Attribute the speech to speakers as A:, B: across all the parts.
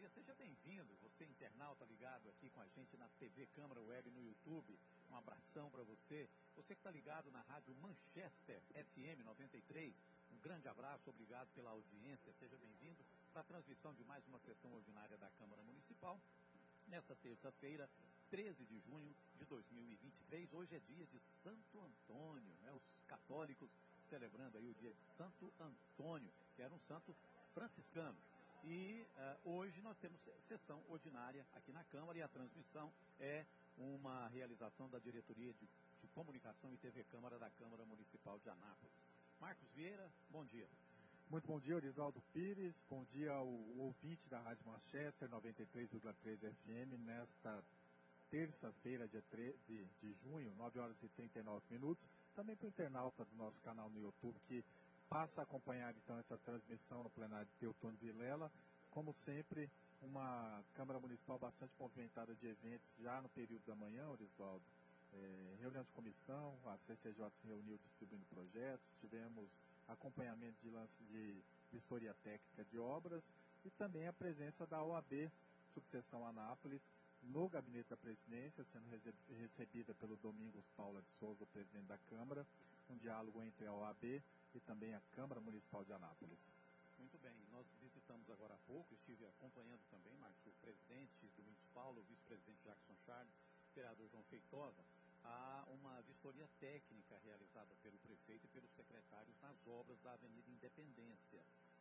A: dia, seja bem-vindo. Você, internauta, ligado aqui com a gente na TV Câmara Web no YouTube. Um abração para você. Você que está ligado na rádio Manchester FM 93. Um grande abraço, obrigado pela audiência. Seja bem-vindo para a transmissão de mais uma sessão ordinária da Câmara Municipal. Nesta terça-feira, 13 de junho de 2023, hoje é dia de Santo Antônio, né? Os católicos celebrando aí o dia de Santo Antônio, que era um santo franciscano. E hoje nós temos sessão ordinária aqui na Câmara e a transmissão é uma realização da Diretoria de Comunicação e TV Câmara da Câmara Municipal de Anápolis. Marcos Vieira, bom dia.
B: Muito bom dia, Orisvaldo Pires. Bom dia ao ouvinte da Rádio Manchester 93,3 FM nesta terça-feira, dia 13 de junho, 9 horas e 39 minutos. Também para o internauta do nosso canal no YouTube que passa a acompanhar então essa transmissão no plenário de Teotônio Vilela. Como sempre, uma Câmara Municipal bastante movimentada de eventos já no período da manhã, Orisvaldo. Reunião de comissão, a CCJ se reuniu distribuindo projetos, tivemos acompanhamento de lance de vistoria técnica de obras e também a presença da OAB Subseção Anápolis no gabinete da presidência, sendo recebida pelo Domingos Paula de Souza, o presidente da Câmara, um diálogo entre a OAB e também a Câmara Municipal de Anápolis.
A: Muito bem, nós visitamos agora há pouco, estive acompanhando também, Marcos, o presidente Domingos Paulo, o vice-presidente Jackson Charles, o vereador João Feitosa, há uma vistoria técnica realizada pelo prefeito e pelos secretários nas obras da Avenida Independência.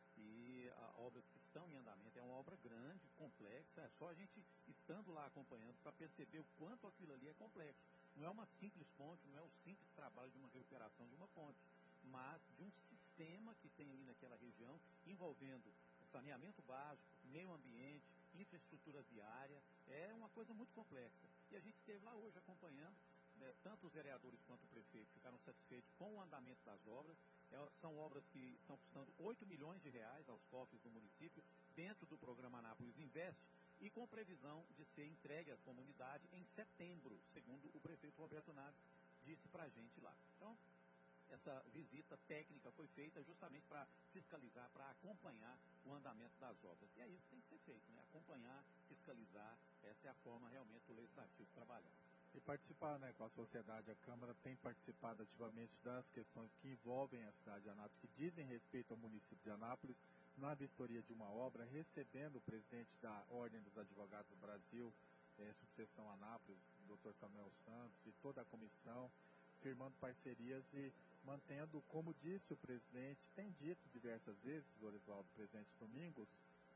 A: E obras que estão em andamento, é uma obra grande, complexa, é só a gente estando lá acompanhando para perceber o quanto aquilo ali é complexo. Não é uma simples ponte, não é um simples trabalho de uma recuperação de uma ponte, mas de um sistema que tem ali naquela região, envolvendo saneamento básico, meio ambiente, infraestrutura viária, é uma coisa muito complexa. E a gente esteve lá hoje acompanhando, tanto os vereadores quanto o prefeito ficaram satisfeitos com o andamento das obras. São obras que estão custando 8 milhões de reais aos cofres do município, dentro do programa Anápolis Investe, e com previsão de ser entregue à comunidade em setembro, segundo o prefeito Roberto Naves disse para a gente lá. Então, essa visita técnica foi feita justamente para fiscalizar, para acompanhar o andamento das obras. E é isso que tem que ser feito, né? Acompanhar, fiscalizar, essa é a forma realmente do Legislativo trabalhar.
B: E participar, né, com a sociedade. A Câmara tem participado ativamente das questões que envolvem a cidade de Anápolis, que dizem respeito ao município de Anápolis, na vistoria de uma obra, recebendo o presidente da Ordem dos Advogados do Brasil, Subseção Anápolis, Dr. Samuel Santos, e toda a comissão, firmando parcerias e mantendo, como disse o presidente, tem dito diversas vezes, o Orisvaldo, presidente Domingos,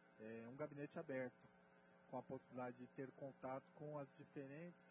B: um gabinete aberto, com a possibilidade de ter contato com as diferentes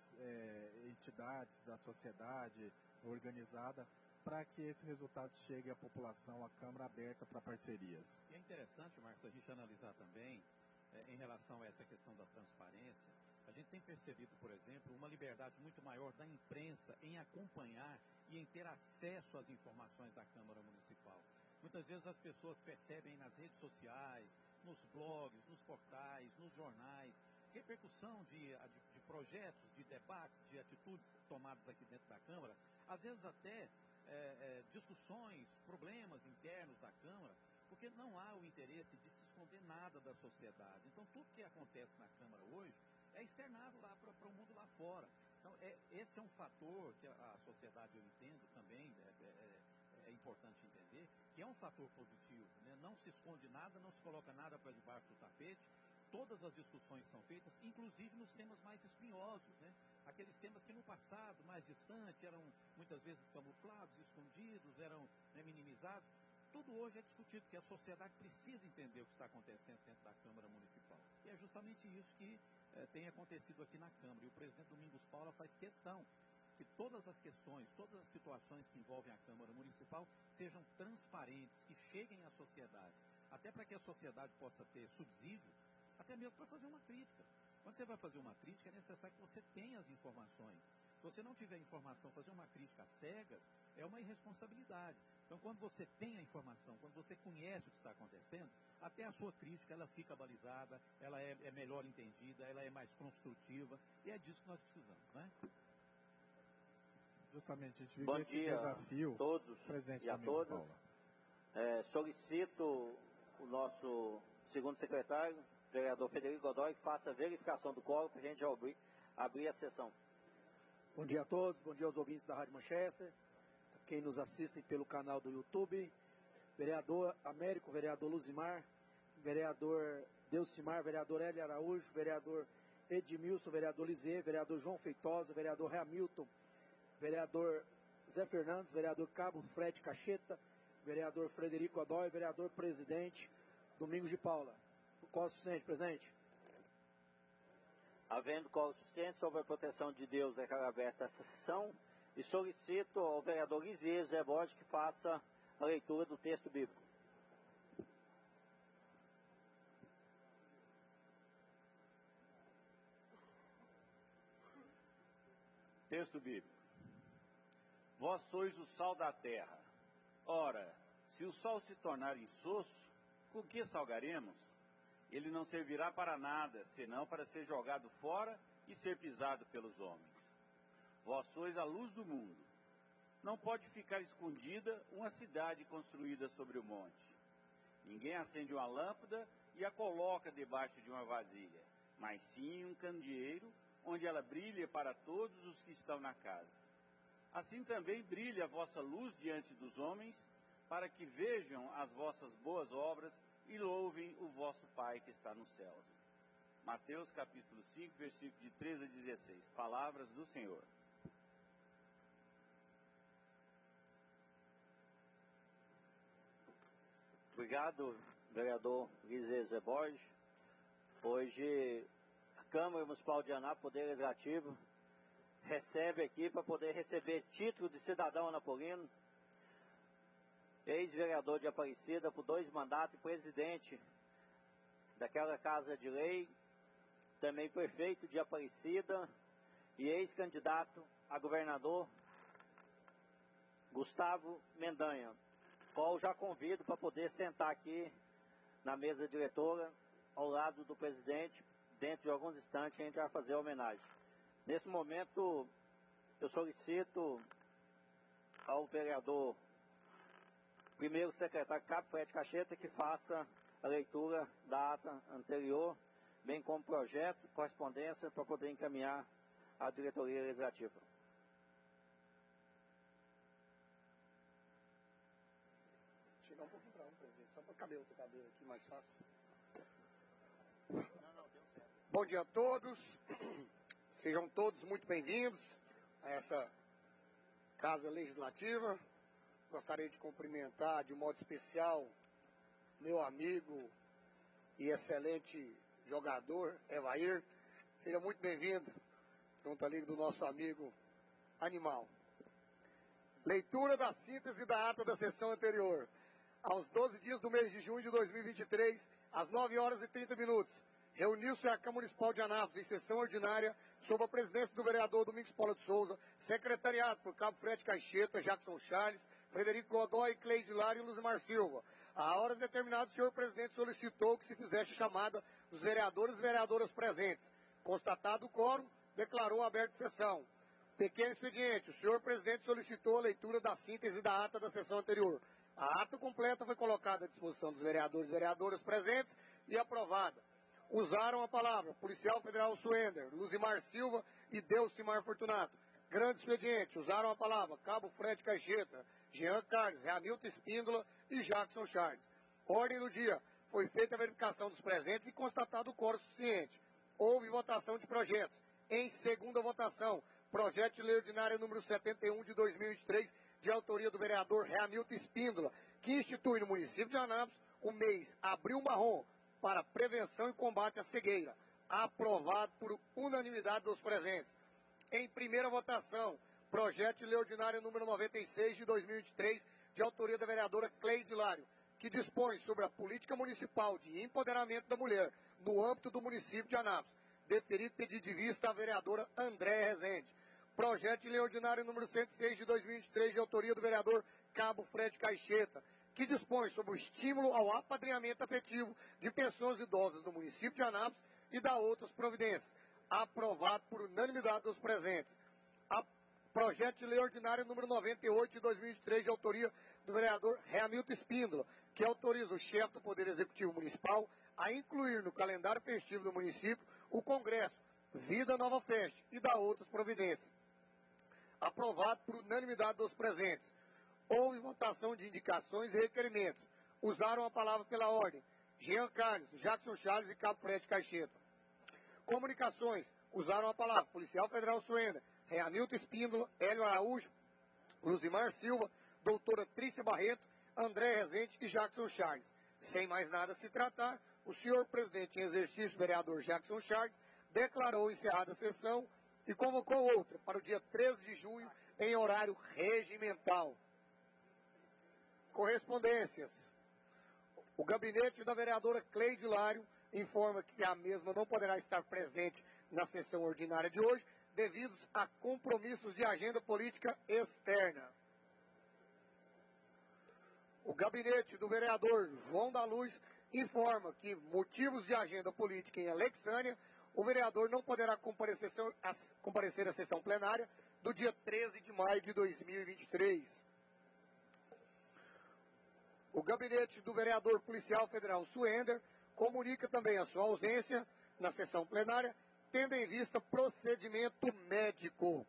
B: entidades da sociedade organizada, para que esse resultado chegue à população, à Câmara aberta para parcerias.
A: E é interessante, Marcos, a gente analisar também, em relação a essa questão da transparência, a gente tem percebido, por exemplo, uma liberdade muito maior da imprensa em acompanhar e em ter acesso às informações da Câmara Municipal. Muitas vezes as pessoas percebem nas redes sociais, nos blogs, nos portais, nos jornais, repercussão de projetos, de debates, de atitudes tomadas aqui dentro da Câmara, às vezes até discussões, problemas internos da Câmara, porque não há o interesse de se esconder nada da sociedade. Então, tudo que acontece na Câmara hoje é externado lá para o mundo lá fora. Então, esse é um fator que a sociedade, eu entendo também, é importante entender, que é um fator positivo, né? Não se esconde nada, não se coloca nada para debaixo do tapete. Todas as discussões são feitas, inclusive nos temas mais espinhosos, né? Aqueles temas que no passado, mais distante, eram muitas vezes camuflados, escondidos, eram minimizados. Tudo hoje é discutido, porque a sociedade precisa entender o que está acontecendo dentro da Câmara Municipal. E é justamente isso que tem acontecido aqui na Câmara. E o presidente Domingos Paula faz questão que todas as questões, todas as situações que envolvem a Câmara Municipal sejam transparentes, que cheguem à sociedade. Até para que a sociedade possa ter subsídio, até mesmo para fazer uma crítica. Quando você vai fazer uma crítica, é necessário que você tenha as informações. Se você não tiver informação, fazer uma crítica às cegas é uma irresponsabilidade. Então, quando você tem a informação, quando você conhece o que está acontecendo, até a sua crítica ela fica balizada, ela é melhor entendida, ela é mais construtiva, e é disso que nós precisamos, né?
B: Justamente, a gente vive
C: Bom
B: esse
C: dia
B: desafio,
C: a todos
B: presidente
C: e a
B: Domingos
C: todas.
B: Paula.
C: Solicito o nosso segundo secretário, vereador Frederico Godoy, que faça a verificação do quórum para a gente abrir a sessão.
D: Bom dia a todos, bom dia aos ouvintes da Rádio Manchester, quem nos assistem pelo canal do YouTube, vereador Américo, vereador Luzimar, vereador Delcimar, vereador Hélio Araújo, vereador Edmilson, vereador Lizê, vereador João Feitosa, vereador Hamilton, vereador Zé Fernandes, vereador Cabo Fred Cacheta, vereador Frederico Godoy, vereador presidente Domingos de Paula. Quórum suficiente, presidente?
C: Havendo quórum suficiente, sobre a proteção de Deus, declaro aberta essa sessão e solicito ao vereador Lizê Zé Borges que faça a leitura do texto bíblico.
E: Texto bíblico. Vós sois o sal da terra. Ora, se o sal se tornar insosso, com que salgaremos? Ele não servirá para nada, senão para ser jogado fora e ser pisado pelos homens. Vós sois a luz do mundo. Não pode ficar escondida uma cidade construída sobre o monte. Ninguém acende uma lâmpada e a coloca debaixo de uma vasilha, mas sim um candeeiro, onde ela brilha para todos os que estão na casa. Assim também brilha a vossa luz diante dos homens, para que vejam as vossas boas obras e louvem o vosso Pai que está nos céus. Mateus capítulo 5, versículo de 13 a 16. Palavras do Senhor.
C: Obrigado, vereador Lizê Zé Borges. Hoje, a Câmara Municipal de Anápolis, Poder Legislativo, recebe aqui para poder receber título de cidadão anapolino, ex-vereador de Aparecida por 2 mandatos, presidente daquela Casa de Lei, também prefeito de Aparecida e ex-candidato a governador, Gustavo Mendanha, qual já convido para poder sentar aqui na mesa diretora, ao lado do presidente. Dentro de alguns instantes a gente vai fazer a homenagem. Nesse momento, eu solicito ao vereador, primeiro secretário Cabo Fred Cacheta, que faça a leitura da ata anterior, bem como projeto, correspondência, para poder encaminhar à diretoria legislativa.
D: Chegar um pouquinho para presidente, só para caber outro cabelo aqui mais fácil.
C: Deu certo.
F: Bom dia a todos, sejam todos muito bem-vindos a essa Casa Legislativa. Gostaria de cumprimentar de modo especial meu amigo e excelente jogador, Evair. Seja muito bem-vindo, junto ali do nosso amigo Animal. Leitura da síntese da ata da sessão anterior. Aos 12 dias do mês de junho de 2023, às 9 horas e 30 minutos, reuniu-se a Câmara Municipal de Anápolis em sessão ordinária sob a presidência do vereador Domingos Paula de Souza, secretariado por Cabo Fred Caixeta, Jackson Charles, Frederico Godoy, Cleide Lário e Luzimar Silva. A hora determinada, o senhor presidente solicitou que se fizesse chamada dos vereadores e vereadoras presentes. Constatado o quórum, declarou aberta a sessão. Pequeno expediente, o senhor presidente solicitou a leitura da síntese da ata da sessão anterior. A ata completa foi colocada à disposição dos vereadores e vereadoras presentes e aprovada. Usaram a palavra policial federal Suender, Luzimar Silva e Delcimar Fortunato. Grande expediente, usaram a palavra Cabo Fred Caixeta, Jean Carlos, Hamilton Espíndola e Jackson Charles. Ordem do dia, foi feita a verificação dos presentes e constatado o quórum suficiente. Houve votação de projetos. Em segunda votação, projeto de lei ordinária número 71 de 2023, de autoria do vereador Hamilton Espíndola, que institui no município de Anápolis o mês Abril Marrom para prevenção e combate à cegueira, aprovado por unanimidade dos presentes. Em primeira votação, projeto de lei ordinária número 96 de 2023, de autoria da vereadora Cleide Lário, que dispõe sobre a política municipal de empoderamento da mulher no âmbito do município de Anápolis. Deferido pedido de vista à vereadora André Rezende. Projeto de lei ordinário número 106 de 2023, de autoria do vereador Cabo Fred Caixeta, que dispõe sobre o estímulo ao apadrinhamento afetivo de pessoas idosas do município de Anápolis e da outras providências. Aprovado por unanimidade dos presentes. Projeto de lei ordinário número 98 de 2023, de autoria do vereador Hamilton Espíndola, que autoriza o chefe do Poder Executivo Municipal a incluir no calendário festivo do município o Congresso Vida Nova Fest e da outras providências. Aprovado por unanimidade dos presentes. Houve votação de indicações e requerimentos. Usaram a palavra pela ordem Jean Carlos, Jackson Charles e Cabo Fred Caixeta. Comunicações. Usaram a palavra Policial Federal Suenda, Reamilton Espíndola, Hélio Araújo, Luzimar Silva, doutora Trícia Barreto, André Rezende e Jackson Charles. Sem mais nada se tratar, o senhor presidente em exercício, vereador Jackson Charles, declarou encerrada a sessão e convocou outra para o dia 13 de junho em horário regimental. Correspondências. O gabinete da vereadora Cleide Lário informa que a mesma não poderá estar presente na sessão ordinária de hoje, devido a compromissos de agenda política externa. O gabinete do vereador João da Luz informa que, motivos de agenda política em Alexânia, o vereador não poderá comparecer à sessão plenária do dia 13 de maio de 2023. O gabinete do vereador policial federal Suender comunica também a sua ausência na sessão plenária, tendo em vista procedimento médico.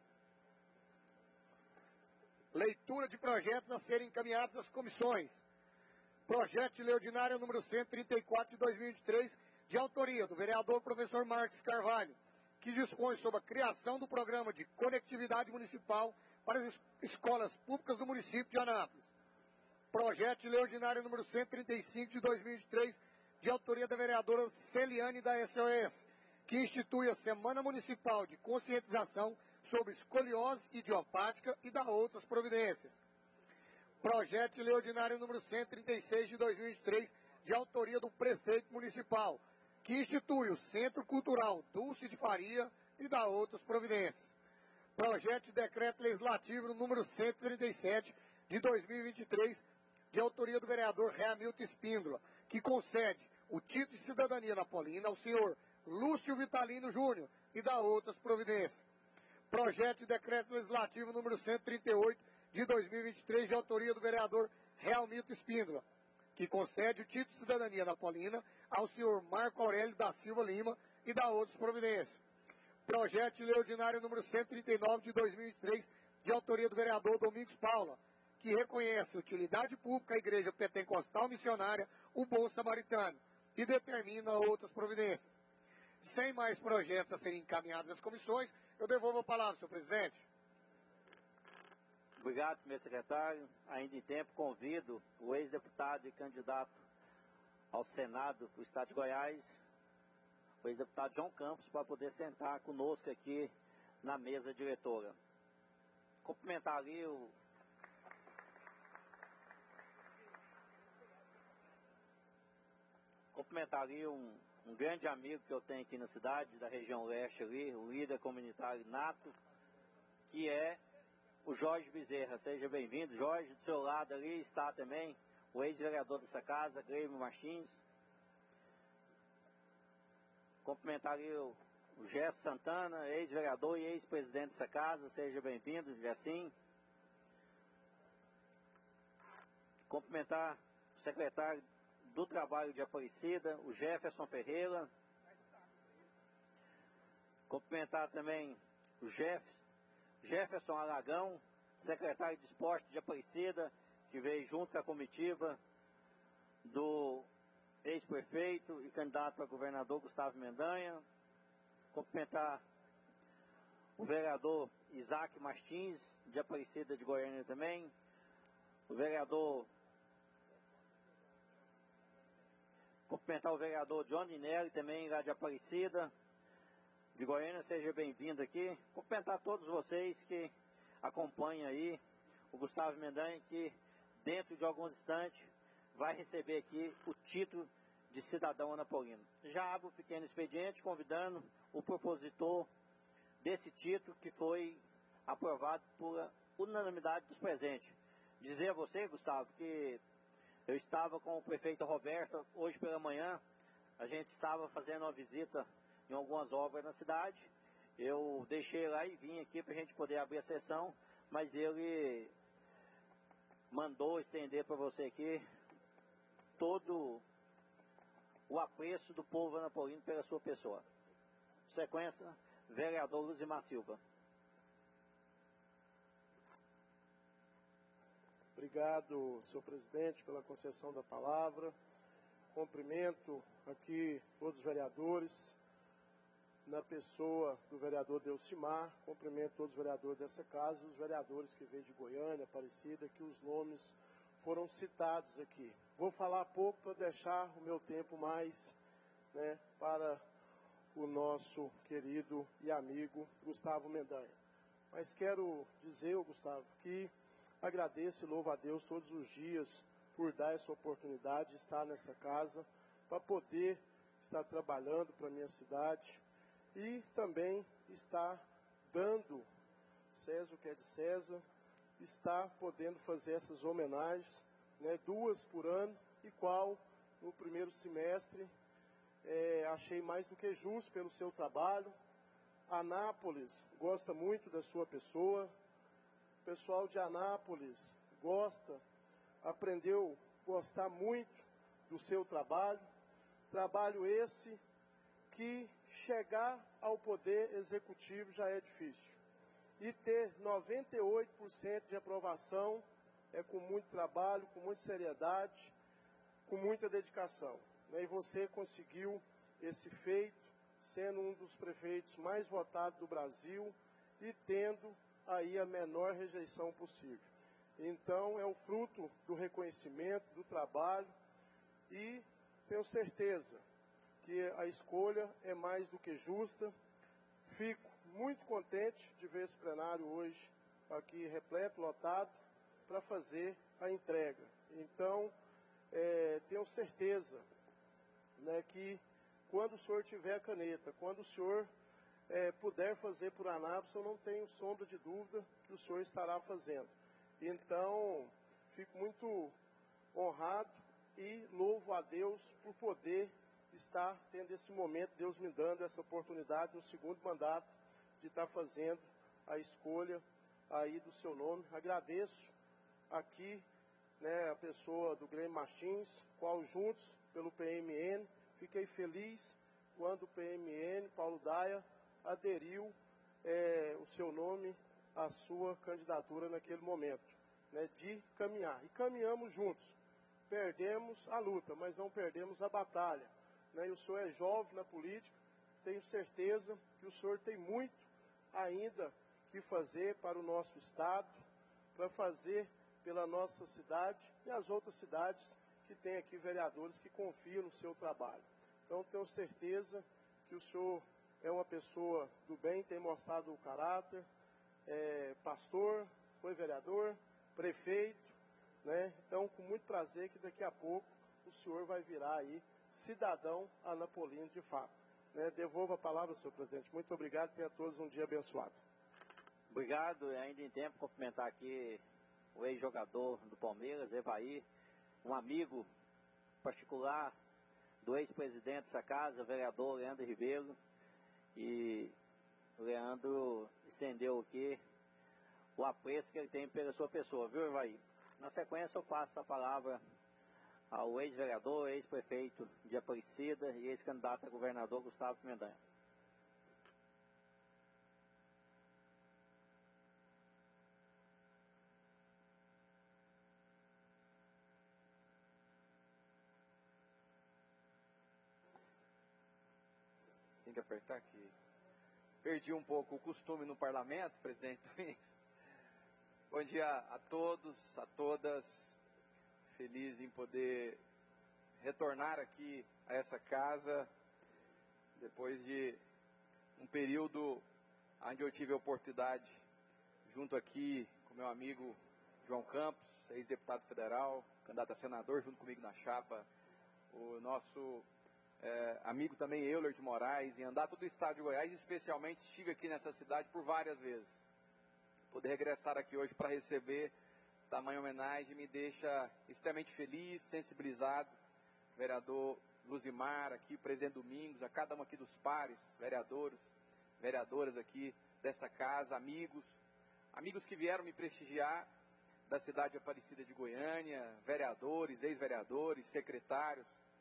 F: Leitura de projetos a serem encaminhados às comissões. Projeto de lei ordinária número 134 de 2023, de autoria do vereador professor Marques Carvalho, que dispõe sobre a criação do programa de conectividade municipal para as escolas públicas do município de Anápolis. Projeto de lei ordinária número 135 de 2023, de autoria da vereadora Celiane da SOS, que institui a Semana Municipal de Conscientização sobre Escoliose Idiopática e dá outras providências. Projeto de lei ordinário número 136 de 2023, de autoria do prefeito municipal, que institui o Centro Cultural Dulce de Faria e dá outras providências. Projeto de decreto legislativo número 137 de 2023, de autoria do vereador Reamilton Espíndola, que concede o título de cidadania napolina ao senhor Lúcio Vitalino Júnior e dá outras providências. Projeto de decreto legislativo número 138 de 2023, de autoria do vereador Reamilton Espíndola, que concede o título de cidadania napolina ao senhor Marco Aurélio da Silva Lima e dá outras providências. Projeto de lei ordinário número 139 de 2003, de autoria do vereador Domingos Paula, que reconhece utilidade pública à Igreja Pentecostal Missionária, o Bom Samaritano, e determina outras providências. Sem mais projetos a serem encaminhados às comissões, eu devolvo a palavra, senhor presidente.
C: Obrigado, meu secretário. Ainda em tempo, convido o ex-deputado e candidato ao Senado do Estado de Goiás, o ex-deputado João Campos, para poder sentar conosco aqui na mesa diretora. Cumprimentar ali um grande amigo que eu tenho aqui na cidade, da região leste ali, o líder comunitário nato, que é o Jorge Bezerra. Seja bem-vindo, Jorge. Do seu lado ali está também o ex-vereador dessa casa, Grêmio Martins. Cumprimentar ali o Gesso Santana, ex-vereador e ex-presidente dessa casa. Seja bem-vindo, Gessim. Cumprimentar o secretário do Trabalho de Aparecida, o Jefferson Ferreira. Cumprimentar também o Jefferson Aragão, secretário de Esporte de Aparecida, que veio junto com a comitiva do ex-prefeito e candidato a governador Gustavo Mendanha. Cumprimentar o vereador Isaac Martins, de Aparecida de Goiânia também, cumprimentar o vereador Johnny Neri, também lá de Aparecida, de Goiânia. Seja bem-vindo aqui. Cumprimentar todos vocês que acompanham aí o Gustavo Mendanha, que dentro de alguns instantes vai receber aqui o título de cidadão anapolino. Já abro um pequeno expediente convidando o propositor desse título, que foi aprovado por unanimidade dos presentes. Dizer a você, Gustavo, que eu estava com o prefeito Roberto hoje pela manhã. A gente estava fazendo uma visita em algumas obras na cidade. Eu deixei lá e vim aqui para a gente poder abrir a sessão, mas ele mandou estender para você aqui todo o apreço do povo anapolino pela sua pessoa. Sequência, vereador Luzimar Silva.
G: Obrigado, senhor presidente, pela concessão da palavra. Cumprimento aqui todos os vereadores, na pessoa do vereador Delcimar. Cumprimento todos os vereadores dessa casa, os vereadores que veio de Goiânia, Aparecida, que os nomes foram citados aqui. Vou falar pouco para deixar o meu tempo mais, para o nosso querido e amigo Gustavo Mendanha. Mas quero dizer, Gustavo, que agradeço e louvo a Deus todos os dias por dar essa oportunidade de estar nessa casa, para poder estar trabalhando para a minha cidade e também estar dando César o que é de César, estar podendo fazer essas homenagens, 2 por ano, e qual no primeiro semestre achei mais do que justo pelo seu trabalho. Anápolis gosta muito da sua pessoa, o pessoal de Anápolis aprendeu a gostar muito do seu trabalho esse que chegar ao poder executivo já é difícil, e ter 98% de aprovação é com muito trabalho, com muita seriedade, com muita dedicação, E você conseguiu esse feito, sendo um dos prefeitos mais votados do Brasil e tendo aí a menor rejeição possível. Então, é o fruto do reconhecimento, do trabalho, e tenho certeza que a escolha é mais do que justa. Fico muito contente de ver esse plenário hoje aqui repleto, lotado, para fazer a entrega. Então, tenho certeza, que quando o senhor tiver a caneta, quando o senhor puder fazer por Anápolis, eu não tenho sombra de dúvida que o senhor estará fazendo. Então, fico muito honrado e louvo a Deus por poder estar tendo esse momento, Deus me dando essa oportunidade no segundo mandato de estar fazendo a escolha aí do seu nome. Agradeço aqui, a pessoa do Grêmio Martins, qual juntos pelo PMN, fiquei feliz quando o PMN, Paulo Daia, aderiu o seu nome à sua candidatura naquele momento, de caminhar. E caminhamos juntos. Perdemos a luta, mas não perdemos a batalha. E o senhor é jovem na política, tenho certeza que o senhor tem muito ainda que fazer para o nosso estado, para fazer pela nossa cidade e as outras cidades que tem aqui vereadores que confiam no seu trabalho. Então, tenho certeza que o senhor é uma pessoa do bem, tem mostrado o caráter, pastor, foi vereador, prefeito, Então, com muito prazer que daqui a pouco o senhor vai virar aí cidadão anapolino de fato. Devolvo a palavra, senhor presidente. Muito obrigado, tenha a todos um dia abençoado.
C: Obrigado, ainda em tempo, cumprimentar aqui o ex-jogador do Palmeiras, Evair, um amigo particular do ex-presidente dessa casa, vereador Leandro Ribeiro, e o Leandro estendeu aqui o apreço que ele tem pela sua pessoa, viu, Evair? Na sequência, eu passo a palavra ao ex-vereador, ex-prefeito de Aparecida e ex-candidato a governador Gustavo Mendanha.
H: Tem que apertar aqui. Perdi um pouco o costume no parlamento, presidente Luiz. Bom dia a todos, a todas. Feliz em poder retornar aqui a essa casa, depois de um período onde eu tive a oportunidade, junto aqui com meu amigo João Campos, ex-deputado federal, candidato a senador, junto comigo na chapa, o nosso amigo também Euler de Moraes, em andar todo o estado de Goiás, especialmente estive aqui nessa cidade por várias vezes. Poder regressar aqui hoje para receber tamanha homenagem me deixa extremamente feliz, sensibilizado. Vereador Luzimar aqui, presidente Domingos, a cada um aqui dos pares, vereadores, vereadoras aqui desta casa, amigos que vieram me prestigiar da cidade de Aparecida de Goiânia, vereadores, ex-vereadores, secretários,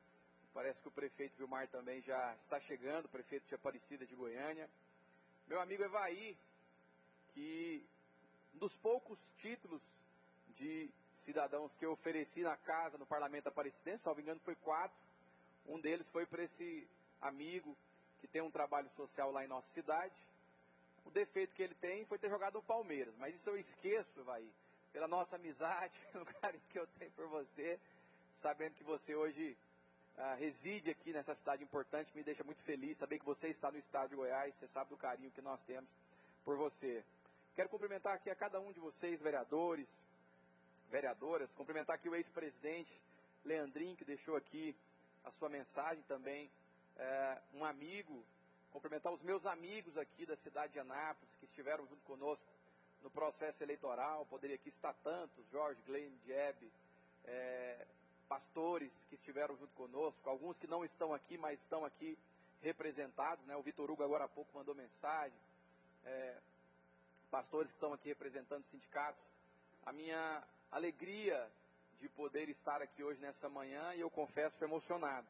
H: Parece que o prefeito Vilmar também já está chegando, o prefeito de Aparecida de Goiânia. Meu amigo Evaí, que um dos poucos títulos de cidadãos que eu ofereci na casa, no Parlamento Aparecidense, salvo engano, foi 4. Um deles foi para esse amigo que tem um trabalho social lá em nossa cidade. O defeito que ele tem foi ter jogado no Palmeiras, mas isso eu esqueço, Evaí, pela nossa amizade, pelo carinho que eu tenho por você, sabendo que você hoje reside aqui nessa cidade importante, me deixa muito feliz saber que você está no estado de Goiás, você sabe do carinho que nós temos por você. Quero cumprimentar aqui a cada um de vocês, vereadores, vereadoras, cumprimentar aqui o ex-presidente Leandrinho, que deixou aqui a sua mensagem também, um amigo, cumprimentar os meus amigos aqui da cidade de Anápolis, que estiveram junto conosco no processo eleitoral, poderia aqui estar tantos, Jorge, Gleine, Diebe, pastores que estiveram junto conosco, alguns que não estão aqui, mas estão aqui representados, né? O Vitor Hugo agora há pouco mandou mensagem, pastores que estão aqui representando sindicatos. A minha alegria de poder estar aqui hoje nessa manhã, e eu confesso, estou emocionado.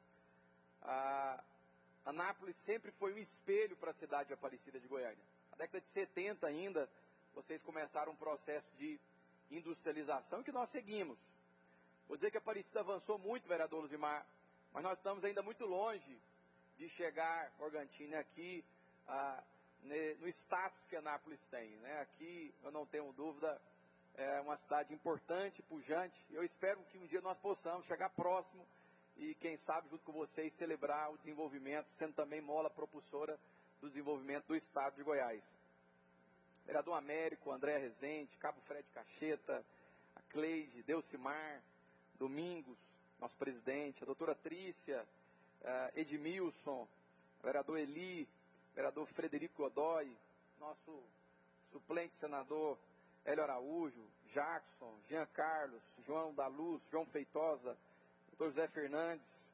H: Anápolis sempre foi um espelho para a cidade de Aparecida de Goiânia. Na década de 70 ainda, vocês começaram um processo de industrialização que nós seguimos. Vou dizer que a Aparecida avançou muito, vereador Luzimar, mas nós estamos ainda muito longe de chegar, Morgantini, aqui no status que Anápolis tem, né? Aqui, eu não tenho dúvida, é uma cidade importante, pujante. Eu espero que um dia nós possamos chegar próximo e, quem sabe, junto com vocês, celebrar o desenvolvimento, sendo também mola propulsora do desenvolvimento do estado de Goiás. Vereador Américo, André Rezende, Cabo Fred Cacheta, a Cleide, Delcimar, Domingos, nosso presidente, a doutora Trícia, Edmilson, vereador Eli, vereador Frederico Godoy, nosso suplente senador Hélio Araújo, Jackson, Jean Carlos, João da Luz, João Feitosa, doutor José Fernandes,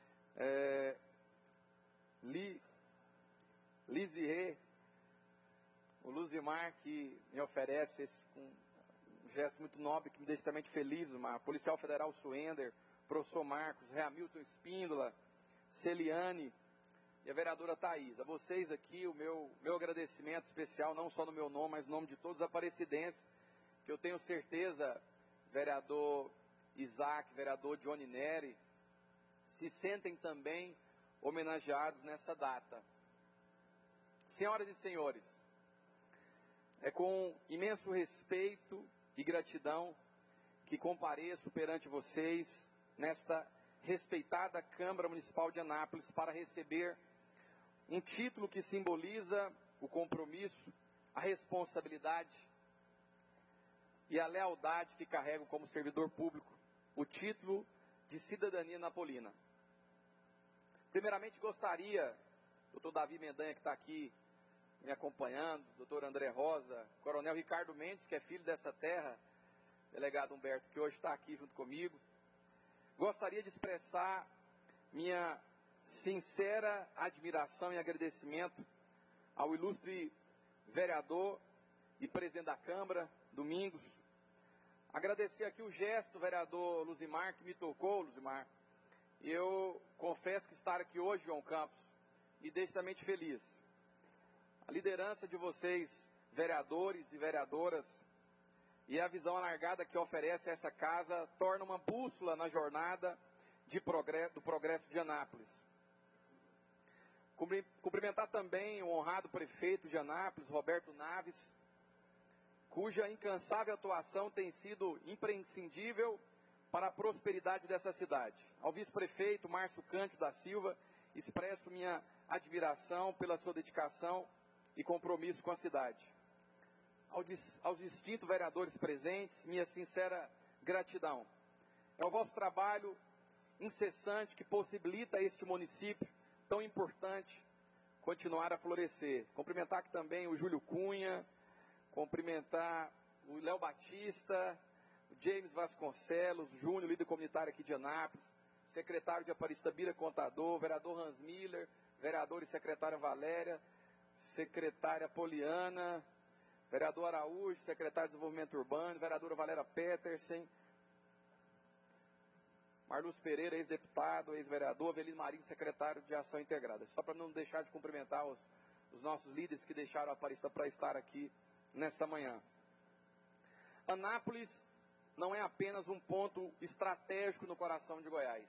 H: Lizirê, o Luzimar, que me oferece um gesto muito nobre, que me deixa extremamente feliz, Luzimar, policial federal Suender, professor Marcos, Hamilton Espíndola, Celiane e a vereadora Thaís. A vocês aqui o meu agradecimento especial, não só no meu nome, mas no nome de todos os aparecidenses, que eu tenho certeza, vereador Isaac, vereador Johnny Neri, se sentem também homenageados nessa data. Senhoras e senhores, é com imenso respeito e gratidão que compareço perante vocês nesta respeitada Câmara Municipal de Anápolis para receber um título que simboliza o compromisso, a responsabilidade e a lealdade que carrego como servidor público, o título de cidadania napolina. Primeiramente gostaria, doutor Davi Mendanha, que está aqui me acompanhando, doutor André Rosa, coronel Ricardo Mendes, que é filho dessa terra, delegado Humberto, que hoje está aqui junto comigo, gostaria de expressar minha sincera admiração e agradecimento ao ilustre vereador e presidente da Câmara, Domingos. Agradecer aqui o gesto do vereador Luzimar, que me tocou, Luzimar. E eu confesso que estar aqui hoje, João Campos, me deixa extremamente feliz. A liderança de vocês, vereadores e vereadoras, e a visão alargada que oferece essa casa, torna uma bússola na jornada do progresso de Anápolis. Cumprimentar também o honrado prefeito de Anápolis, Roberto Naves, cuja incansável atuação tem sido imprescindível para a prosperidade dessa cidade. Ao vice-prefeito Márcio Cândido da Silva, expresso minha admiração pela sua dedicação e compromisso com a cidade. Aos distintos vereadores presentes, minha sincera gratidão. É o vosso trabalho incessante que possibilita este município tão importante continuar a florescer. Cumprimentar aqui também o Júlio Cunha, cumprimentar o Léo Batista, o James Vasconcelos, Júnior, líder comunitário aqui de Anápolis, secretário de Aparecida Bira, contador, vereador Hans Miller, vereador e secretária Valéria, secretária Poliana, vereador Araújo, secretário de Desenvolvimento Urbano, vereadora Valéria Petersen, Marluz Pereira, ex-deputado, ex-vereador, Avelino Marinho, secretário de Ação Integrada. Só para não deixar de cumprimentar os nossos líderes que deixaram a Aparecida para estar aqui nesta manhã. Anápolis não é apenas um ponto estratégico no coração de Goiás.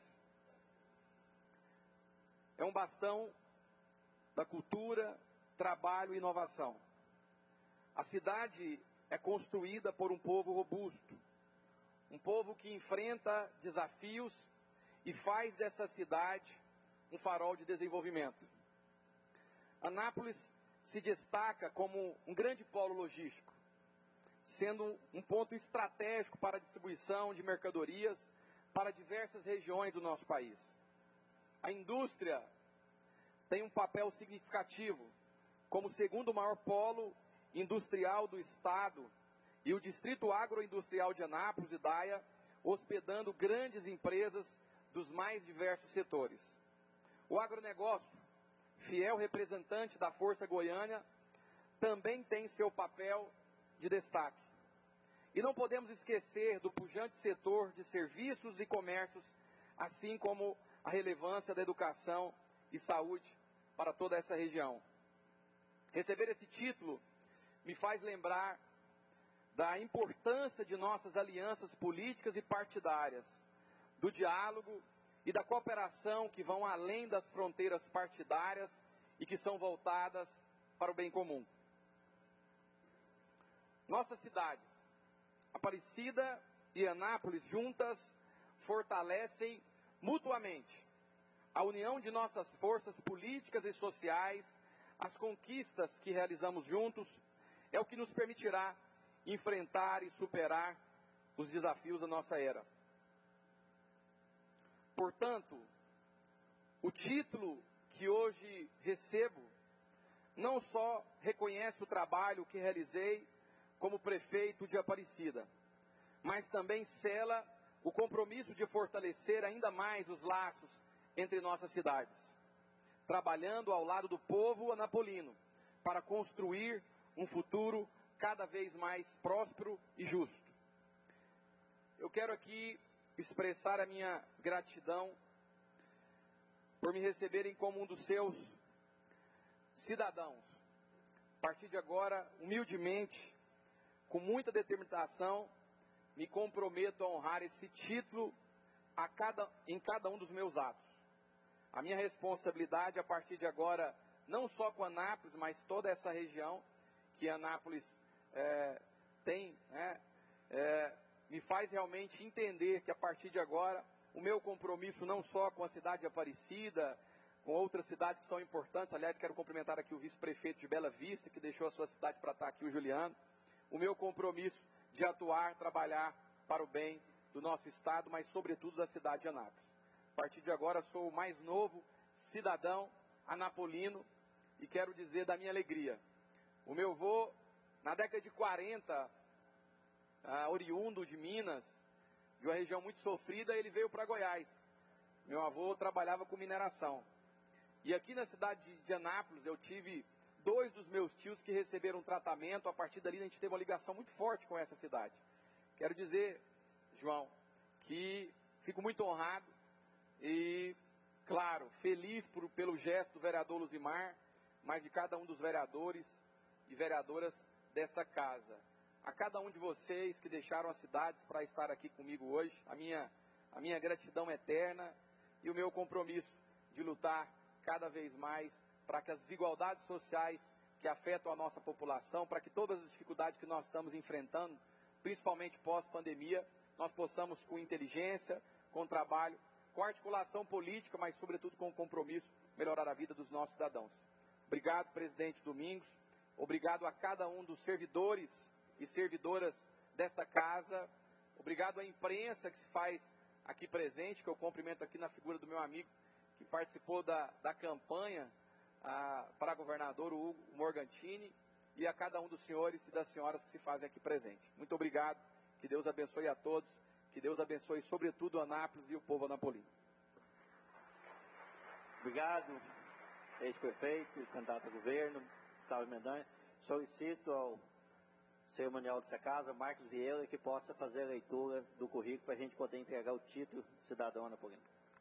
H: É um bastão da cultura, trabalho e inovação. A cidade é construída por um povo robusto, um povo que enfrenta desafios e faz dessa cidade um farol de desenvolvimento. Anápolis se destaca como um grande polo logístico, sendo um ponto estratégico para a distribuição de mercadorias para diversas regiões do nosso país. A indústria tem um papel significativo como o segundo maior polo industrial do estado e o Distrito Agroindustrial de Anápolis e Daia, hospedando grandes empresas dos mais diversos setores. O agronegócio, fiel representante da Força Goiânia, também tem seu papel de destaque. E não podemos esquecer do pujante setor de serviços e comércios, assim como a relevância da educação e saúde para toda essa região. Receber esse título me faz lembrar da importância de nossas alianças políticas e partidárias, do diálogo e da cooperação que vão além das fronteiras partidárias e que são voltadas para o bem comum. Nossas cidades, Aparecida e Anápolis, juntas fortalecem mutuamente a união de nossas forças políticas e sociais. As conquistas que realizamos juntos é o que nos permitirá enfrentar e superar os desafios da nossa era. Portanto, o título que hoje recebo não só reconhece o trabalho que realizei como prefeito de Aparecida, mas também sela o compromisso de fortalecer ainda mais os laços entre nossas cidades, trabalhando ao lado do povo anapolino para construir um futuro cada vez mais próspero e justo. Eu quero aqui expressar a minha gratidão por me receberem como um dos seus cidadãos. A partir de agora, humildemente, com muita determinação, me comprometo a honrar esse título em cada um dos meus atos. A minha responsabilidade, a partir de agora, não só com Anápolis, mas toda essa região que Anápolis tem, me faz realmente entender que a partir de agora, o meu compromisso não só com a cidade de Aparecida, com outras cidades que são importantes, aliás, quero cumprimentar aqui o vice-prefeito de Bela Vista, que deixou a sua cidade para estar aqui, o Juliano, o meu compromisso de atuar, trabalhar para o bem do nosso estado, mas sobretudo da cidade de Anápolis. A partir de agora, sou o mais novo cidadão anapolino e quero dizer da minha alegria. O meu avô, na década de 40, oriundo de Minas, de uma região muito sofrida, ele veio para Goiás. Meu avô trabalhava com mineração. E aqui na cidade de Anápolis, eu tive 2 dos meus tios que receberam tratamento. A partir dali, a gente teve uma ligação muito forte com essa cidade. Quero dizer, João, que fico muito honrado e, claro, feliz pelo gesto do vereador Luzimar, mas de cada um dos vereadores e vereadoras desta casa. A cada um de vocês que deixaram as cidades para estar aqui comigo hoje, a minha gratidão eterna e o meu compromisso de lutar cada vez mais para que as desigualdades sociais que afetam a nossa população, para que todas as dificuldades que nós estamos enfrentando, principalmente pós-pandemia, nós possamos, com inteligência, com trabalho, com articulação política, mas sobretudo com compromisso, melhorar a vida dos nossos cidadãos. Obrigado, presidente Domingos. Obrigado a cada um dos servidores e servidoras desta casa. Obrigado à imprensa que se faz aqui presente, que eu cumprimento aqui na figura do meu amigo, que participou da campanha para governador, o Hugo Morgantini, e a cada um dos senhores e das senhoras que se fazem aqui presente. Muito obrigado, que Deus abençoe a todos, que Deus abençoe sobretudo Anápolis e o povo anapolino.
C: Obrigado, ex-prefeito e candidato a governo, Gustavo Mendanha. Solicito ao cerimonial dessa casa, Marcos Vieira, que possa fazer a leitura do currículo para a gente poder entregar o título de cidadão anapolino.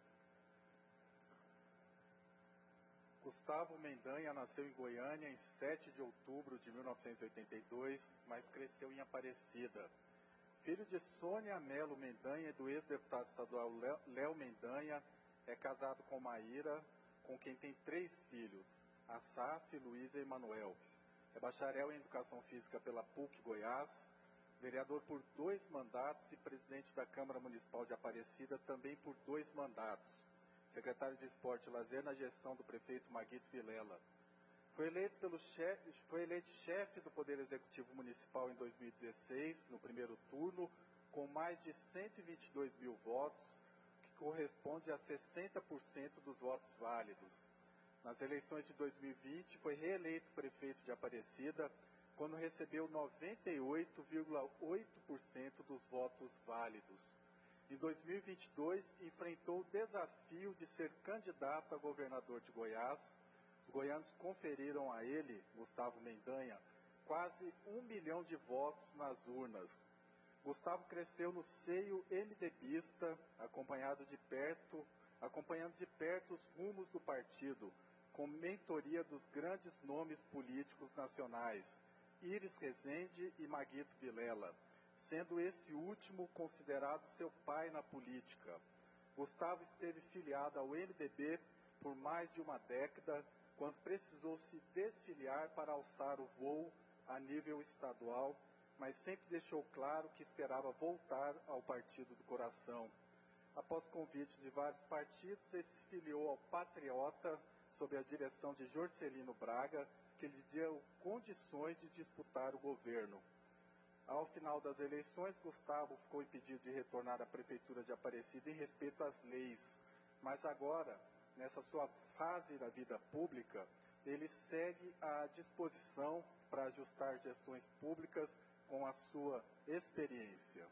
B: Gustavo Mendanha nasceu em Goiânia em 7 de outubro de 1982, mas cresceu em Aparecida. Filho de Sônia Melo Mendanha e do ex-deputado estadual Léo Mendanha, é casado com Maíra, com quem tem 3 filhos, Asaf, Luísa e Manuel. É bacharel em Educação Física pela PUC Goiás, vereador por 2 mandatos e presidente da Câmara Municipal de Aparecida também por 2 mandatos. Secretário de Esporte e Lazer na gestão do prefeito Maguito Vilela. Foi eleito chefe do Poder Executivo Municipal em 2016, no primeiro turno, com mais de 122 mil votos, que corresponde a 60% dos votos válidos. Nas eleições de 2020, foi reeleito prefeito de Aparecida, quando recebeu 98,8% dos votos válidos. Em 2022, enfrentou o desafio de ser candidato a governador de Goiás. Os goianos conferiram a ele, Gustavo Mendanha, quase 1 milhão de votos nas urnas. Gustavo cresceu no seio MDBista, acompanhando de perto os rumos do partido, com mentoria dos grandes nomes políticos nacionais, Iris Rezende e Maguito Vilela, sendo esse último considerado seu pai na política. Gustavo esteve filiado ao MDB por mais de uma década, quando precisou se desfiliar para alçar o voo a nível estadual, mas sempre deixou claro que esperava voltar ao Partido do Coração. Após convite de vários partidos, ele se filiou ao Patriota, sob a direção de Jorcelino Braga, que lhe deu condições de disputar o governo. Ao final das eleições, Gustavo ficou impedido de retornar à Prefeitura de Aparecida em respeito às leis. Mas agora, nessa sua fase da vida pública, ele segue à disposição para ajustar gestões públicas com a sua experiência.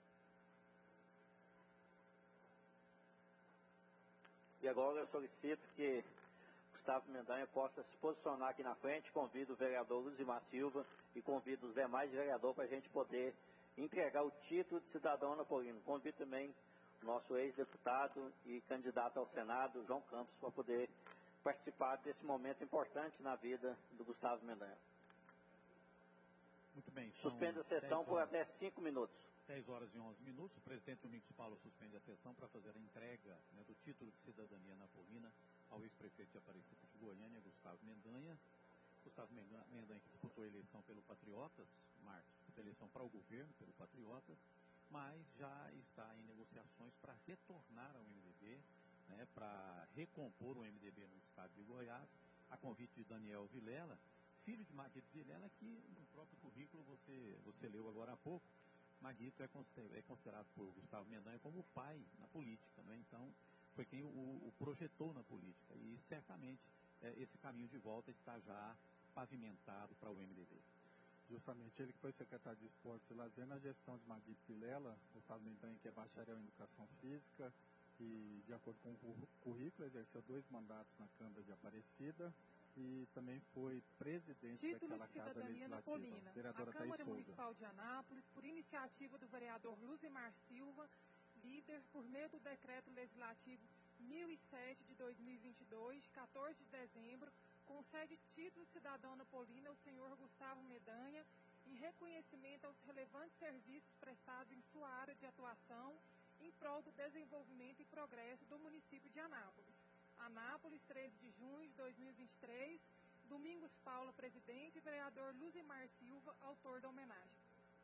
C: E agora eu solicito que Gustavo Mendanha possa se posicionar aqui na frente. Convido o vereador Luzimar Silva e convido os demais vereadores para a gente poder entregar o título de cidadão anapolino. Convido também o nosso ex-deputado e candidato ao Senado, João Campos, para poder participar desse momento importante na vida do Gustavo Mendanha.
A: Muito bem.
C: Suspende a sessão por até 5 minutos.
A: 10 horas e 11 minutos. O presidente Domingos Paulo suspende a sessão para fazer a entrega do título de cidadania anapolina ao ex-prefeito de Aparecida de Goiânia, Gustavo Mendanha. Gustavo Mendanha, que disputou a eleição pelo Patriotas, Marcos, disputou a eleição para o governo pelo Patriotas, mas já está em negociações para retornar ao MDB, para recompor o MDB no estado de Goiás, a convite de Daniel Vilela, filho de Maguito Vilela, que no próprio currículo você leu agora há pouco. Maguito é considerado por Gustavo Mendanha como o pai na política, então foi quem o projetou na política, e certamente esse caminho de volta está já pavimentado para o MDB.
B: Justamente ele que foi secretário de Esportes e Lazer na gestão de Maguito Vilela, Gustavo Mendanha, que é bacharel em Educação Física e, de acordo com o currículo, exerceu 2 mandatos na Câmara de Aparecida e também foi presidente daquela Casa Legislativa.
I: Anapolina.
B: Vereadora
I: A Câmara
B: Thaís Souza.
I: Municipal de Anápolis, por iniciativa do vereador Luzimar Silva, líder, por meio do Decreto Legislativo 1007 de 2022, 14 de dezembro, concede título de cidadão anapolino ao senhor Gustavo Mendanha em reconhecimento aos relevantes serviços prestados em sua área de atuação em prol do desenvolvimento e progresso do município de Anápolis. Anápolis, 13 de junho de 2023, Domingos Paulo, presidente, e vereador Luzimar Silva, autor da homenagem.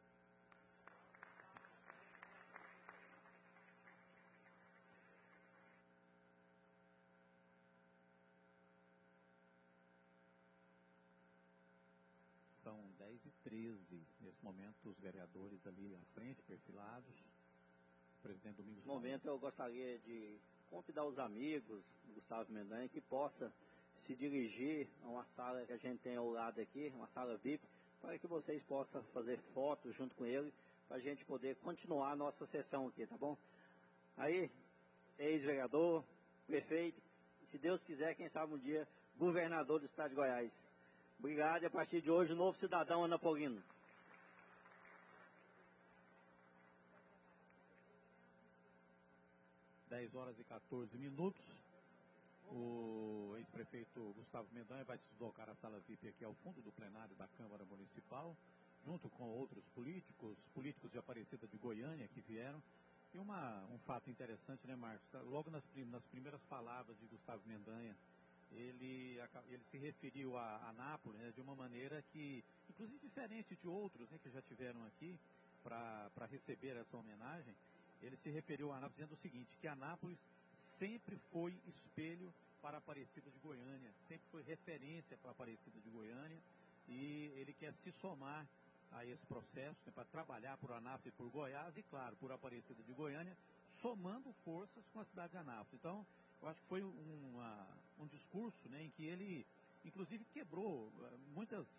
A: São 10h13. Nesse momento, os vereadores ali à frente, perfilados. O presidente Domingos
C: Nesse momento, eu gostaria de convidar os amigos do Gustavo Mendanha que possa se dirigir a uma sala que a gente tem ao lado aqui, uma sala VIP, para que vocês possam fazer fotos junto com ele, para a gente poder continuar a nossa sessão aqui, tá bom? Aí, ex-vereador, prefeito, se Deus quiser, quem sabe um dia, governador do estado de Goiás. Obrigado, e a partir de hoje, novo cidadão anapolino.
A: 10 horas e 14 minutos. O ex-prefeito Gustavo Mendanha vai se deslocar à sala VIP aqui ao fundo do plenário da Câmara Municipal, junto com outros políticos de Aparecida de Goiânia que vieram. E um fato interessante, né, Marcos? Logo nas primeiras palavras de Gustavo Mendanha, ele se referiu a Anápolis, né, de uma maneira que, inclusive diferente de outros, né, que já tiveram aqui para receber essa homenagem. Ele se referiu a Anápolis dizendo o seguinte, que Anápolis sempre foi espelho para Aparecida de Goiânia, sempre foi referência para Aparecida de Goiânia, e ele quer se somar a esse processo, né, para trabalhar por Anápolis e por Goiás e, claro, por Aparecida de Goiânia, somando forças com a cidade de Anápolis. Então, eu acho que foi um discurso, né, em que ele, inclusive, quebrou muitas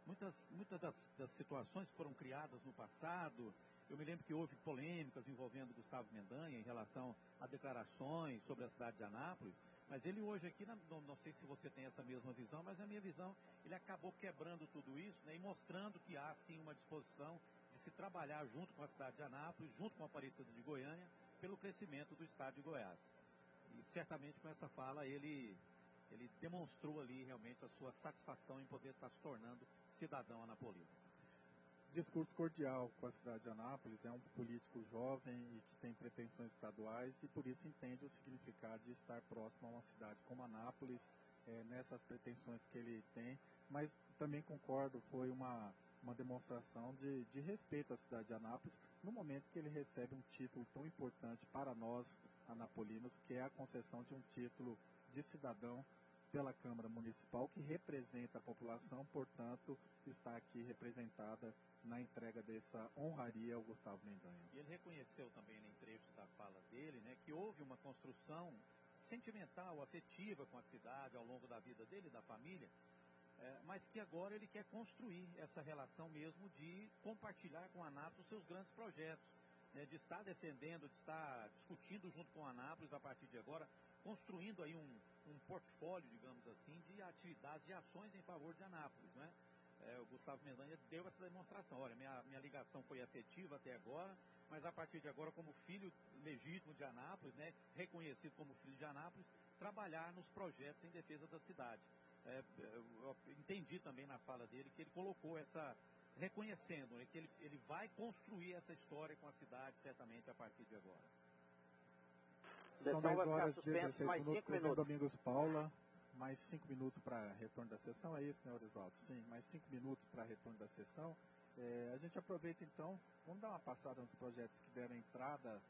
A: das situações que foram criadas no passado. Eu me lembro que houve polêmicas envolvendo Gustavo Mendanha em relação a declarações sobre a cidade de Anápolis, mas ele hoje aqui, não sei se você tem essa mesma visão, mas na minha visão, ele acabou quebrando tudo isso, né, e mostrando que há sim uma disposição de se trabalhar junto com a cidade de Anápolis, junto com a Aparecida de Goiânia, pelo crescimento do estado de Goiás. E certamente com essa fala ele demonstrou ali realmente a sua satisfação em poder estar se tornando cidadão anapolino.
B: Discurso cordial com a cidade de Anápolis, é um político jovem e que tem pretensões estaduais e por isso entende o significado de estar próximo a uma cidade como Anápolis, nessas pretensões que ele tem, mas também concordo, foi uma demonstração de respeito à cidade de Anápolis no momento que ele recebe um título tão importante para nós anapolinos, que é a concessão de um título de cidadão pela Câmara Municipal, que representa a população, portanto, está aqui representada na entrega dessa honraria ao Gustavo Mendanha.
A: E ele reconheceu também no trecho da fala dele, né, que houve uma construção sentimental, afetiva com a cidade ao longo da vida dele e da família, mas que agora ele quer construir essa relação mesmo de compartilhar com a Anápolis os seus grandes projetos, né, de estar defendendo, de estar discutindo junto com a Anápolis a partir de agora, construindo aí um portfólio, digamos assim, de atividades, de ações em favor de Anápolis, né? O Gustavo Mendanha deu essa demonstração. Olha, minha ligação foi afetiva até agora, mas a partir de agora, como filho legítimo de Anápolis, né, reconhecido como filho de Anápolis, trabalhar nos projetos em defesa da cidade. Eu entendi também na fala dele que ele colocou reconhecendo, né, que ele vai construir essa história com a cidade, certamente, a partir de agora.
B: São 10 horas e 16 mais minutos, presidente Domingos Paula. Mais 5 minutos para retorno da sessão, é isso, senhor Oswaldo? Sim, mais 5 minutos para retorno da sessão. A gente aproveita então, vamos dar uma passada nos projetos que deram entrada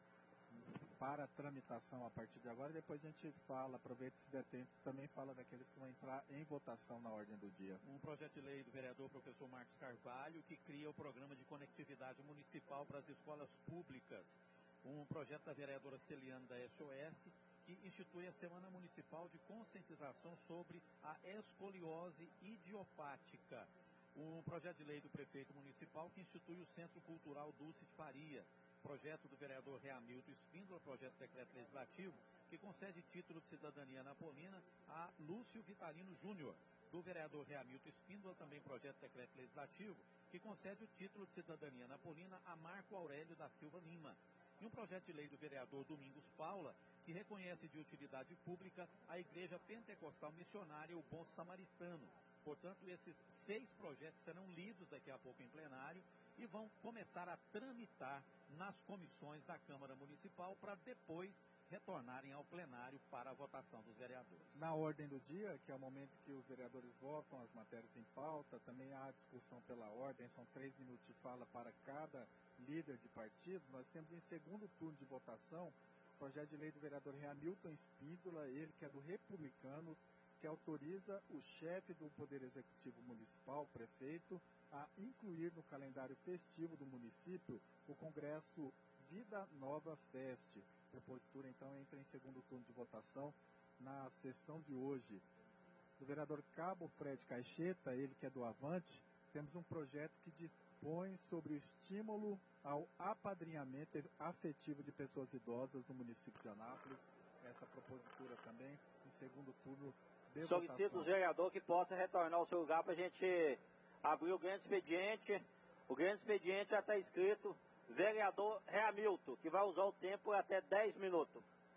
B: para a tramitação a partir de agora, e depois a gente aproveita se der tempo, também fala daqueles que vão entrar em votação na ordem do dia.
A: Um projeto de lei do vereador professor Marcos Carvalho, que cria o programa de conectividade municipal para as escolas públicas. Um projeto da vereadora Celiane da SOS, que institui a Semana Municipal de Conscientização sobre a Escoliose Idiopática. Um projeto de lei do prefeito municipal que institui o Centro Cultural Dulce de Faria. Projeto do vereador Reamilton Espíndola, projeto de decreto legislativo, que concede título de cidadania anapolina a Lúcio Vitalino Júnior. Do vereador Reamilton Espíndola, também projeto de decreto legislativo, que concede o título de cidadania anapolina a Marco Aurélio da Silva Lima. E um projeto de lei do vereador Domingos Paula, que reconhece de utilidade pública a Igreja Pentecostal Missionária, o Bom Samaritano. Portanto, esses 6 projetos serão lidos daqui a pouco em plenário e vão começar a tramitar nas comissões da Câmara Municipal para depois retornarem ao plenário para a votação dos vereadores.
B: Na ordem do dia, que é o momento que os vereadores votam as matérias em pauta, também há discussão pela ordem, são 3 minutos de fala para cada líder de partido. Nós temos em segundo turno de votação o projeto de lei do vereador Reamilton Espíndola, ele que é do Republicanos, que autoriza o chefe do Poder Executivo Municipal, o prefeito, a incluir no calendário festivo do município o Congresso Vida Nova Fest. A propositura, então, entra em segundo turno de votação na sessão de hoje. Do vereador Cabo Fred Caixeta, ele que é do Avante, temos um projeto que dispõe sobre o estímulo ao apadrinhamento afetivo de pessoas idosas no município de Anápolis. Essa propositura também em segundo turno de votação.
C: Solicito o vereador que possa retornar ao seu lugar para a gente abrir o grande expediente. O grande expediente já está escrito vereador Reamilton, que vai usar o tempo até 10 minutos.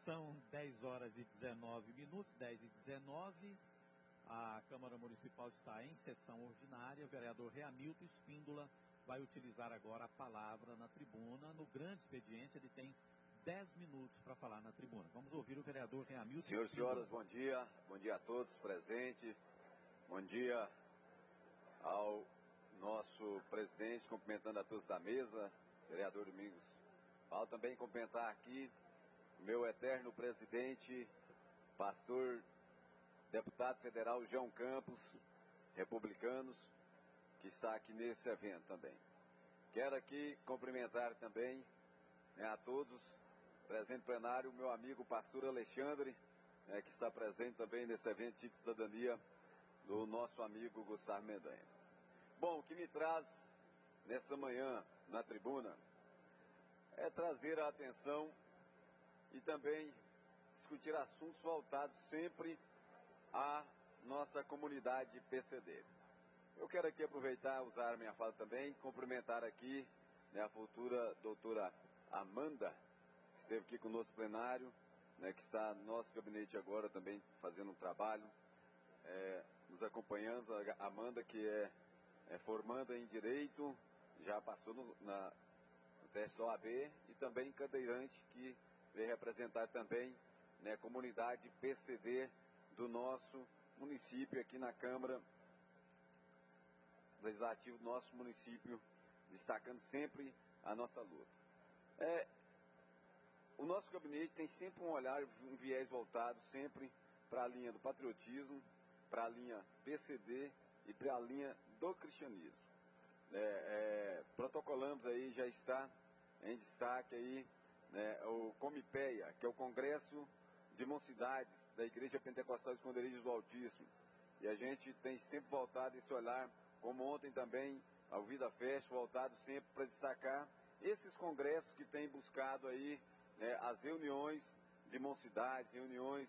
A: São 10 horas e 19 minutos, 10 e 19. A Câmara Municipal está em sessão ordinária. O vereador Reamilton Espíndola vai utilizar agora a palavra na tribuna. No grande expediente, ele tem 10 minutos para falar na tribuna. Vamos ouvir o vereador Reamilton Espíndola.
J: Senhoras e senhores, bom dia. Bom dia a todos presentes. Bom dia ao nosso presidente, cumprimentando a todos da mesa, vereador Domingos Paulo. Também cumprimentar aqui o meu eterno presidente, pastor, deputado federal João Campos, republicanos, que está aqui nesse evento também. Quero aqui cumprimentar também, a todos, presente plenário, o meu amigo pastor Alexandre, que está presente também nesse evento de cidadania do nosso amigo Gustavo Mendanha. Bom, o que me traz nessa manhã na tribuna é trazer a atenção e também discutir assuntos voltados sempre à nossa comunidade PCD. Eu quero aqui aproveitar, usar a minha fala também, cumprimentar aqui a futura doutora Amanda, que esteve aqui conosco no plenário, que está no nosso gabinete agora também fazendo um trabalho, nos acompanhando. A Amanda, que é formanda em Direito, já passou no teste da OAB, e também cadeirante, que veio representar também a comunidade PCD do nosso município aqui na Câmara Legislativa do nosso município, destacando sempre a nossa luta. O nosso gabinete tem sempre um olhar, um viés voltado sempre para a linha do patriotismo, para a linha PCD e para a linha do cristianismo. Protocolamos aí, já está em destaque aí, o Comipeia, que é o Congresso de Mocidades da Igreja Pentecostal Esconderijos do Altíssimo. E a gente tem sempre voltado esse olhar, como ontem também, ao Vida Fest, voltado sempre para destacar esses congressos que têm buscado aí as reuniões de mocidades, reuniões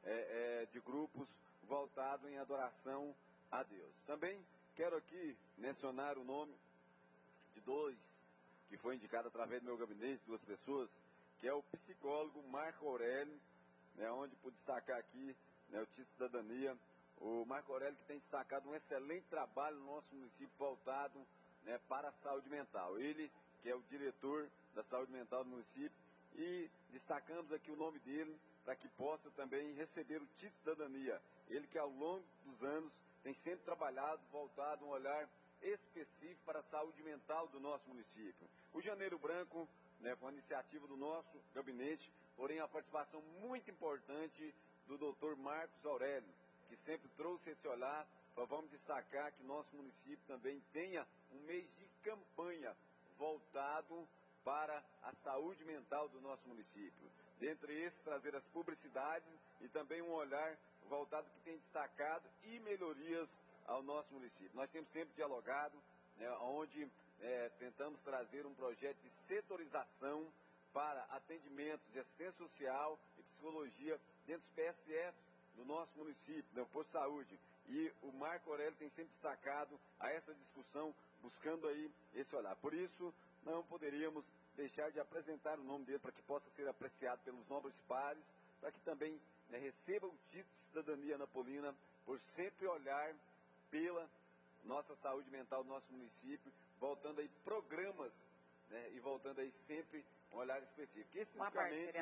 J: de grupos voltados em adoração a Deus. Também quero aqui mencionar o nome de dois, que foi indicado através do meu gabinete, duas pessoas, que é o psicólogo Marco Aurélio, onde pude destacar aqui o título de cidadania, o Marco Aurélio, que tem destacado um excelente trabalho no nosso município voltado para a saúde mental. Ele, que é o diretor da saúde mental do município, e destacamos aqui o nome dele para que possa também receber o título de cidadania. Ele que ao longo dos anos tem sempre trabalhado, voltado um olhar específico para a saúde mental do nosso município. O Janeiro Branco, foi uma iniciativa do nosso gabinete, porém a participação muito importante do Dr. Marcos Aurélio, que sempre trouxe esse olhar para vamos destacar que nosso município também tenha um mês de campanha voltado para a saúde mental do nosso município. Dentre esses, trazer as publicidades e também um olhar voltado que tem destacado e melhorias ao nosso município. Nós temos sempre dialogado, onde tentamos trazer um projeto de setorização para atendimentos de assistência social e psicologia dentro dos PSFs do nosso município, do posto de saúde. E o Marco Aurélio tem sempre destacado a essa discussão, buscando aí esse olhar. Por isso, não poderíamos deixar de apresentar o nome dele para que possa ser apreciado pelos nobres pares, para que também receba o título de cidadania napolina, por sempre olhar pela nossa saúde mental do nosso município, voltando aí programas, e voltando aí sempre um olhar específico. Especificamente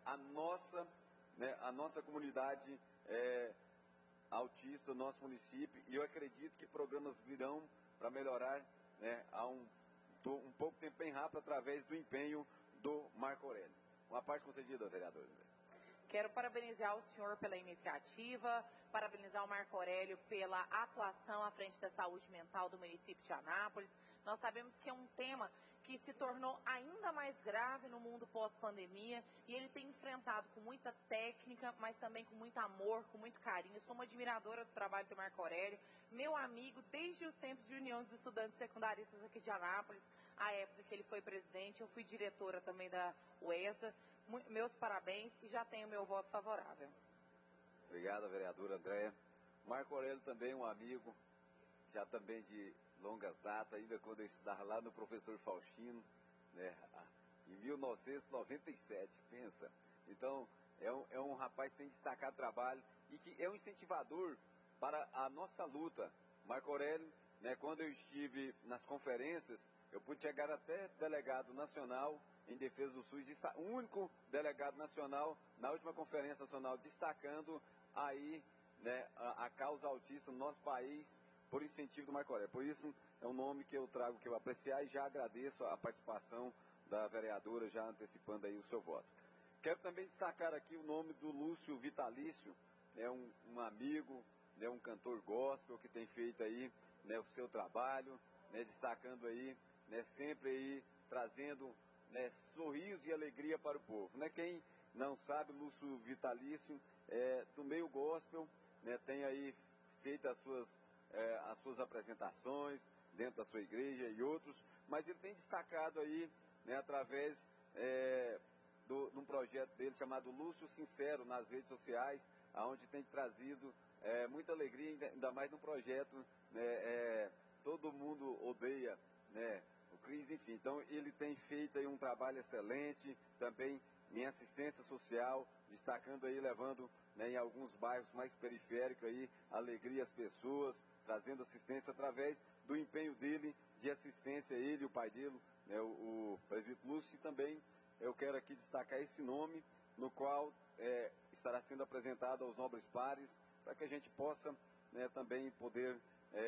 J: a nossa comunidade autista do nosso município, e eu acredito que programas virão para melhorar a um pouco tempo bem rápido através do empenho do Marco Aurélio. Uma parte concedida, vereador.
K: Quero parabenizar o senhor pela iniciativa, parabenizar o Marco Aurélio pela atuação à frente da saúde mental do município de Anápolis. Nós sabemos que é um tema que se tornou ainda mais grave no mundo pós-pandemia, e ele tem enfrentado com muita técnica, mas também com muito amor, com muito carinho. Eu sou uma admiradora do trabalho do Marco Aurélio, meu amigo desde os tempos de União dos Estudantes Secundaristas aqui de Anápolis, a época que ele foi presidente. Eu fui diretora também da UESA. Meus parabéns, e já tenho meu voto favorável.
J: Obrigado, vereadora Andréia. Marco Aurélio também um amigo, já também de longas datas, ainda quando eu estudava lá no professor Faustino, em 1997, pensa. Então, é um rapaz que tem destacado trabalho e que é um incentivador para a nossa luta. Marco Aurélio, né, quando eu estive nas conferências, eu pude chegar até delegado nacional em defesa do SUS, o único delegado nacional na última conferência nacional, destacando aí, né, a causa autista no nosso país por incentivo do Marco Aurélio. Por isso, é um nome que eu trago, que eu apreciar, e já agradeço a participação da vereadora, já antecipando aí o seu voto. Quero também destacar aqui o nome do Lúcio Vitalício, um amigo, um cantor gospel que tem feito aí, né, o seu trabalho, né, destacando aí, né, sempre aí trazendo, né, sorriso e alegria para o povo. Né? Quem não sabe, Lúcio Vitalício é do meio gospel, né, tem aí feito as suas apresentações dentro da sua igreja e outros, mas ele tem destacado aí, né, através de um projeto dele chamado Lúcio Sincero nas redes sociais, onde tem trazido muita alegria, ainda mais no projeto, né, Todo Mundo Odeia, né, o Cris, enfim. Então ele tem feito aí um trabalho excelente, também em assistência social, destacando aí, levando, né, em alguns bairros mais periféricos aí, alegria às pessoas, trazendo assistência através do empenho dele de assistência, ele e o pai dele, né, o presbítero Lúcio. E também eu quero aqui destacar esse nome, no qual estará sendo apresentado aos nobres pares, para que a gente possa, né, também poder,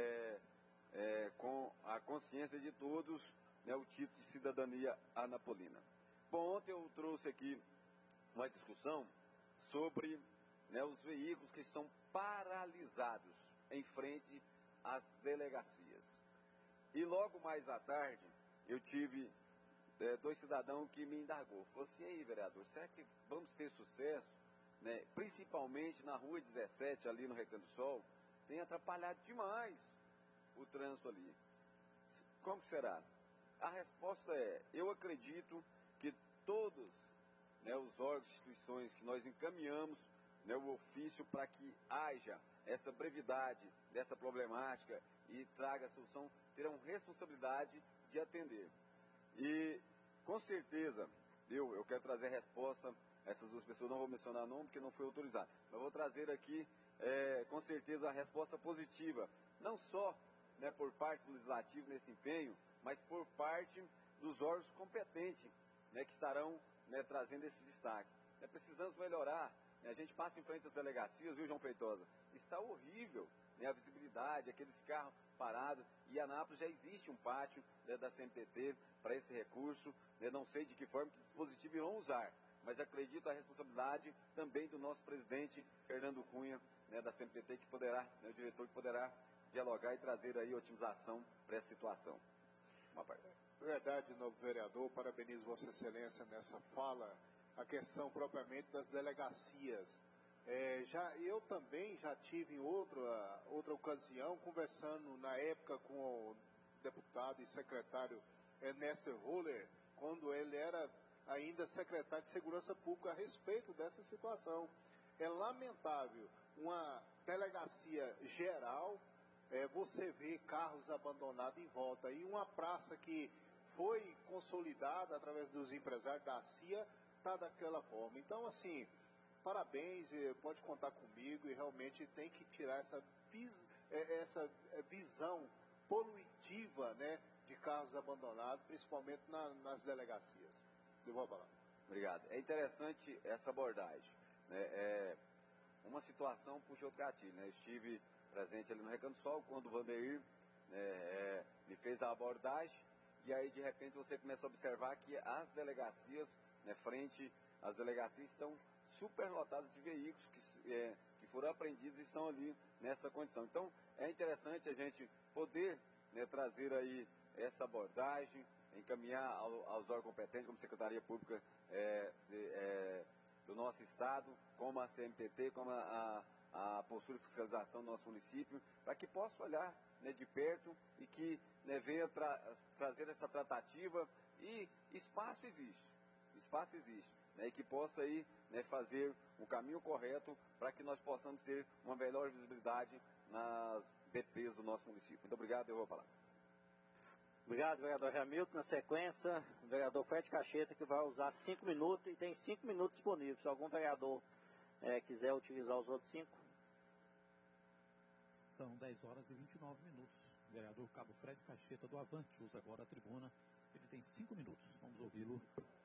J: com a consciência de todos, né, o título de cidadania anapolina. Bom, ontem eu trouxe aqui uma discussão sobre, né, os veículos que estão paralisados em frente às delegacias. E logo mais à tarde, eu tive dois cidadãos que me indagou. Falou assim: e aí, vereador, será que vamos ter sucesso? Né? Principalmente na rua 17, ali no Recanto do Sol, tem atrapalhado demais o trânsito ali. Como que será? A resposta é: eu acredito que todos, né, os órgãos e instituições que nós encaminhamos, né, o ofício para que haja essa brevidade dessa problemática e traga a solução, terão responsabilidade de atender. E, com certeza, eu quero trazer a resposta a essas duas pessoas. Não vou mencionar nome porque não foi autorizado, mas vou trazer aqui, com certeza, a resposta positiva, não só, né, por parte do Legislativo nesse empenho, mas por parte dos órgãos competentes, né, que estarão, né, trazendo esse destaque. Precisamos melhorar, né, a gente passa em frente às delegacias, viu, João Feitosa? Está horrível, né, a visibilidade, aqueles carros parados, e a Anápolis já existe um pátio, né, da CMPT para esse recurso, né, não sei de que forma, que dispositivo irão usar, mas acredito a responsabilidade também do nosso presidente Fernando Cunha, né, da CMPT, que poderá, né, o diretor que poderá dialogar e trazer aí otimização para essa situação. Uma parte.
L: Verdade, novo vereador, parabenizo Vossa Excelência nessa fala, a questão propriamente das delegacias. Eu também já tive em outra ocasião, conversando na época com o deputado e secretário Ernesto Roller, quando ele era ainda secretário de Segurança Pública, a respeito dessa situação. É lamentável uma delegacia geral, você vê carros abandonados em volta, e uma praça que foi consolidada através dos empresários da CIA está daquela forma. Então, assim, parabéns, pode contar comigo, e realmente tem que tirar essa visão polutiva, né, de carros abandonados, principalmente nas delegacias. Devolvo a palavra.
J: Obrigado. É interessante essa abordagem, né? Uma situação puxa outro gatilho, né? Eu estive presente ali no Recanto do Sol, quando o Vandeir, me fez a abordagem, e aí de repente você começa a observar que as delegacias, né, frente às delegacias, estão superlotadas de veículos que foram apreendidos e estão ali nessa condição. Então é interessante a gente poder, né, trazer aí essa abordagem, encaminhar aos órgãos competentes, como a Secretaria Pública do nosso Estado, como a CMPT, como a postura de fiscalização do nosso município, para que possa olhar, né, de perto e que, né, venha trazer essa tratativa. E espaço existe, né, e que possa aí, né, fazer o caminho correto para que nós possamos ter uma melhor visibilidade nas DPs do nosso município. Muito obrigado, eu vou falar.
C: Obrigado, vereador Hamilton. Na sequência, o vereador Fred Cacheta, que vai usar 5 minutos e tem 5 minutos disponíveis. Se algum vereador quiser utilizar os outros 5.
A: São 10 horas e 29 minutos. O vereador Cabo Fred Cacheta do Avante usa agora a tribuna. Ele tem 5 minutos. Vamos ouvi-lo.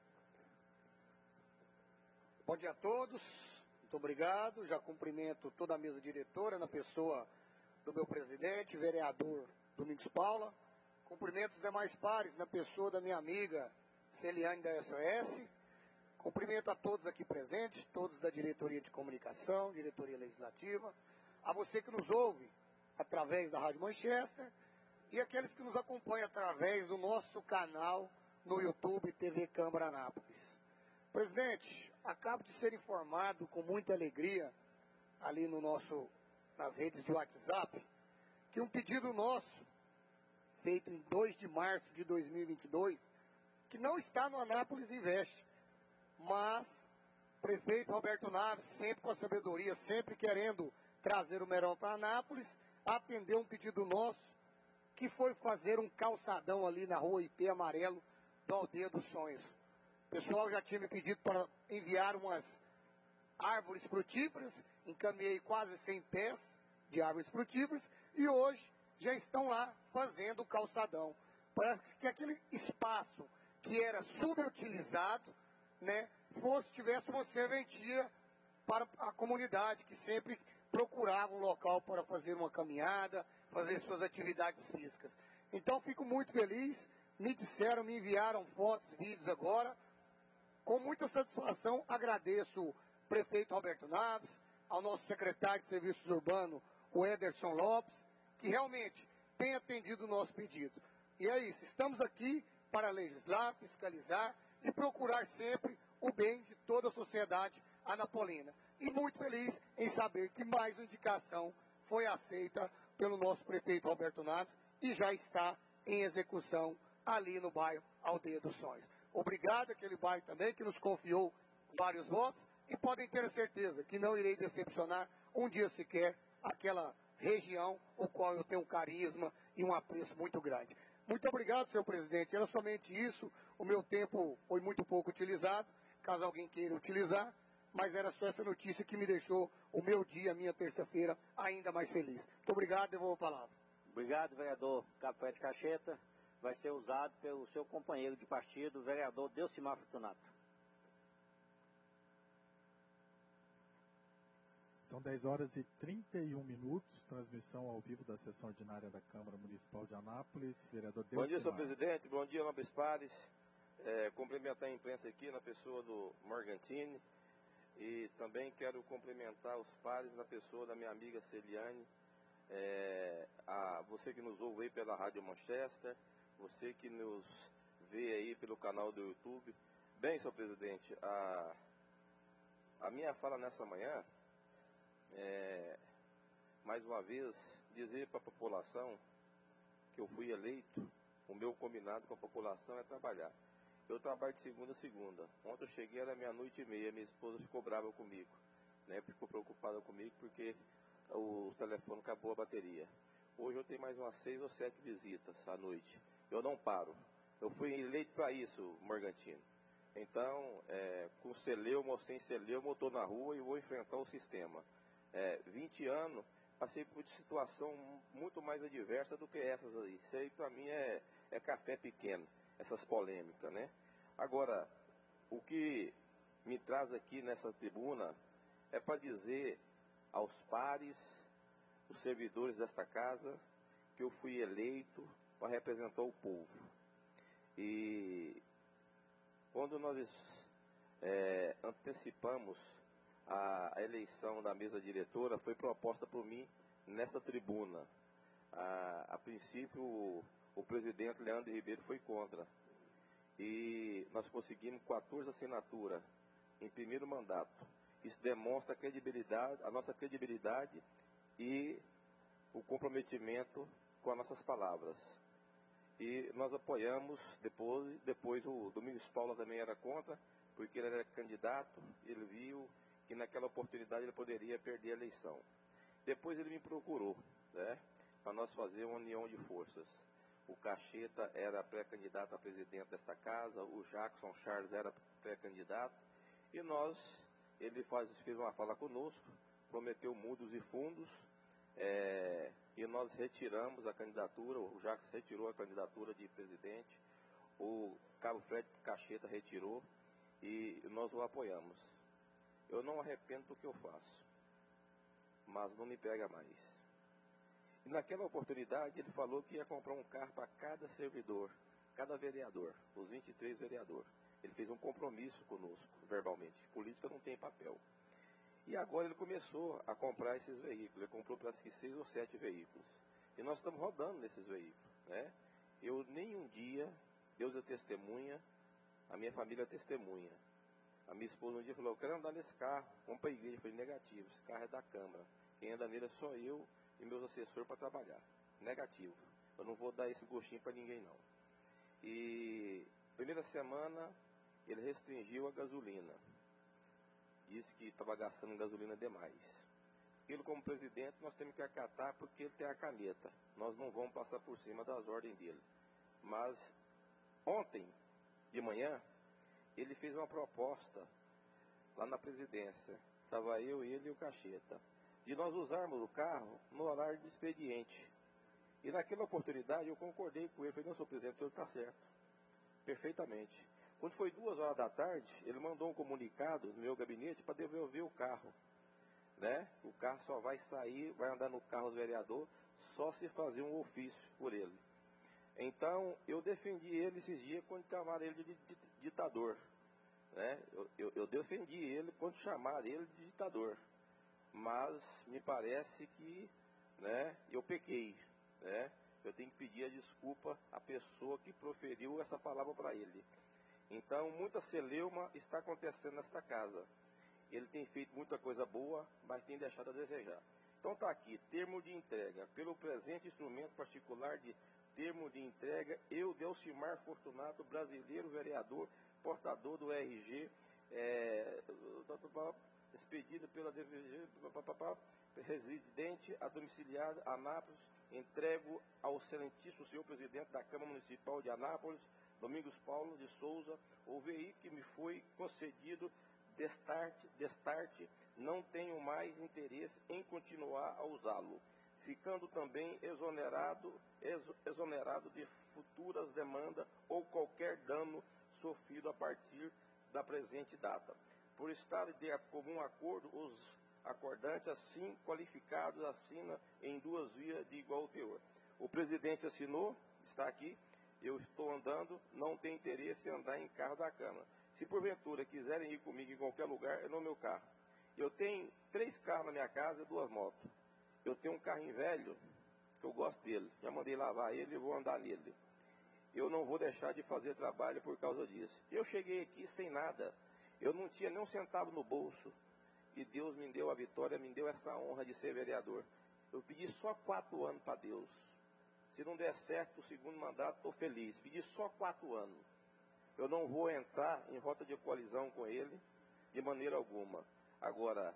F: Bom dia a todos. Muito obrigado. Já cumprimento toda a mesa diretora na pessoa do meu presidente, vereador Domingos Paula. Cumprimento os demais pares na pessoa da minha amiga Celiane da SOS. Cumprimento a todos aqui presentes, todos da diretoria de comunicação, diretoria legislativa, a você que nos ouve através da Rádio Manchester e aqueles que nos acompanham através do nosso canal no YouTube TV Câmara Anápolis. Presidente, acabo de ser informado com muita alegria ali nas redes de WhatsApp que um pedido nosso feito em 2 de março de 2022, que não está no Anápolis Investe, mas o prefeito Roberto Naves, sempre com a sabedoria, sempre querendo trazer o melhor para Anápolis, atendeu um pedido nosso, que foi fazer um calçadão ali na rua IP Amarelo, da Aldeia dos Sonhos. O pessoal já tinha me pedido para enviar umas árvores frutíferas, encaminhei quase 100 pés de árvores frutíferas, e hoje já estão lá fazendo o calçadão, para que aquele espaço que era subutilizado, né, tivesse uma serventia para a comunidade, que sempre procurava um local para fazer uma caminhada, fazer suas atividades físicas. Então fico muito feliz, me enviaram fotos, vídeos agora, com muita satisfação agradeço o prefeito Roberto Naves, ao nosso secretário de Serviços Urbanos, o Ederson Lopes, que realmente tem atendido o nosso pedido. E é isso, estamos aqui para legislar, fiscalizar e procurar sempre o bem de toda a sociedade anapolina. E muito feliz em saber que mais uma indicação foi aceita pelo nosso prefeito Roberto Naves e já está em execução ali no bairro Aldeia dos Sonhos. Obrigado àquele bairro também que nos confiou vários votos e podem ter a certeza que não irei decepcionar um dia sequer aquela região, o qual eu tenho um carisma e um apreço muito grande. Muito obrigado, senhor presidente. Era somente isso. O meu tempo foi muito pouco utilizado, caso alguém queira utilizar, mas era só essa notícia que me deixou o meu dia, a minha terça-feira, ainda mais feliz. Muito obrigado, devolvo a palavra.
C: Obrigado, vereador Cabo Fred Cacheta. Vai ser usado pelo seu companheiro de partido, o vereador Delcimar Fortunato.
B: São 10 horas e 31 minutos, transmissão ao vivo da sessão ordinária da Câmara Municipal de Anápolis. Vereador Delcimar.
M: Bom dia, senhor presidente. Bom dia, nobres pares. Cumprimentar a imprensa aqui na pessoa do Morgantini. E também quero cumprimentar os pares na pessoa da minha amiga Celiane. A você que nos ouve aí pela Rádio Manchester. Você que nos vê aí pelo canal do YouTube. Bem, senhor presidente, a minha fala nessa manhã mais uma vez, dizer para a população que eu fui eleito, o meu combinado com a população é trabalhar. Eu trabalho de segunda a segunda. Ontem eu cheguei, era 00:30, minha esposa ficou brava comigo, né? Ficou preocupada comigo porque o telefone acabou a bateria. Hoje eu tenho mais umas 6 ou 7 visitas à noite. Eu não paro. Eu fui eleito para isso, Morgantino. Então, com celeuma ou sem celeuma, eu estou na rua e vou enfrentar o sistema. 20 anos, passei por situação muito mais adversa do que essas aí. Isso aí para mim é café pequeno, essas polêmicas, né? Agora, o que me traz aqui nessa tribuna é para dizer aos pares, os servidores desta casa, que eu fui eleito para representar o povo. E quando nós antecipamos a eleição da mesa diretora, foi proposta por mim nesta tribuna. A princípio, o presidente Leandro Ribeiro foi contra. E nós conseguimos 14 assinaturas em primeiro mandato. Isso demonstra a nossa credibilidade e o comprometimento com as nossas palavras. E nós apoiamos, depois o Domingos Paula também era contra, porque ele era candidato, ele viu que naquela oportunidade ele poderia perder a eleição. Depois ele me procurou, né, para nós fazer uma união de forças. o Cacheta era pré-candidato a presidente desta casa, o Jackson Charles era pré-candidato, e ele fez uma fala conosco, prometeu mundos e fundos, e nós retiramos a candidatura, o Jackson retirou a candidatura de presidente, o Cabo Fred Cacheta retirou, e nós o apoiamos. Eu não arrependo do que eu faço, mas não me pega mais. E naquela oportunidade ele falou que ia comprar um carro para cada servidor, cada vereador, os 23 vereadores. Ele fez um compromisso conosco, verbalmente. Política não tem papel. E agora ele começou a comprar esses veículos. Ele comprou parece que 6 ou 7 veículos. E nós estamos rodando nesses veículos, né? Eu nem um dia, Deus é testemunha, a minha família é testemunha. A minha esposa um dia falou, eu quero andar nesse carro, vamos para a igreja. Eu falei, negativo, esse carro é da Câmara. Quem anda nele é só eu e meus assessores para trabalhar. Negativo. Eu não vou dar esse gostinho para ninguém, não. E primeira semana ele restringiu a gasolina. Disse que estava gastando gasolina demais. Ele, como presidente, nós temos que acatar porque ele tem a caneta. Nós não vamos passar por cima das ordens dele. Mas ontem de manhã ele fez uma proposta lá na presidência. Estava eu, ele e o Cacheta. De nós usarmos o carro no horário de expediente. E naquela oportunidade eu concordei com ele. Falei, não, senhor presidente, o senhor está certo. Perfeitamente. Quando foi 2 horas da tarde, ele mandou um comunicado no meu gabinete para devolver o carro. Né? O carro só vai sair, vai andar no carro do vereador, só se fazer um ofício por ele. Então, eu defendi ele esses dias quando chamaram ele de ditador. Né? Eu defendi ele quando chamaram ele de ditador. Mas me parece que, né, eu pequei. Né? Eu tenho que pedir a desculpa à pessoa que proferiu essa palavra para ele. Então, muita celeuma está acontecendo nesta casa. Ele tem feito muita coisa boa, mas tem deixado a desejar. Então está aqui, termo de entrega. Pelo presente instrumento particular de termo de entrega, eu, Delcimar Fortunato, brasileiro, vereador, portador do RG, expedido pela DVG, residente a domiciliado Anápolis, entrego ao excelentíssimo senhor presidente da Câmara Municipal de Anápolis, Domingos Paulo de Souza, o veículo que me foi concedido destarte, não tenho mais interesse em continuar a usá-lo, ficando também exonerado de futuras demandas ou qualquer dano sofrido a partir da presente data. Por estar de comum acordo, os acordantes assim qualificados assinam em 2 vias de igual teor. O presidente assinou, está aqui, eu estou andando, não tenho interesse em andar em carro da Câmara. Se porventura quiserem ir comigo em qualquer lugar, é no meu carro. Eu tenho 3 carros na minha casa e 2 motos. Eu tenho um carrinho velho, que eu gosto dele. Já mandei lavar ele e vou andar nele. Eu não vou deixar de fazer trabalho por causa disso. Eu cheguei aqui sem nada. Eu não tinha nem um centavo no bolso. E Deus me deu a vitória, me deu essa honra de ser vereador. Eu pedi só 4 anos para Deus. Se não der certo o segundo mandato, estou feliz. Pedi só 4 anos. Eu não vou entrar em rota de coalizão com ele, de maneira alguma. Agora,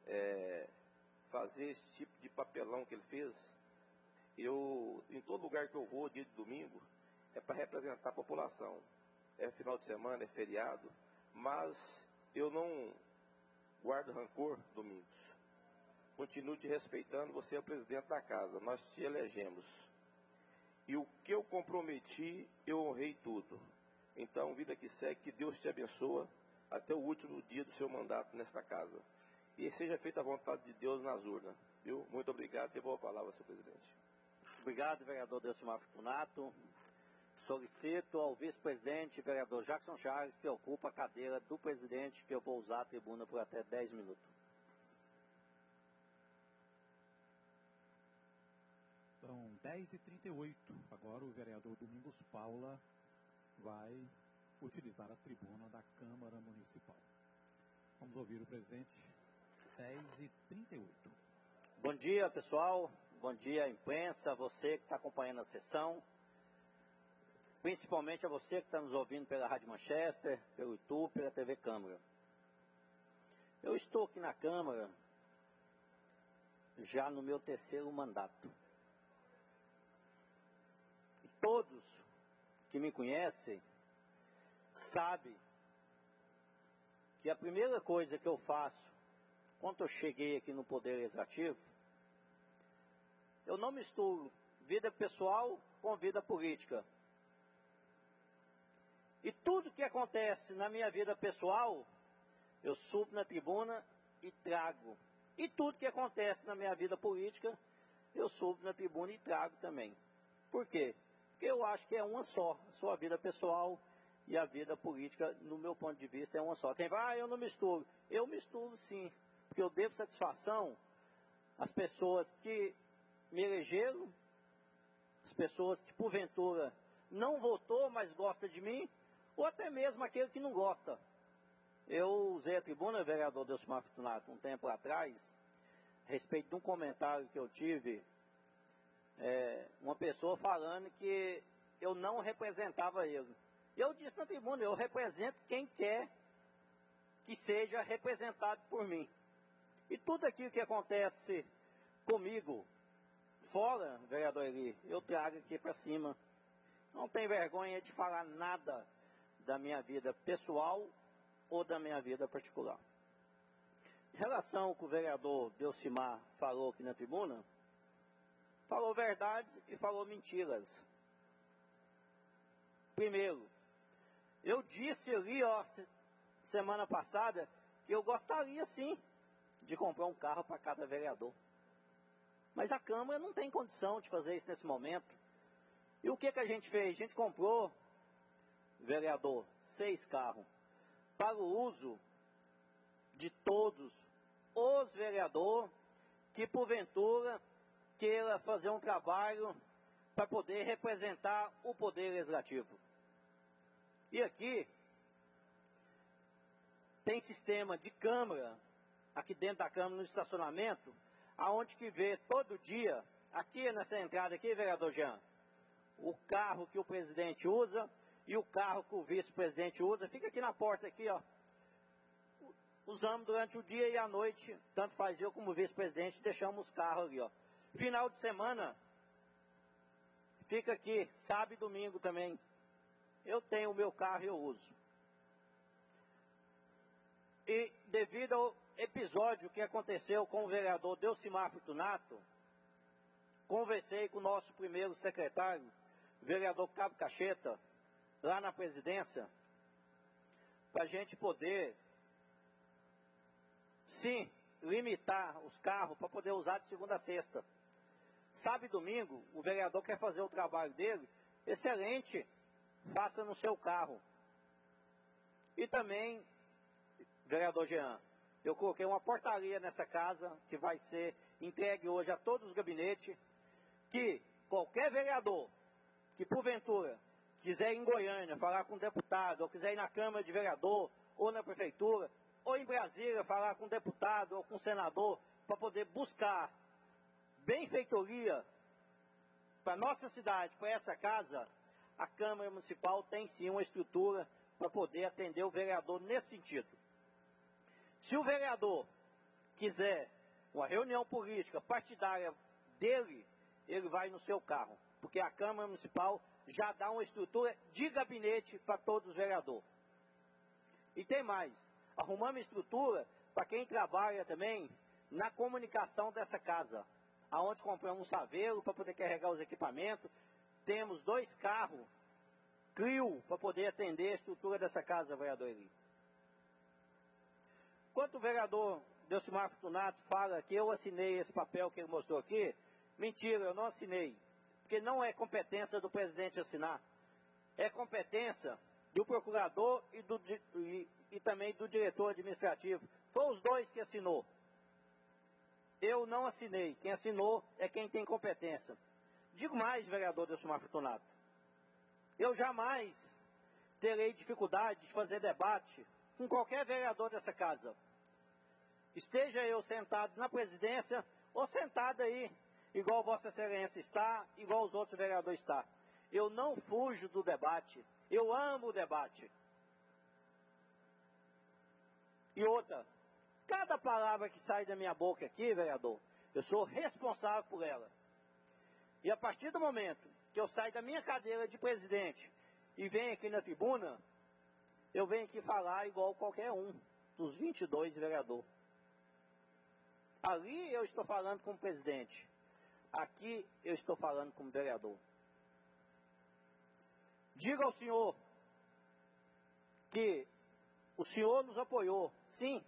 M: fazer esse tipo de papelão que ele fez, em todo lugar que eu vou, dia de domingo, é para representar a população. É final de semana, é feriado, mas eu não guardo rancor, Domingos. Continuo te respeitando, você é o presidente da casa, nós te elegemos. E o que eu comprometi, eu honrei tudo. Então, vida que segue, que Deus te abençoe até o último dia do seu mandato nesta casa. E seja feita a vontade de Deus nas urnas. Viu? Muito obrigado. Devolvo a palavra, senhor presidente.
C: Obrigado, vereador Delcimar Fortunato. Solicito ao vice-presidente, vereador Jackson Charles, que ocupa a cadeira do presidente, que eu vou usar a tribuna por até 10 minutos.
A: São 10h38. Agora o vereador Domingos Paula vai utilizar a tribuna da Câmara Municipal. Vamos ouvir o presidente. 10h38.
C: Bom dia, pessoal. Bom dia, imprensa, você que está acompanhando a sessão. Principalmente a você que está nos ouvindo pela Rádio Manchester, pelo YouTube, pela TV Câmara. Eu estou aqui na Câmara já no meu 3º mandato. todos que me conhecem sabem que a primeira coisa que eu faço quando eu cheguei aqui no Poder Legislativo, eu não misturo vida pessoal com vida política. E tudo que acontece na minha vida pessoal, eu subo na tribuna e trago. E tudo que acontece na minha vida política, eu subo na tribuna e trago também. Por quê? Porque eu acho que é uma só. A sua vida pessoal e a vida política, no meu ponto de vista, é uma só. Quem vai, eu não misturo. Eu misturo sim. Porque eu devo satisfação às pessoas que me elegeram, as pessoas que porventura não votou, mas gosta de mim, ou até mesmo aquele que não gosta. Eu usei a tribuna, vereador Delcimar Fortunato, um tempo atrás, a respeito de um comentário que eu tive, uma pessoa falando que eu não representava ele. Eu disse na tribuna, eu represento quem quer que seja representado por mim. E tudo aquilo que acontece comigo, fora, vereador Eli, eu trago aqui para cima. Não tenho vergonha de falar nada da minha vida pessoal ou da minha vida particular. Em relação ao que o vereador Delcimar falou aqui na tribuna, falou verdades e falou mentiras. Primeiro, eu disse ali, semana passada, que eu gostaria sim de comprar um carro para cada vereador. Mas a Câmara não tem condição de fazer isso nesse momento. E o que a gente fez? A gente comprou, vereador, 6 carros para o uso de todos os vereadores que porventura queira fazer um trabalho para poder representar o Poder Legislativo. E aqui tem sistema de câmera, aqui dentro da Câmara, no estacionamento, aonde que vê todo dia, aqui nessa entrada aqui, vereador Jean, o carro que o presidente usa e o carro que o vice-presidente usa, fica aqui na porta aqui, ó. Usamos durante o dia e a noite, tanto faz eu como o vice-presidente, deixamos os carros ali, ó. Final de semana, fica aqui, sábado e domingo também. Eu tenho o meu carro e eu uso. E devido ao episódio que aconteceu com o vereador Delcimar Fortunato, conversei com o nosso primeiro secretário, o vereador Cabo Cacheta, lá na presidência, para a gente poder, sim, limitar os carros para poder usar de segunda a sexta. Sábado e domingo, o vereador quer fazer o trabalho dele, excelente, faça no seu carro. E também, vereador Jean, eu coloquei uma portaria nessa casa, que vai ser entregue hoje a todos os gabinetes, que qualquer vereador que porventura quiser ir em Goiânia falar com o deputado, ou quiser ir na Câmara de Vereador, ou na Prefeitura, ou em Brasília falar com o deputado ou com o senador, para poder buscar benfeitoria para nossa cidade, para essa casa, a Câmara Municipal tem sim uma estrutura para poder atender o vereador nesse sentido. Se o vereador quiser uma reunião política partidária dele, ele vai no seu carro, porque a Câmara Municipal já dá uma estrutura de gabinete para todos os vereadores. E tem mais, arrumamos estrutura para quem trabalha também na comunicação dessa casa, aonde compramos um saveiro para poder carregar os equipamentos, temos 2 carros Clio para poder atender a estrutura dessa casa, vereador Eli. Enquanto o vereador Delcimar Fortunato fala que eu assinei esse papel que ele mostrou aqui, mentira, eu não assinei, porque não é competência do presidente assinar, é competência do procurador e também do diretor administrativo. Foi os 2 que assinou. Eu não assinei, quem assinou é quem tem competência. Digo mais, vereador Delcimar Fortunato, eu jamais terei dificuldade de fazer debate com qualquer vereador dessa casa. Esteja eu sentado na presidência ou sentado aí, igual Vossa Excelência está, igual os outros vereadores estão. Eu não fujo do debate, eu amo o debate. E outra, cada palavra que sai da minha boca aqui, vereador, eu sou responsável por ela. E a partir do momento que eu saio da minha cadeira de presidente e venho aqui na tribuna, eu venho aqui falar igual qualquer um dos 22 vereadores. Ali eu estou falando como presidente. Aqui eu estou falando como vereador. Diga ao senhor que o senhor nos apoiou. Sim.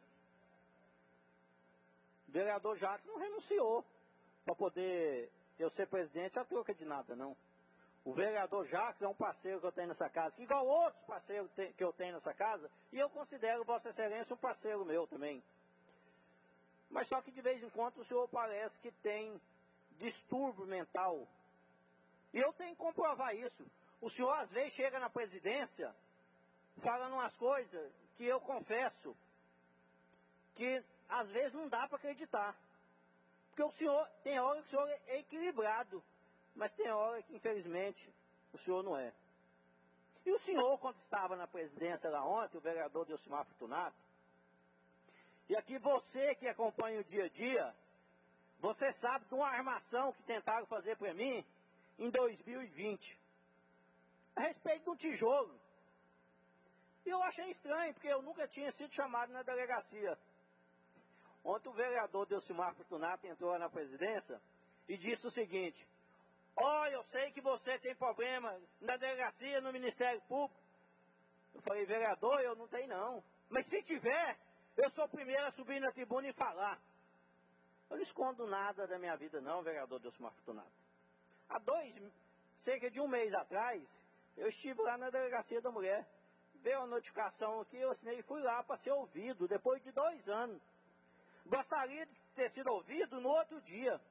C: O vereador Jacques não renunciou para poder eu ser presidente a troca de nada, não. O vereador Jacques é um parceiro que eu tenho nessa casa, que igual outros parceiros que eu tenho nessa casa, e eu considero Vossa Excelência um parceiro meu também. Mas só que de vez em quando o senhor parece que tem distúrbio mental. E eu tenho que comprovar isso. O senhor às vezes chega na presidência falando umas coisas que eu confesso que às vezes não dá para acreditar. Porque o senhor, tem hora que o senhor é equilibrado, mas tem hora que infelizmente o senhor não é. E o senhor, quando estava na presidência lá ontem, o vereador Delcimar Fortunato, e aqui você que acompanha o dia a dia, você sabe de uma armação que tentaram fazer para mim em 2020, a respeito de um tijolo. E eu achei estranho, porque eu nunca tinha sido chamado na delegacia. Ontem o vereador Delcimar Fortunato entrou na presidência e disse o seguinte: olha, eu sei que você tem problema na delegacia, no Ministério Público. Eu falei, vereador, eu não tenho não. Mas se tiver, eu sou o primeiro a subir na tribuna e falar. Eu não escondo nada da minha vida não, vereador Delcimar Fortunato. Há cerca de um mês atrás, eu estive lá na delegacia da mulher. Veio a notificação aqui, eu assinei e fui lá para ser ouvido, depois de 2 anos. Gostaria de ter sido ouvido no outro dia.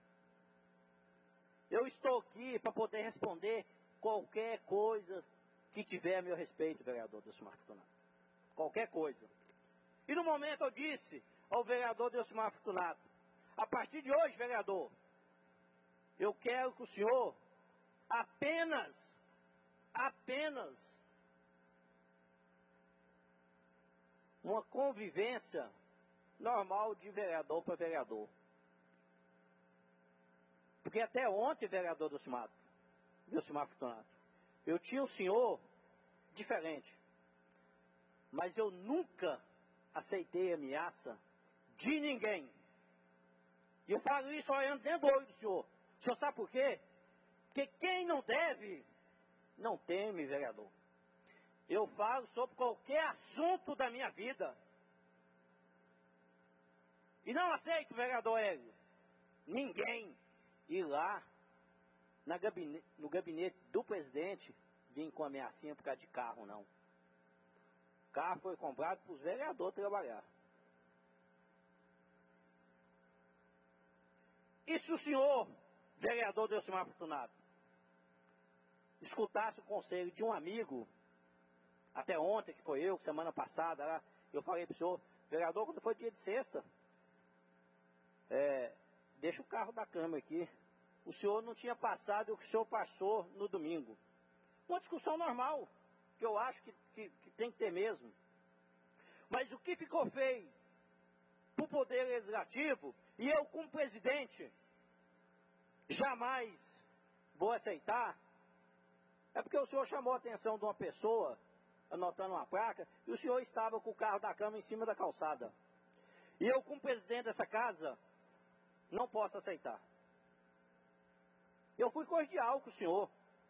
C: Eu estou aqui para poder responder qualquer coisa que tiver a meu respeito, vereador Delcimar Fortunato. Qualquer coisa. E no momento eu disse ao vereador Delcimar Fortunato: a partir de hoje, vereador, eu quero que o senhor apenas uma convivência normal de vereador para vereador. Porque até ontem, vereador Delcimar Fortunato, eu tinha um senhor diferente. Mas eu nunca aceitei ameaça de ninguém. E eu falo isso olhando dentro do olho do senhor. O senhor sabe por quê? Porque quem não deve, não teme, vereador. Eu falo sobre qualquer assunto da minha vida. E não aceito, vereador Hélio, ninguém ir lá no gabinete do presidente vir com ameaçinha por causa de carro, não. O carro foi comprado para os vereadores trabalhar. E se o senhor, vereador Delcimar Fortunato, escutasse o conselho de um amigo, até ontem, que foi eu, semana passada, lá, eu falei para o senhor, vereador, quando foi dia de sexta, deixa o carro da Câmara aqui. O senhor não tinha passado o que o senhor passou no domingo. Uma discussão normal, que eu acho que tem que ter mesmo. Mas o que ficou feio para o Poder Legislativo, e eu como presidente, jamais vou aceitar, é porque o senhor chamou a atenção de uma pessoa, anotando uma placa, e o senhor estava com o carro da Câmara em cima da calçada. E eu como presidente dessa casa, não posso aceitar. Eu fui cordial com o senhor.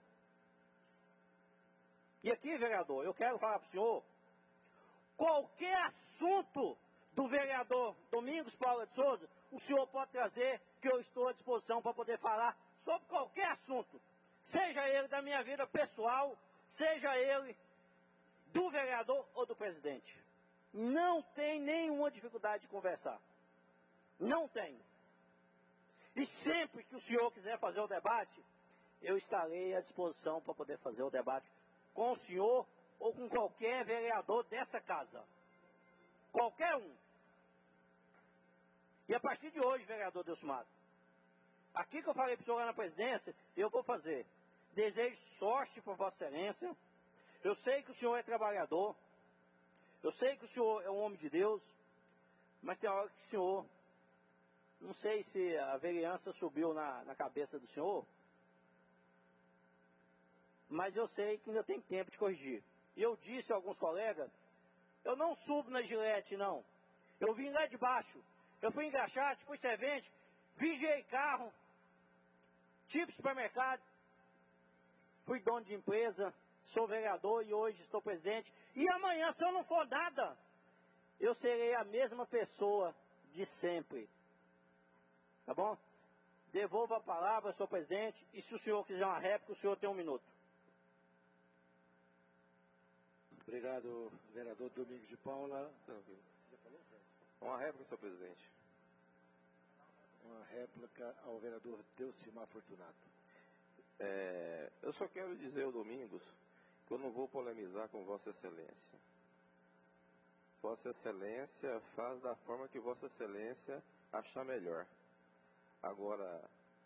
C: E aqui, vereador, eu quero falar para o senhor, qualquer assunto do vereador Domingos Paula de Souza, o senhor pode trazer, que eu estou à disposição para poder falar sobre qualquer assunto. Seja ele da minha vida pessoal, seja ele do vereador ou do presidente. Não tem nenhuma dificuldade de conversar. Não tem. E sempre que o senhor quiser fazer o debate, eu estarei à disposição para poder fazer o debate com o senhor ou com qualquer vereador dessa casa. Qualquer um. E a partir de hoje, vereador Delcimar, aqui que eu falei para o senhor lá na presidência, eu vou fazer. Desejo sorte para Vossa Excelência. Eu sei que o senhor é trabalhador. Eu sei que o senhor é um homem de Deus. Mas tem hora que o senhor, não sei se a vereança subiu na cabeça do senhor, mas eu sei que ainda tem tempo de corrigir. E eu disse a alguns colegas, eu não subo na Gillette, não. Eu vim lá de baixo. Eu fui engraxate, fui servente, vigiei carro, tive supermercado, fui dono de empresa, sou vereador e hoje estou presidente. E amanhã, se eu não for nada, eu serei a mesma pessoa de sempre. Tá bom? Devolvo a palavra, senhor presidente, e se o senhor quiser uma réplica, o senhor tem 1 minuto.
N: Obrigado, vereador Domingos de Paula.
M: Uma réplica, senhor presidente.
N: Uma réplica ao vereador Delcimar Fortunato.
M: Eu só quero dizer ao Domingos que eu não vou polemizar com Vossa Excelência. Vossa Excelência faz da forma que Vossa Excelência achar melhor. Agora,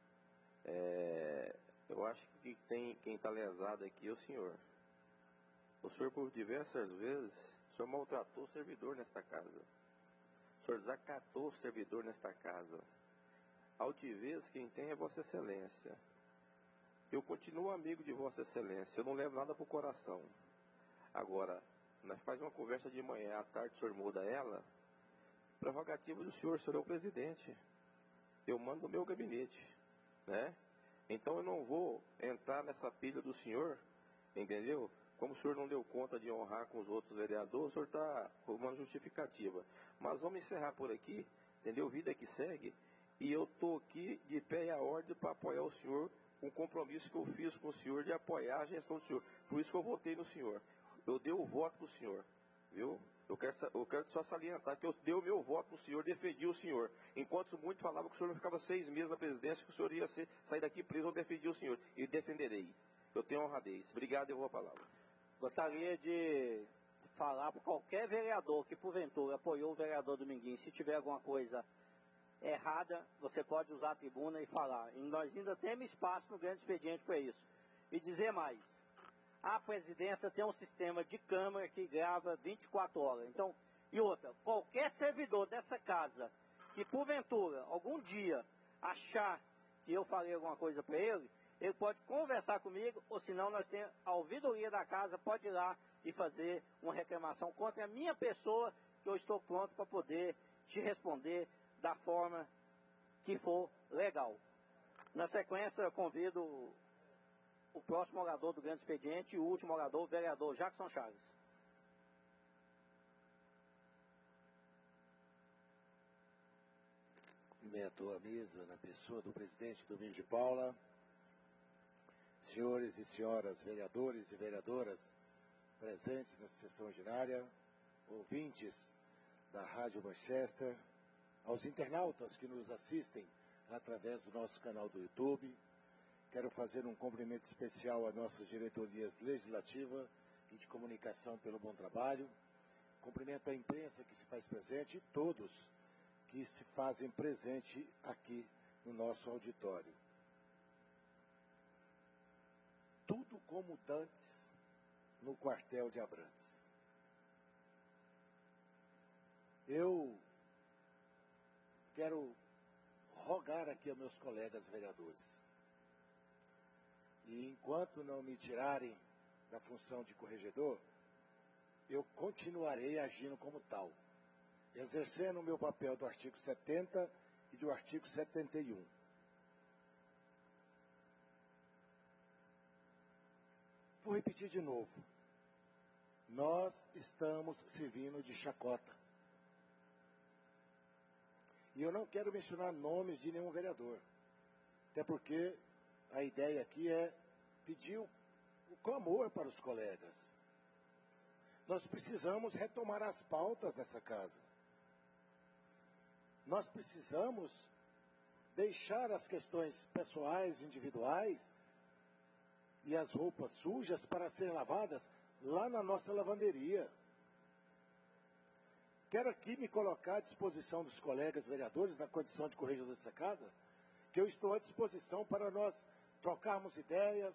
M: eu acho que quem está lesado aqui é o senhor. O senhor, por diversas vezes, o senhor maltratou o servidor nesta casa. O senhor desacatou o servidor nesta casa. Altivez quem tem é Vossa Excelência. Eu continuo amigo de Vossa Excelência, eu não levo nada para o coração. Agora, nós faz uma conversa de manhã, à tarde o senhor muda ela. Prerrogativa do senhor é o presidente. Eu mando no meu gabinete, né? Então eu não vou entrar nessa pilha do senhor, entendeu? Como o senhor não deu conta de honrar com os outros vereadores, o senhor está com uma justificativa. Mas vamos encerrar por aqui, entendeu? Vida que segue. E eu estou aqui de pé e à ordem para apoiar o senhor, um compromisso que eu fiz com o senhor de apoiar a gestão do senhor. Por isso que eu votei no senhor. Eu dei o voto para o senhor, viu? Eu quero só salientar que eu dei o meu voto para o senhor, defendi o senhor. Enquanto muito falava que o senhor não ficava 6 meses na presidência, que o senhor ia sair daqui preso, eu defendi o senhor. E defenderei. Eu tenho honradez. Obrigado, eu vou a palavra.
C: Gostaria de falar para qualquer vereador que porventura apoiou o vereador Dominguinhos, se tiver alguma coisa errada, você pode usar a tribuna e falar. E nós ainda temos espaço no grande expediente para isso. E dizer mais, a presidência tem um sistema de câmera que grava 24 horas. Então, e outra, qualquer servidor dessa casa que porventura, algum dia, achar que eu falei alguma coisa para ele pode conversar comigo, ou senão nós temos a ouvidoria da casa, pode ir lá e fazer uma reclamação contra a minha pessoa, que eu estou pronto para poder te responder da forma que for legal. Na sequência, eu convido o próximo orador do grande expediente e o último orador, o vereador Jackson Chaves.
N: Cumprimento a mesa na pessoa do presidente Domingos de Paula, senhores e senhoras vereadores e vereadoras presentes nessa sessão ordinária, ouvintes da Rádio Manchester, aos internautas que nos assistem através do nosso canal do YouTube. Quero fazer um cumprimento especial às nossas diretorias legislativas e de comunicação pelo bom trabalho. Cumprimento a imprensa que se faz presente e todos que se fazem presente aqui no nosso auditório. Tudo como dantes no quartel de Abrantes. Eu quero rogar aqui aos meus colegas vereadores. E enquanto não me tirarem da função de corregedor, eu continuarei agindo como tal, exercendo o meu papel do artigo 70 e do artigo 71. Vou repetir de novo. Nós estamos servindo de chacota. E eu não quero mencionar nomes de nenhum vereador. Até porque a ideia aqui é pedir o clamor para os colegas. Nós precisamos retomar as pautas dessa casa. Nós precisamos deixar as questões pessoais, individuais e as roupas sujas para serem lavadas lá na nossa lavanderia. Quero aqui me colocar à disposição dos colegas vereadores na condição de corregedor dessa casa, que eu estou à disposição para nós trocarmos ideias,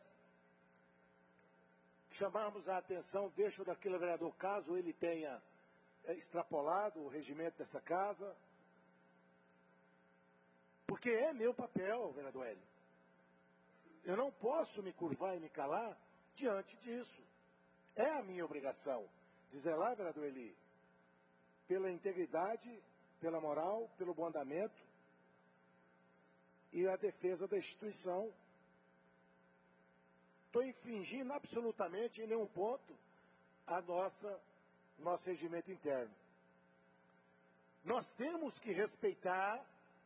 N: chamarmos a atenção, deixo daquele vereador caso ele tenha extrapolado o regimento dessa casa, porque é meu papel, vereador Hélio. Eu não posso me curvar e me calar diante disso. É a minha obrigação de zelar, vereador Eli, pela integridade, pela moral, pelo bom andamento e a defesa da instituição. Estou infringindo absolutamente em nenhum ponto nosso regimento interno. Nós temos que respeitar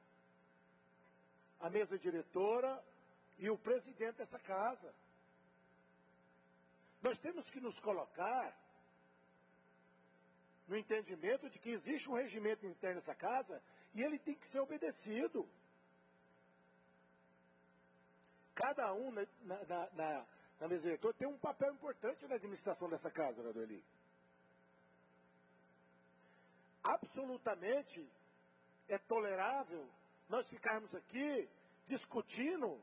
N: a mesa diretora e o presidente dessa casa. Nós temos que nos colocar no entendimento de que existe um regimento interno nessa casa e ele tem que ser obedecido. Cada um na mesa diretora tem um papel importante na administração dessa casa, vereador Eli. Absolutamente é tolerável nós ficarmos aqui discutindo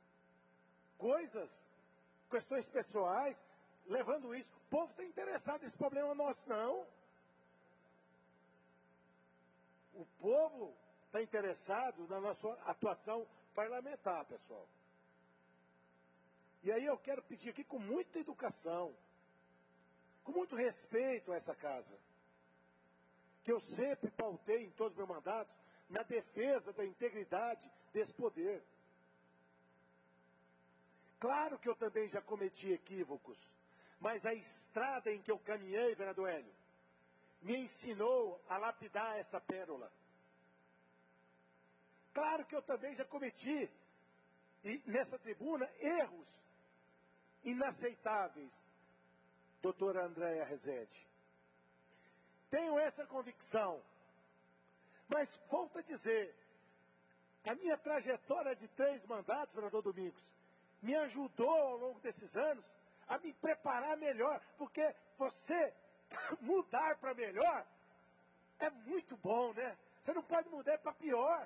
N: questões pessoais, levando isso. O povo está interessado nesse problema nosso, não. O povo está interessado na nossa atuação parlamentar, pessoal. E aí eu quero pedir aqui com muita educação, com muito respeito a essa casa, que eu sempre pautei em todos os meus mandatos na defesa da integridade desse poder. Claro que eu também já cometi equívocos, mas a estrada em que eu caminhei, vereador Hélio, me ensinou a lapidar essa pérola. Claro que eu também já cometi, nessa tribuna, erros inaceitáveis, doutora Andréia Rezende. Tenho essa convicção, mas volto a dizer, a minha trajetória de 3 mandatos, vereador Domingos, me ajudou ao longo desses anos a me preparar melhor, porque você mudar para melhor é muito bom, né? Você não pode mudar para pior.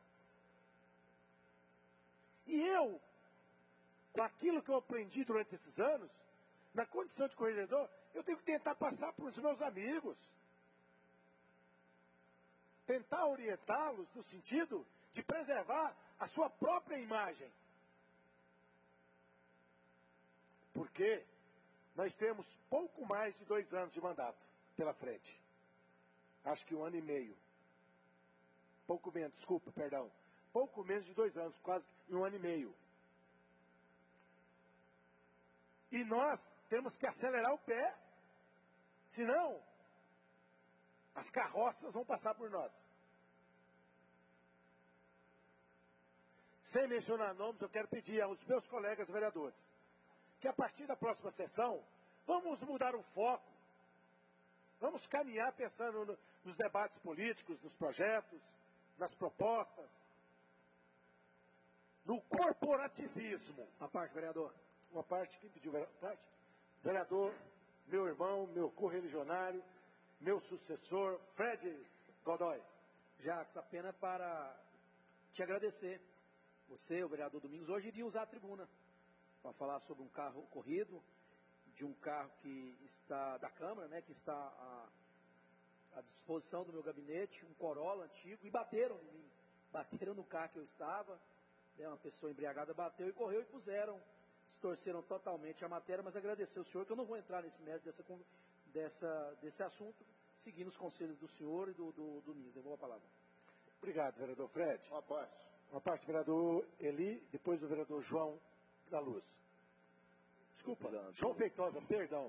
N: E eu, com aquilo que eu aprendi durante esses anos, na condição de corregedor, eu tenho que tentar passar para os meus amigos. Tentar orientá-los no sentido de preservar a sua própria imagem. Porque nós temos pouco mais de 2 anos de mandato pela frente. Acho que 1 ano e meio. Pouco menos, desculpa, perdão. Pouco menos de 2 anos, quase 1 ano e meio. E nós temos que acelerar o pé. Senão, as carroças vão passar por nós. Sem mencionar nomes, eu quero pedir aos meus colegas vereadores que a partir da próxima sessão, vamos mudar o foco. Vamos caminhar pensando nos debates políticos, nos projetos, nas propostas, no corporativismo.
D: Uma parte, vereador.
N: Uma parte, quem pediu parte? Vereador, meu irmão, meu correligionário, meu sucessor, Fred Godoy.
D: Jacques, apenas para te agradecer. Você, o vereador Domingos, hoje iria usar a tribuna para falar sobre um carro corrido, de um carro que está da Câmara, né, que está à disposição do meu gabinete, um Corolla antigo, e bateram em mim. Bateram no carro que eu estava, né, uma pessoa embriagada bateu e correu e puseram, distorceram totalmente a matéria, mas agradecer ao senhor, que eu não vou entrar nesse mérito desse assunto, seguindo os conselhos do senhor e do Domingos. Devolvo a palavra.
N: Obrigado, vereador Fred.
L: Uma parte.
N: Uma parte, vereador Eli, depois o vereador João da Luz. Desculpa, João Feitosa, perdão.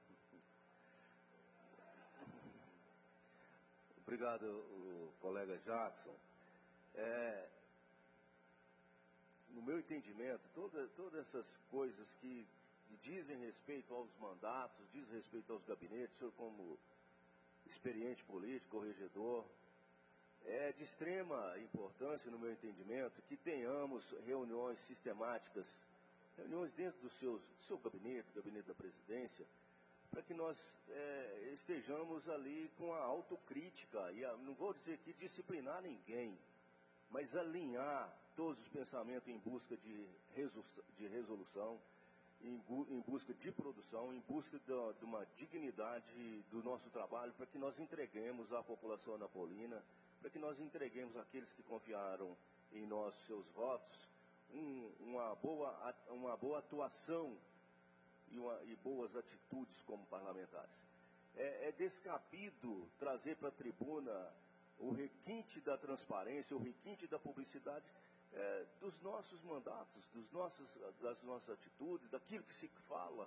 O: Obrigado, colega Jackson. No meu entendimento, todas essas coisas que dizem respeito aos mandatos, dizem respeito aos gabinetes, o senhor como experiente político, corregedor, é de extrema importância, no meu entendimento, que tenhamos reuniões sistemáticas, reuniões dentro do seu gabinete, gabinete da presidência, para que nós estejamos ali com a autocrítica, e não vou dizer aqui disciplinar ninguém, mas alinhar todos os pensamentos em busca de resolução, em busca de produção, em busca de uma dignidade do nosso trabalho, para que nós entreguemos à população anapolina, para que nós entreguemos àqueles que confiaram em nós seus votos, uma boa atuação e boas atitudes como parlamentares. É descabido trazer para a tribuna o requinte da transparência, o requinte da publicidade dos nossos mandatos, das nossas atitudes, daquilo que se fala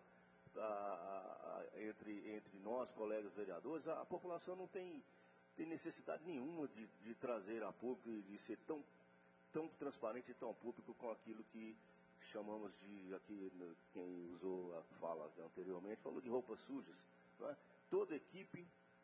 O: entre nós, colegas vereadores. A população não tem necessidade nenhuma de trazer a público e de ser tão transparente e tão público com aquilo que chamamos de, aqui quem usou a fala anteriormente, falou de roupas sujas. Não é? Toda equipe,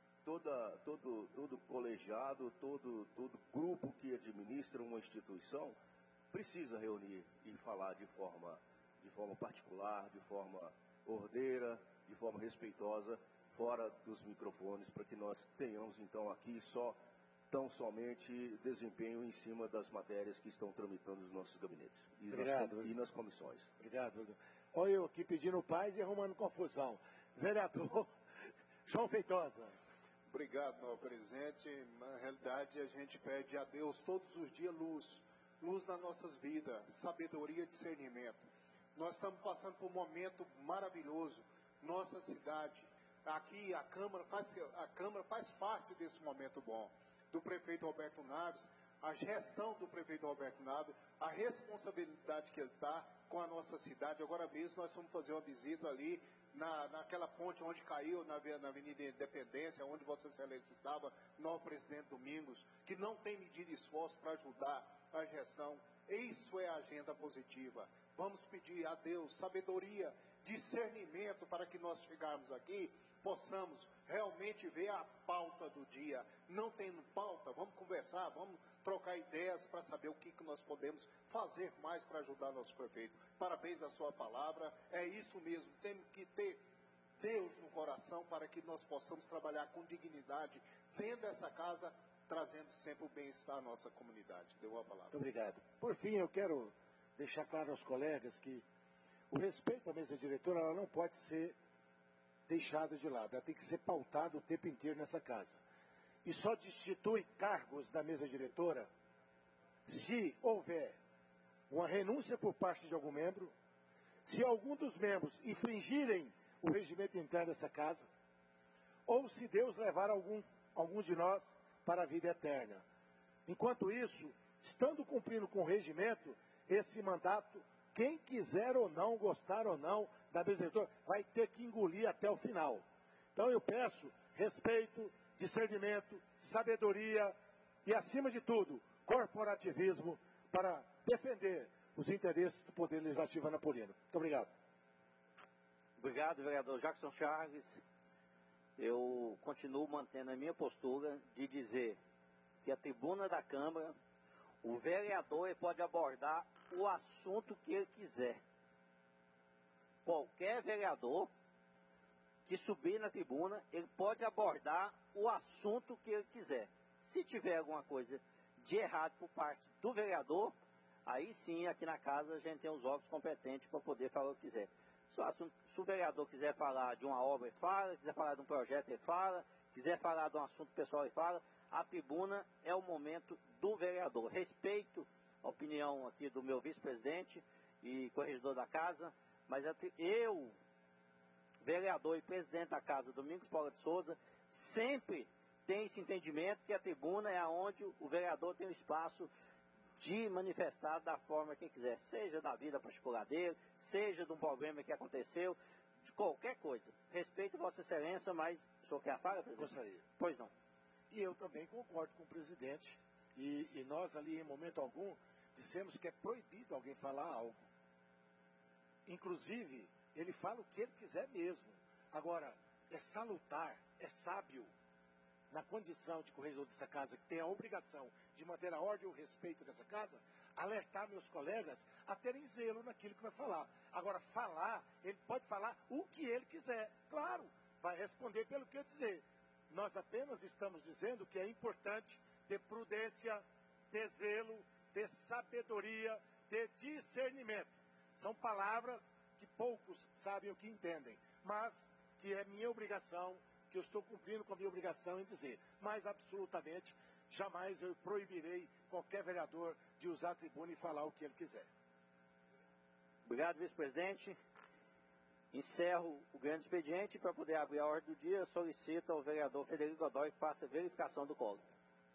O: todo colegiado, todo grupo que administra uma instituição precisa reunir e falar de forma particular, de forma ordeira, de forma respeitosa, fora dos microfones, para que nós tenhamos então aqui tão somente desempenho em cima das matérias que estão tramitando nos nossos gabinetes e nas comissões.
N: Obrigado. Olha eu aqui pedindo paz e arrumando confusão. Vereador João Feitosa.
L: Obrigado, meu presidente. Na realidade, a gente pede a Deus todos os dias luz nas nossas vidas, sabedoria e discernimento. Nós estamos passando por um momento maravilhoso. Nossa cidade, aqui a Câmara faz parte desse momento bom. Do prefeito Roberto Naves, a gestão do prefeito Roberto Naves, a responsabilidade que ele está com a nossa cidade. Agora mesmo nós vamos fazer uma visita ali naquela ponte onde caiu, na Avenida Independência, onde Vossa Excelência estava, novo presidente Domingos, que não tem medido esforço para ajudar a gestão. Isso é a agenda positiva. Vamos pedir a Deus sabedoria, discernimento para que nós chegarmos aqui, possamos realmente ver a pauta do dia. Não tendo pauta, vamos conversar, vamos trocar ideias para saber o que nós podemos fazer mais para ajudar nosso prefeito. Parabéns à sua palavra, é isso mesmo, temos que ter Deus no coração para que nós possamos trabalhar com dignidade dentro dessa casa, trazendo sempre o bem-estar à nossa comunidade. Deu a palavra.
N: Muito obrigado. Por fim, eu quero deixar claro aos colegas que o respeito à mesa diretora ela não pode ser deixada de lado, ela tem que ser pautada o tempo inteiro nessa casa. E só destitui cargos da mesa diretora se houver uma renúncia por parte de algum membro, se algum dos membros infringirem o regimento interno dessa casa, ou se Deus levar algum de nós para a vida eterna. Enquanto isso, estando cumprindo com o regimento, esse mandato, quem quiser ou não, gostar ou não da mesa diretora, vai ter que engolir até o final. Então eu peço respeito, discernimento, sabedoria e, acima de tudo, corporativismo para defender os interesses do Poder Legislativo anapolino. Muito obrigado.
C: Obrigado, vereador Jackson Chaves. Eu continuo mantendo a minha postura de dizer que a tribuna da Câmara, o vereador ele pode abordar o assunto que ele quiser. Qualquer vereador que subir na tribuna, ele pode abordar o assunto que ele quiser. Se tiver alguma coisa de errado por parte do vereador, aí sim, aqui na casa, a gente tem os órgãos competentes para poder falar o que quiser. Se o vereador quiser falar de uma obra, ele fala. Quiser falar de um projeto, ele fala. Quiser falar de um assunto pessoal, ele fala. A tribuna é o momento do vereador. Respeito a opinião aqui do meu vice-presidente e corregedor da casa, mas eu, vereador e presidente da casa, Domingos Paula de Souza, sempre tem esse entendimento que a tribuna é onde o vereador tem o espaço de manifestar da forma que quiser, seja da vida particular dele, seja de um problema que aconteceu, de qualquer coisa. Respeito Vossa Excelência, mas o senhor quer a fala, presidente?
N: Gostaria.
C: Pois não.
N: E eu também concordo com o presidente. E nós ali, em momento algum, dissemos que é proibido alguém falar algo. Inclusive, ele fala o que ele quiser mesmo. Agora, é salutar, é sábio, na condição de corregedor dessa casa, que tem a obrigação de manter a ordem e o respeito dessa casa, alertar meus colegas a terem zelo naquilo que vai falar. Agora, falar, ele pode falar o que ele quiser. Claro, vai responder pelo que eu dizer. Nós apenas estamos dizendo que é importante ter prudência, ter zelo, ter sabedoria, ter discernimento. São palavras que poucos sabem o que entendem, mas que é minha obrigação, que eu estou cumprindo com a minha obrigação em dizer. Mas absolutamente, jamais eu proibirei qualquer vereador de usar a tribuna e falar o que ele quiser.
C: Obrigado, vice-presidente. Encerro o grande expediente. Para poder abrir a ordem do dia, solicito ao vereador Frederico Godoy que faça a verificação do colo.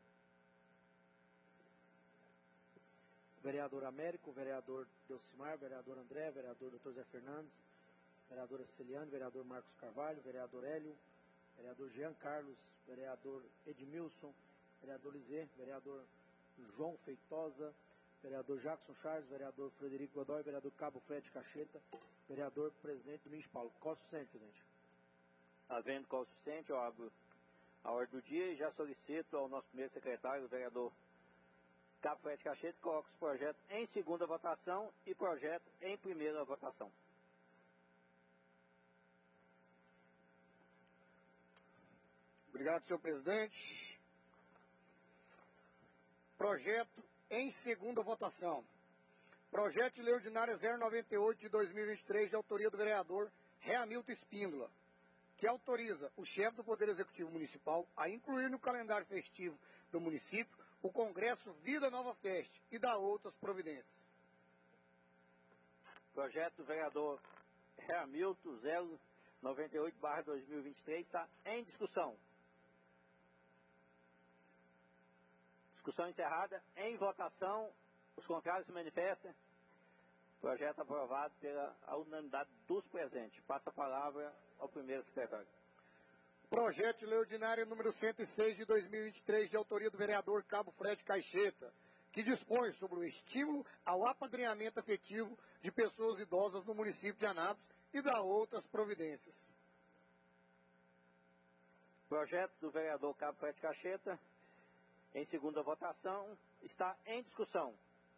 D: Vereador Américo, vereador Delcimar, vereador André, vereador Dr. Zé Fernandes, vereadora Celiane, vereador Marcos Carvalho, vereador Hélio, vereador Jean Carlos, vereador Edmilson, vereador Lizê, vereador João Feitosa, vereador Jackson Charles, vereador Frederico Godoy, vereador Cabo Fred Cacheta, vereador presidente Domingos Paulo. Qual o suficiente, presidente?
C: Havendo qual o suficiente, eu abro a ordem do dia e já solicito ao nosso primeiro secretário, o vereador Cabo Fred Cacheta, que coloque os projetos em segunda votação e projeto em primeira votação.
F: Obrigado, senhor presidente. Projeto em segunda votação. Projeto de Lei Ordinária 098 de 2023, de autoria do vereador Reamilton Espíndola, que autoriza o chefe do Poder Executivo Municipal a incluir no calendário festivo do município o Congresso Vida Nova Fest e dar outras providências.
C: Projeto do vereador Reamilton 098/2023 está em discussão. Discussão encerrada. Em votação, os contrários se manifestam. Projeto aprovado pela unanimidade dos presentes. Passa a palavra ao primeiro secretário.
F: Projeto de Lei Ordinária número 106 de 2023, de autoria do vereador Cabo Fred Caixeta, que dispõe sobre o estímulo ao apadrinhamento afetivo de pessoas idosas no município de Anápolis e dá outras providências.
C: Projeto do vereador Cabo Fred Caixeta, em segunda votação, está em discussão.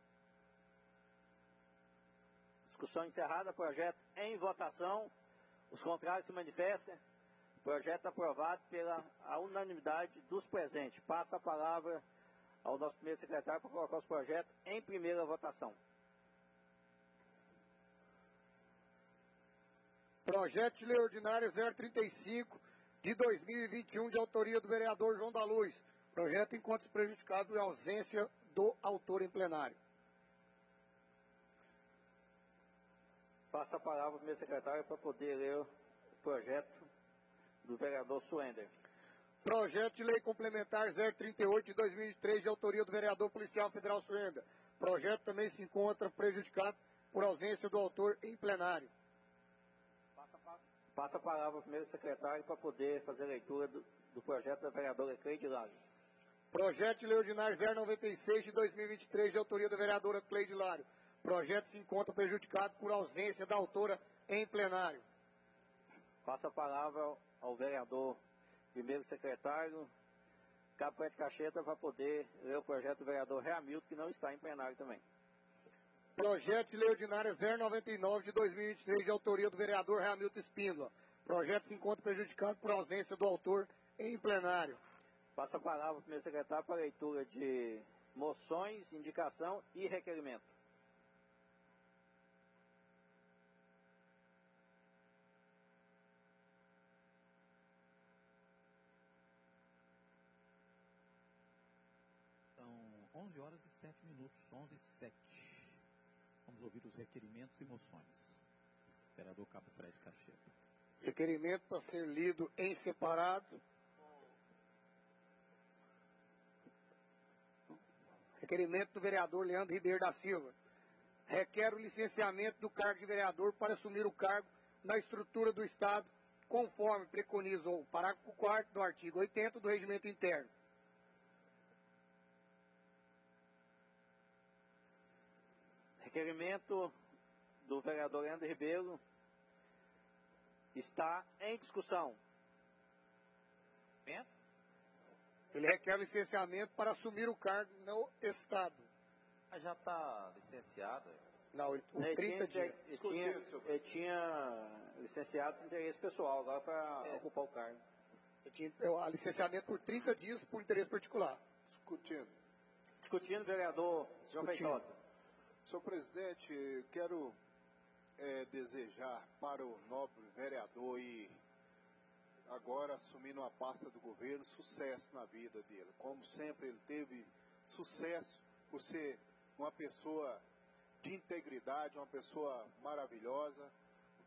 C: Discussão encerrada. Projeto em votação. Os contrários se manifestam. Projeto aprovado pela unanimidade dos presentes. Passa a palavra ao nosso primeiro secretário para colocar os projetos em primeira votação.
F: Projeto de Lei Ordinária 035 de 2021, de autoria do vereador João da Luz. Projeto encontra-se prejudicado em ausência do autor em plenário.
C: Passa a palavra ao primeiro secretário para poder ler o projeto do vereador Suender.
F: Projeto de Lei Complementar 038 de 2003, de autoria do vereador policial federal Suender. Projeto também se encontra prejudicado por ausência do autor em plenário.
C: Passa a palavra ao primeiro secretário para poder fazer a leitura do projeto da vereadora Cleide Lário.
F: Projeto de Lei Ordinária 096 de 2023, de autoria da vereadora Cleide Lário. Projeto se encontra prejudicado por ausência da autora em plenário.
C: Passa a palavra ao vereador primeiro secretário Cabo Fred Cacheta para poder ler o projeto do vereador Reamilton, que não está em plenário também.
F: Projeto de Lei Ordinária 099 de 2023, de autoria do vereador Reamilton Espíndola. Projeto se encontra prejudicado por ausência do autor em plenário.
C: Passa a palavra ao primeiro secretário para a leitura de moções, indicação e requerimento.
A: São 11 horas e 7 minutos, 11 e 7. Vamos ouvir os requerimentos e moções. Vereador Cabo Fred Cacheta.
F: Requerimento para ser lido em separado. Requerimento do vereador Leandro Ribeiro da Silva. Requer o licenciamento do cargo de vereador para assumir o cargo na estrutura do Estado, conforme preconiza o parágrafo 4º do artigo 80 do Regimento Interno.
C: Requerimento do vereador Leandro Ribeiro está em discussão.
F: Ele requer licenciamento para assumir o cargo no Estado.
P: Mas já está licenciado?
F: Não, o 30 dias.
C: Ele tinha licenciado por interesse pessoal, agora para ocupar o cargo.
F: Licenciamento por 30 dias por interesse particular.
C: Discutindo, vereador João Feitosa.
L: Senhor presidente, quero desejar para o nobre vereador e agora assumindo uma pasta do governo, sucesso na vida dele. Como sempre, ele teve sucesso por ser uma pessoa de integridade, uma pessoa maravilhosa. O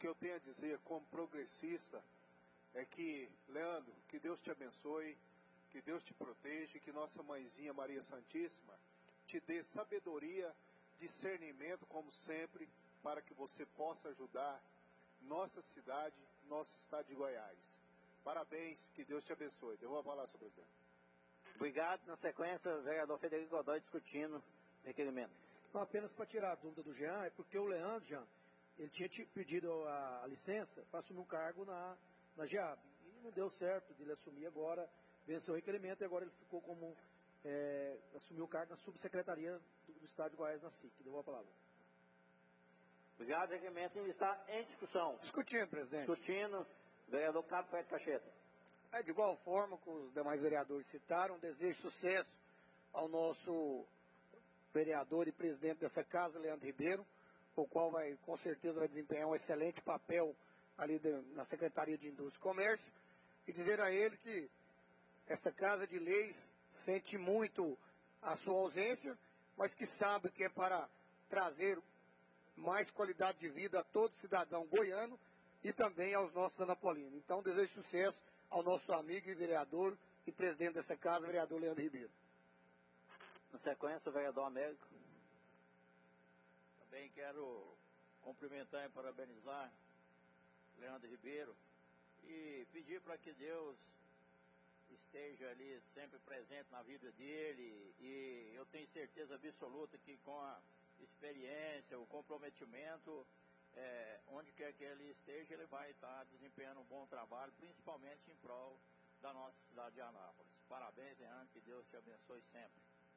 L: que eu tenho a dizer como progressista é que, Leandro, que Deus te abençoe, que Deus te proteja, que nossa mãezinha Maria Santíssima te dê sabedoria, discernimento, como sempre, para que você possa ajudar nossa cidade, nosso estado de Goiás. Parabéns, que Deus te abençoe. Devolvo a palavra, senhor presidente.
C: Obrigado. Na sequência, o vereador Frederico Godoy discutindo o requerimento.
D: Então, apenas para tirar a dúvida do Jean, é porque o Leandro, Jean, ele tinha pedido a licença para assumir um cargo na GEAB. E não deu certo de ele assumir agora, venceu o requerimento e agora ele ficou como, assumiu o cargo na subsecretaria do Estado de Goiás, na SIC. Deu a palavra.
C: Obrigado. O requerimento está em discussão.
F: Discutindo, presidente.
C: Discutindo. Vereador Cabo Fred Cacheta.
F: De igual forma que os demais vereadores citaram, desejo sucesso ao nosso vereador e presidente dessa casa, Leandro Ribeiro, o qual com certeza vai desempenhar um excelente papel ali na Secretaria de Indústria e Comércio, e dizer a ele que essa Casa de Leis sente muito a sua ausência, mas que sabe que é para trazer mais qualidade de vida a todo cidadão goiano e também aos nossos anapolinos. Então, desejo sucesso ao nosso amigo e vereador e presidente dessa casa, vereador Leandro Ribeiro.
C: Na sequência, o vereador Américo.
Q: Também quero cumprimentar e parabenizar Leandro Ribeiro e pedir para que Deus esteja ali sempre presente na vida dele, e eu tenho certeza absoluta que com a experiência, o comprometimento, onde quer que ele esteja, ele vai estar desempenhando um bom trabalho, principalmente em prol da nossa cidade de Anápolis. Parabéns, Leandro, que Deus te abençoe sempre.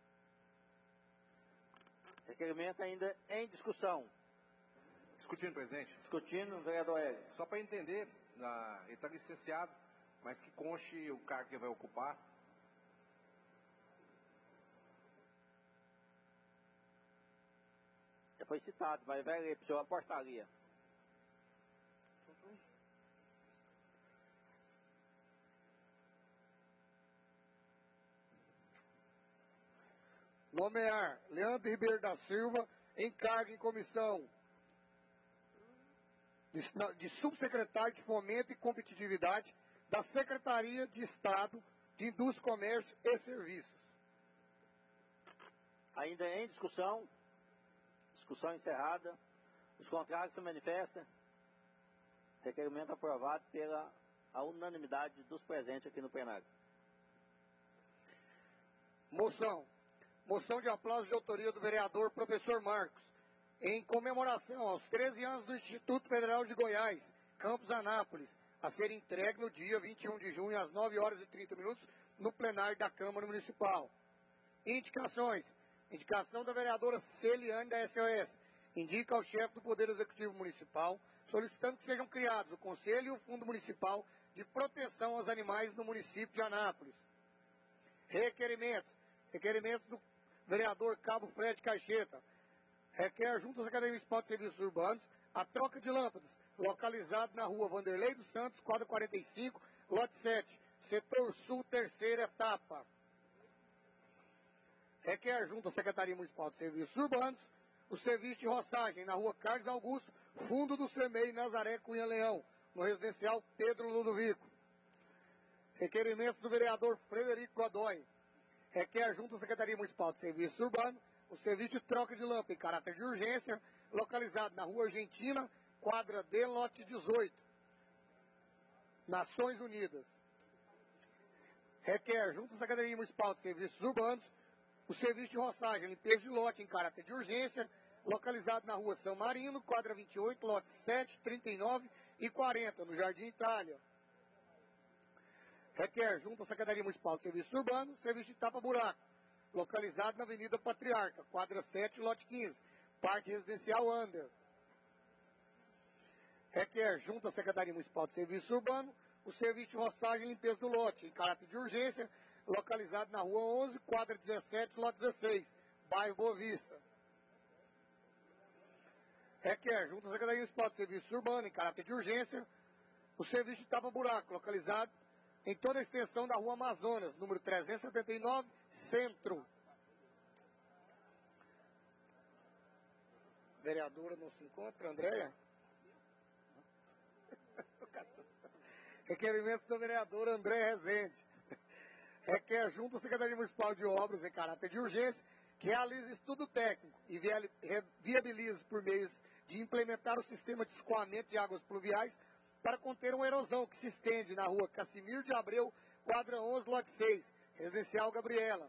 C: Requerimento ainda em discussão.
R: Discutindo, presidente.
C: Discutindo, vereador Hélio.
R: Só para entender, ele está licenciado, mas que conste o cargo que vai ocupar.
C: Já foi citado, mas vai ler para o senhor a portaria.
F: Nomear Leandro Ribeiro da Silva em cargo em comissão de subsecretário de Fomento e Competitividade da Secretaria de Estado de Indústria, Comércio e Serviços.
C: Ainda em discussão. Discussão encerrada. Os contrários se manifestam. Requerimento aprovado pela unanimidade dos presentes aqui no plenário.
F: Moção de aplauso de autoria do vereador professor Marcos, em comemoração aos 13 anos do Instituto Federal de Goiás, Campus Anápolis, a ser entregue no dia 21 de junho, às 9 horas e 30 minutos, no plenário da Câmara Municipal. Indicações. Indicação da vereadora Celiane da SOS. Indica ao chefe do Poder Executivo Municipal, solicitando que sejam criados o Conselho e o Fundo Municipal de Proteção aos Animais no município de Anápolis. Requerimentos. Requerimentos do vereador Cabo Fred Caixeta. Requer, junto à Secretaria Municipal de Serviços Urbanos, a troca de lâmpadas, localizado na rua Vanderlei dos Santos, quadra 45, lote 7, setor sul, terceira etapa. Requer, junto à Secretaria Municipal de Serviços Urbanos, o serviço de roçagem na rua Carlos Augusto, fundo do CEMEI Nazaré Cunha Leão, no residencial Pedro Ludovico. Requerimentos do vereador Frederico Godoy. Requer, junto à Secretaria Municipal de Serviços Urbanos, o serviço de troca de lâmpada em caráter de urgência, localizado na rua Argentina, quadra D, lote 18, Nações Unidas. Requer, junto à Secretaria Municipal de Serviços Urbanos, o serviço de roçagem, limpeza de lote em caráter de urgência, localizado na rua São Marino, quadra 28, lote 7, 39 e 40, no Jardim Itália. Requer, junto à Secretaria Municipal de Serviços Urbanos, serviço de tapa-buraco, localizado na Avenida Patriarca, quadra 7, lote 15, Parque Residencial Under. Requer, junto à Secretaria Municipal de Serviços Urbanos, o serviço de roçagem e limpeza do lote, em caráter de urgência, localizado na Rua 11, quadra 17, lote 16, bairro Boa Vista. Requer, junto à Secretaria Municipal de Serviços Urbanos, em caráter de urgência, o serviço de tapa-buraco, localizado em toda a extensão da Rua Amazonas, número 379, Centro. Vereadora não se encontra, Andréia? Requerimento do vereador André Rezende. Requer junto à Secretaria Municipal de Obras em caráter de urgência que realize estudo técnico e viabilize por meios de implementar o sistema de escoamento de águas pluviais para conter uma erosão que se estende na rua Cassimiro de Abreu, quadra 11, lote 6, residencial Gabriela.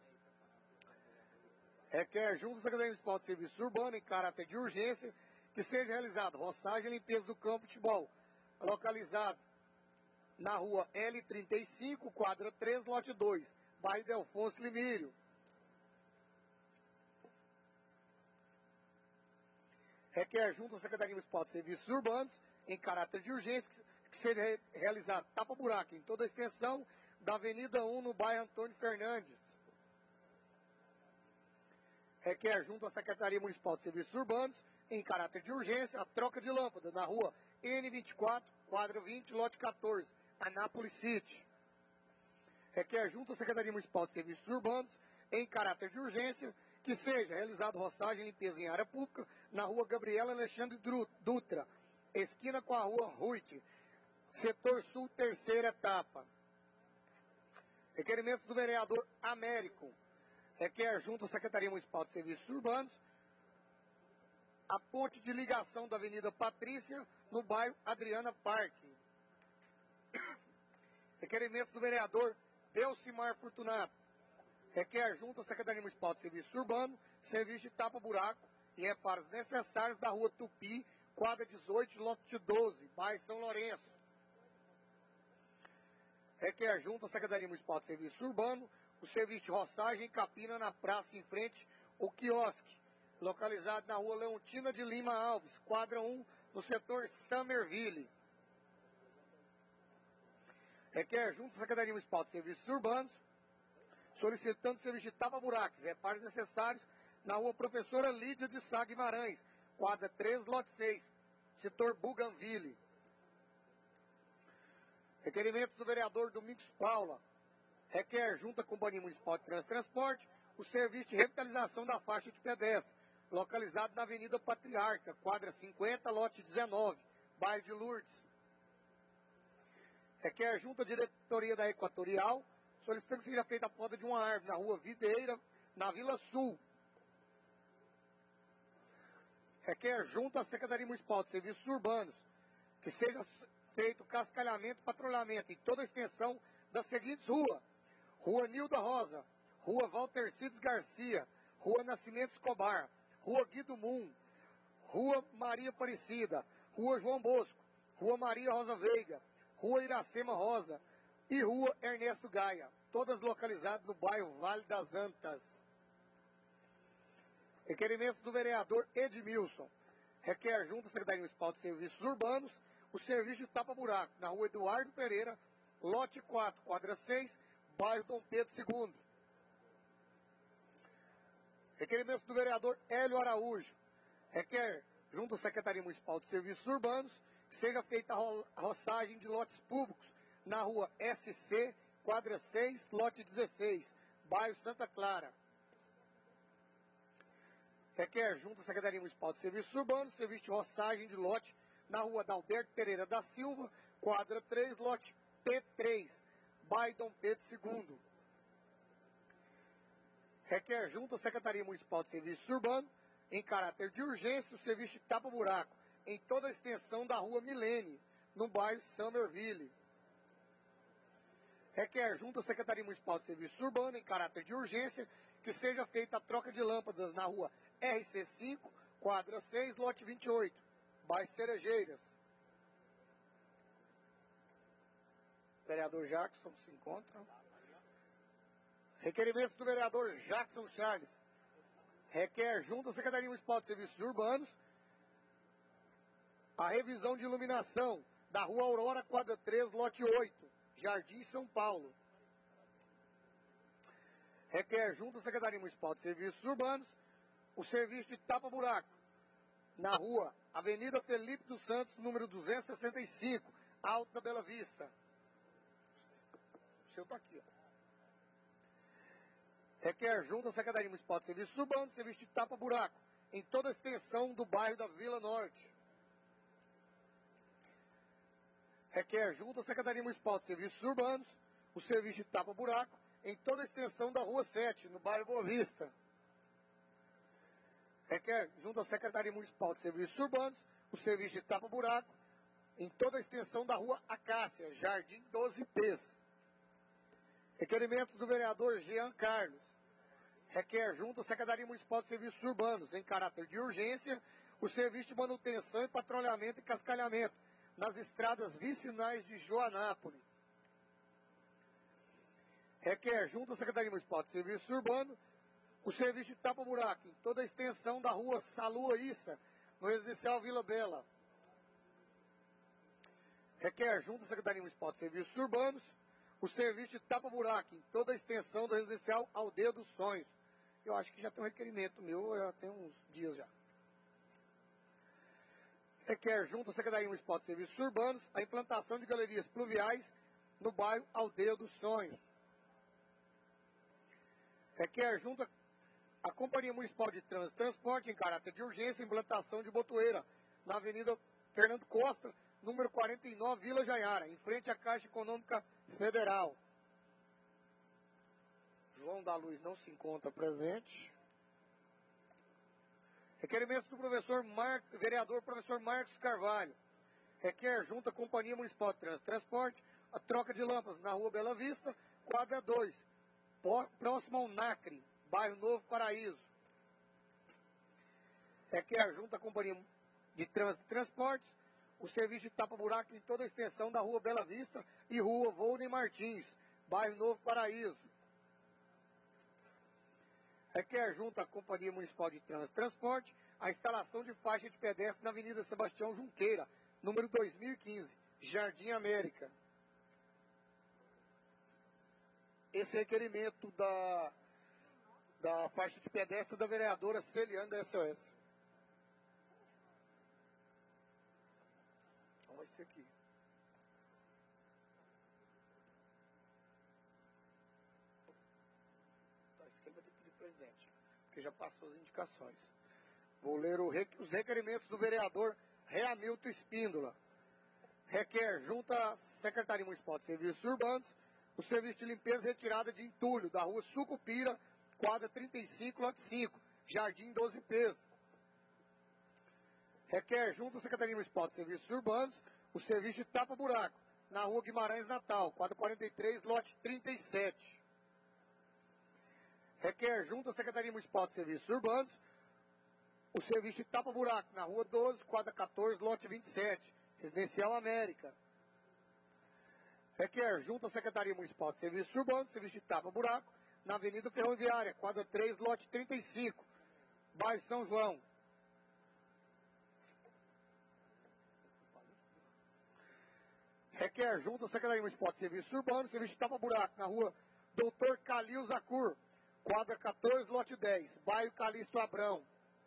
F: Requer junto à Secretaria Municipal de Serviços Urbanos em caráter de urgência que seja realizado roçagem e limpeza do campo de futebol, localizado na rua L35, quadra 3, lote 2, bairro Delfonso Limírio. Requer junto à Secretaria Municipal de Serviços Urbanos, em caráter de urgência, que seja realizado tapa-buraco em toda a extensão da Avenida 1, no bairro Antônio Fernandes. Requer junto à Secretaria Municipal de Serviços Urbanos, em caráter de urgência, a troca de lâmpadas na rua N24, quadra 20, lote 14, Anápolis City. Requer junto à Secretaria Municipal de Serviços Urbanos, em caráter de urgência, que seja realizado roçagem e limpeza em área pública na rua Gabriela Alexandre Dutra, esquina com a rua Ruite, setor sul, terceira etapa. Requerimentos do vereador Américo. Requer junto à Secretaria Municipal de Serviços Urbanos a ponte de ligação da Avenida Patrícia no bairro Adriana Parque. Requerimentos do vereador Delcimar Fortunato. Requer junto à Secretaria Municipal de Serviços Urbanos serviço de tapa-buraco e reparos necessários da rua Tupi, quadra 18, lote 12, bairro São Lourenço. Requer junto à Secretaria Municipal de Serviços Urbanos o serviço de roçagem e capina na praça em frente ao quiosque, localizado na rua Leontina de Lima Alves, quadra 1, no setor Summerville. Requer junto à Secretaria Municipal de Serviços Urbanos solicitando serviço de tapa-buracos, reparos necessários na rua Professora Lídia de Sá Guimarães, quadra 3, lote 6, setor Bougainville. Requerimentos do vereador Domingos Paula. Requer junto à Companhia Municipal de Transporte o serviço de revitalização da faixa de pedestre, localizado na Avenida Patriarca, quadra 50, lote 19, bairro de Lourdes. Requer junto à diretoria da Equatorial solicitando que seja feita a poda de uma árvore na rua Videira, na Vila Sul. Requer junto à Secretaria Municipal de Serviços Urbanos que seja feito cascalhamento e patrulhamento em toda a extensão das seguintes ruas: Rua Nilda Rosa, Rua Walter Cides Garcia, Rua Nascimento Escobar, Rua Guido Mum, Rua Maria Aparecida, Rua João Bosco, Rua Maria Rosa Veiga, Rua Iracema Rosa e Rua Ernesto Gaia, todas localizadas no bairro Vale das Antas. Requerimentos do vereador Edmilson. Requer junto à Secretaria Municipal de Serviços Urbanos o serviço de tapa-buraco na rua Eduardo Pereira, lote 4, quadra 6, bairro Dom Pedro II. Requerimentos do vereador Hélio Araújo. Requer junto à Secretaria Municipal de Serviços Urbanos que seja feita a roçagem de lotes públicos na rua SC, quadra 6, lote 16, bairro Santa Clara. Requer junto à Secretaria Municipal de Serviços Urbanos serviço de roçagem de lote na rua Dalberto Pereira da Silva, quadra 3, lote P3, bairro Dom Pedro II. Requer junto à Secretaria Municipal de Serviços Urbanos, em caráter de urgência, o serviço de tapa-buraco em toda a extensão da rua Milene, no bairro Summerville. Requer junto à Secretaria Municipal de Serviços Urbanos, em caráter de urgência, que seja feita a troca de lâmpadas na rua RC5, quadra 6, lote 28, bairro Cerejeiras. Vereador Jackson se encontra. Requerimentos do vereador Jackson Charles. Requer junto à Secretaria Municipal de Serviços Urbanos a revisão de iluminação da rua Aurora, quadra 3, lote 8, Jardim São Paulo. Requer junto à Secretaria Municipal de Serviços Urbanos o serviço de tapa-buraco na rua Avenida Felipe dos Santos, número 265, Alto da Bela Vista. O seu está aqui, ó. Requer junto à Secretaria Municipal de Serviços Urbanos serviço de tapa-buraco em toda a extensão do bairro da Vila Norte. requer junto à Secretaria Municipal de Serviços Urbanos o serviço de tapa-buraco em toda a extensão da Rua 7, no bairro Boa Vista. Requer junto à Secretaria Municipal de Serviços Urbanos o serviço de tapa-buraco em toda a extensão da Rua Acácia, Jardim 12P's. Requerimentos do vereador Jean Carlos. Requer junto à Secretaria Municipal de Serviços Urbanos, em caráter de urgência, o serviço de manutenção e patrulhamento e cascalhamento nas estradas vicinais de Joanápolis. Requer junto à Secretaria Municipal de Serviços Urbanos o serviço de tapa-buraco em toda a extensão da Rua Saluaíça, no residencial Vila Bela. Requer junto à Secretaria Municipal de Serviços Urbanos o serviço de tapa-buraco em toda a extensão do residencial Aldeia dos Sonhos. Eu acho que já tem um requerimento meu, já tem uns dias já. Requer junto à Secretaria Municipal de Serviços Urbanos a implantação de galerias pluviais no bairro Aldeia dos Sonhos. Requer junto à Companhia Municipal de Trânsito e Transporte, em caráter de urgência, a implantação de botoeira na Avenida Fernando Costa, número 49, Vila Jaiara, em frente à Caixa Econômica Federal. João da Luz não se encontra presente. Requerimentos do vereador professor Marcos Carvalho. Requer junto à Companhia Municipal de Trânsito e Transporte a troca de lâmpadas na Rua Bela Vista, quadra 2, próximo ao Nacre, bairro Novo Paraíso. Requer junto à Companhia de Trânsito e Transportes o serviço de tapa-buraco em toda a extensão da Rua Bela Vista e Rua Volney Martins, bairro Novo Paraíso. Requer junto à Companhia Municipal de Trânsito e Transporte a instalação de faixa de pedestre na Avenida Sebastião Junqueira, número 2015, Jardim América. Esse requerimento da faixa de pedestre da vereadora Celiane da SOS. Então vai ser aqui. Isso aqui vai ter que pedir presidente, porque já passou as indicações. Vou ler os requerimentos do vereador Reamilton Espíndola. Requer junto à Secretaria Municipal de Serviços Urbanos o serviço de limpeza e retirada de entulho da Rua Sucupira, quadra 35, lote 5, Jardim 12P's. Requer junto à Secretaria Municipal de Serviços Urbanos o serviço de tapa-buraco na Rua Guimarães Natal, quadra 43, lote 37. Requer junto à Secretaria Municipal de Serviços Urbanos o serviço de tapa-buraco na Rua 12, quadra 14, lote 27, Residencial América. Requer junto à Secretaria Municipal de Serviços Urbanos serviço de tapa-buraco na Avenida Ferroviária, quadra 3, lote 35, bairro São João. Requer junto à Secretaria Municipal de Serviços Urbanos serviço de tapa-buraco na Rua Doutor Calil Zacur, quadra 14, lote 10, bairro Calixto Abrão.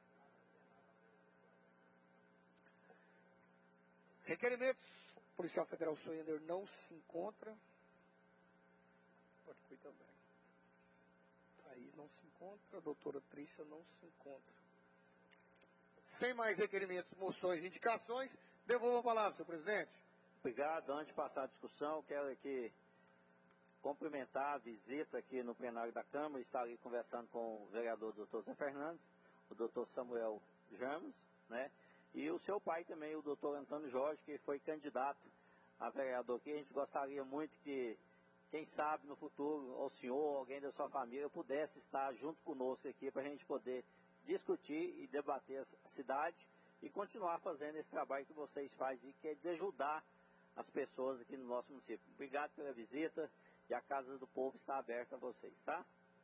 F: Requerimentos. Policial Federal Soender não se encontra. Pode cuidar também. Thaís não se encontra. A doutora Trícia não se encontra. Sem mais requerimentos, moções e indicações, devolvo a palavra, senhor presidente.
C: Obrigado. Antes de passar a discussão, quero aqui cumprimentar a visita aqui no plenário da Câmara. Estarei conversando com o vereador Dr. Zé Fernandes, o Dr. Samuel Jamos, né? E o seu pai também, o doutor Antônio Jorge, que foi candidato a vereador aqui. A gente gostaria muito que, quem sabe no futuro, o senhor, alguém da sua família, pudesse estar junto conosco aqui para a gente poder discutir e debater a cidade e continuar fazendo esse trabalho que vocês fazem, que é de ajudar as pessoas aqui no nosso município. Obrigado pela visita e a Casa do Povo está aberta a vocês, tá?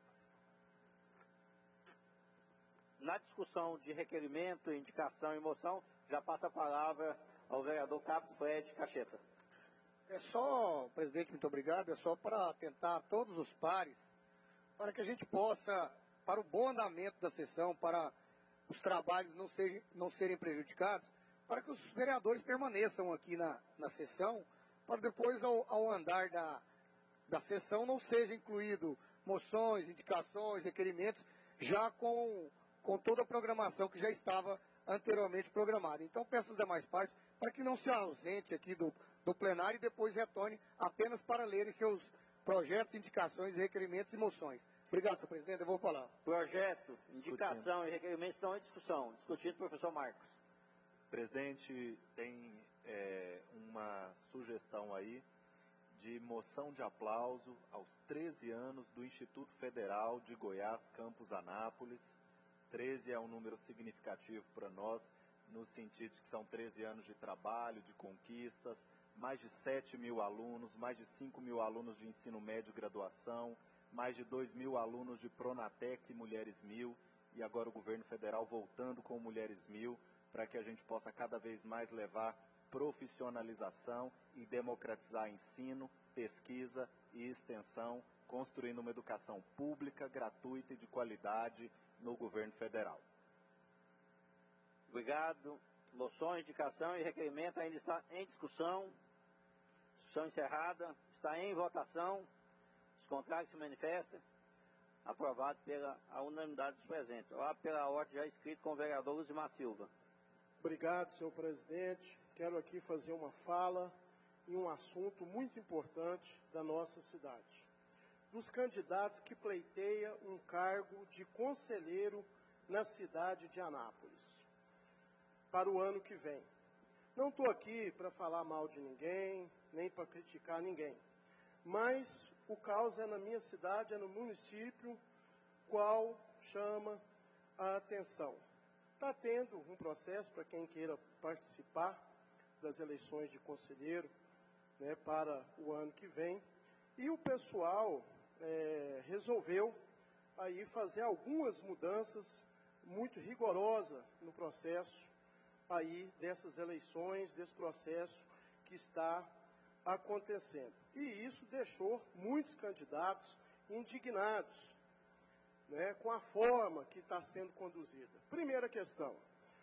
C: Na discussão de requerimento, indicação e moção, já passa a palavra ao vereador Carlos Fred Cacheta.
F: É só, presidente, muito obrigado, é só para atentar a todos os pares, para que a gente possa, para o bom andamento da sessão, para os trabalhos não serem prejudicados, para que os vereadores permaneçam aqui na sessão, para depois, ao andar da sessão, não seja incluído moções, indicações, requerimentos, já com toda a programação que já estava anteriormente programada. Então, peço aos demais pares para que não se ausente aqui do do plenário e depois retorne apenas para lerem seus projetos, indicações, requerimentos e moções. Obrigado, senhor presidente. Eu vou falar.
C: Projeto, indicação e requerimentos estão em discussão. Discutido, professor Marcos.
S: Presidente, tem uma sugestão aí de moção de aplauso aos 13 anos do Instituto Federal de Goiás, Campus Anápolis. 13 é um número significativo para nós, no sentido de que são 13 anos de trabalho, de conquistas, mais de 7 mil alunos, mais de 5 mil alunos de ensino médio e graduação, mais de 2 mil alunos de Pronatec e Mulheres 1000, e agora o governo federal voltando com Mulheres 1000, para que a gente possa cada vez mais levar profissionalização e democratizar ensino, pesquisa e extensão, construindo uma educação pública, gratuita e de qualidade no governo federal.
C: Obrigado. Moções, indicação e requerimento ainda está em discussão. Discussão encerrada. Está em votação. Os contrários se manifestam. Aprovado pela unanimidade dos presentes. Lá pela ordem já escrito com o vereador Luzimar Silva.
G: Obrigado, senhor presidente. Quero aqui fazer uma fala em um assunto muito importante da nossa cidade. Dos candidatos que pleiteia um cargo de conselheiro na cidade de Anápolis, para o ano que vem. Não estou aqui para falar mal de ninguém, nem para criticar ninguém, mas o caos é na minha cidade, é no município, qual chama a atenção. Está tendo um processo para quem queira participar das eleições de conselheiro, né, para o ano que vem, e o pessoal resolveu aí fazer algumas mudanças muito rigorosas no processo aí dessas eleições, desse processo que está acontecendo. E isso deixou muitos candidatos indignados, né, com a forma que está sendo conduzida. Primeira questão,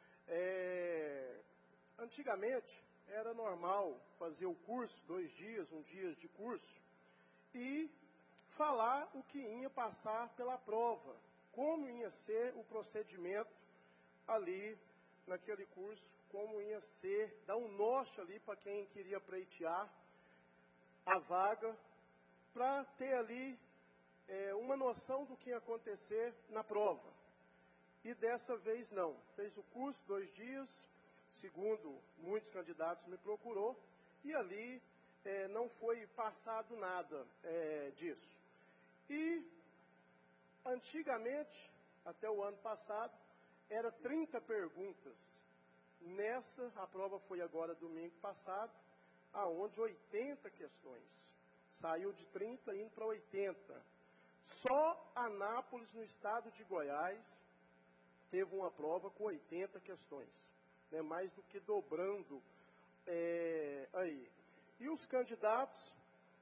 G: antigamente era normal fazer o curso, 2 dias, 1 dia de curso, e falar o que ia passar pela prova, como ia ser o procedimento ali naquele curso, como ia ser, dar um norte ali para quem queria pleitear a vaga, para ter ali uma noção do que ia acontecer na prova. E dessa vez não. Fez o curso 2 dias, segundo muitos candidatos me procurou, e ali não foi passado nada disso. E antigamente, até o ano passado, era 30 perguntas. Nessa, a prova foi agora domingo passado, aonde 80 questões. Saiu de 30 indo para 80. Só Anápolis, no estado de Goiás, teve uma prova com 80 questões, né, mais do que dobrando aí. E os candidatos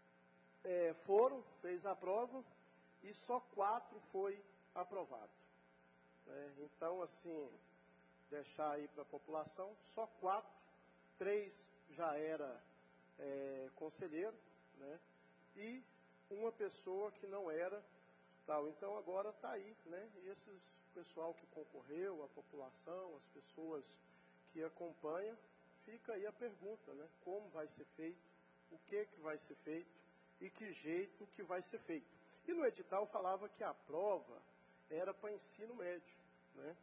G: fez a prova e só 4 foi aprovado. Então, assim, deixar aí para a população, só 4, 3 já era conselheiro, né, e uma pessoa que não era tal. Então agora está aí, né? E esses pessoal que concorreu, a população, as pessoas que acompanham, fica aí a pergunta, né? Como vai ser feito, o que vai ser feito e que jeito que vai ser feito. E no edital falava que a prova era para ensino médio, né?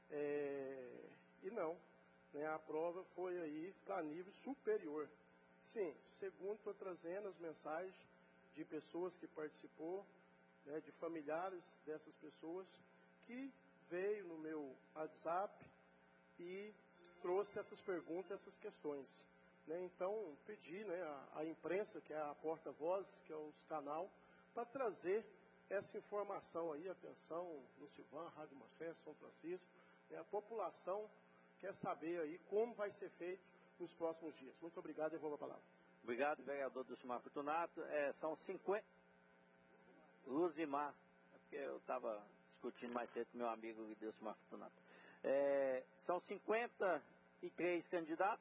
G: E não, né? A prova foi aí para nível superior. Sim, segundo estou trazendo as mensagens de pessoas que participou, né, de familiares dessas pessoas, que veio no meu WhatsApp e trouxe essas perguntas, essas questões. Né? Então, pedi, né, a imprensa, que é a porta-voz, que é o canal, para trazer essa informação aí, atenção, no Silvan, Rádio Manchester, São Francisco, né, a população quer saber aí como vai ser feito nos próximos dias. Muito obrigado, devolvo a palavra.
C: Obrigado, vereador Dulcimar Fortunato. São 50... Luzimar, porque eu estava discutindo mais cedo com meu amigo Dulcimar Fortunato. São 53 candidatos,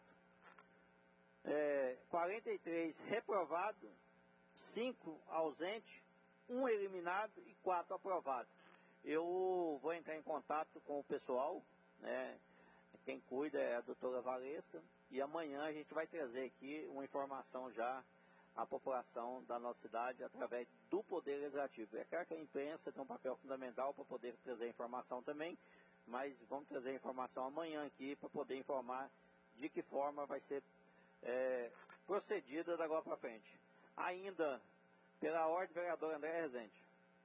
C: 43 reprovados, 5 ausentes, 1 eliminado e 4 aprovados. Eu vou entrar em contato com o pessoal, né? Quem cuida é a doutora Valesca, e amanhã a gente vai trazer aqui uma informação já à população da nossa cidade através do Poder Legislativo. É claro que a imprensa tem um papel fundamental para poder trazer informação também, mas vamos trazer informação amanhã aqui para poder informar de que forma vai ser procedida da agora para frente. Ainda, pela ordem, vereador André Rezende.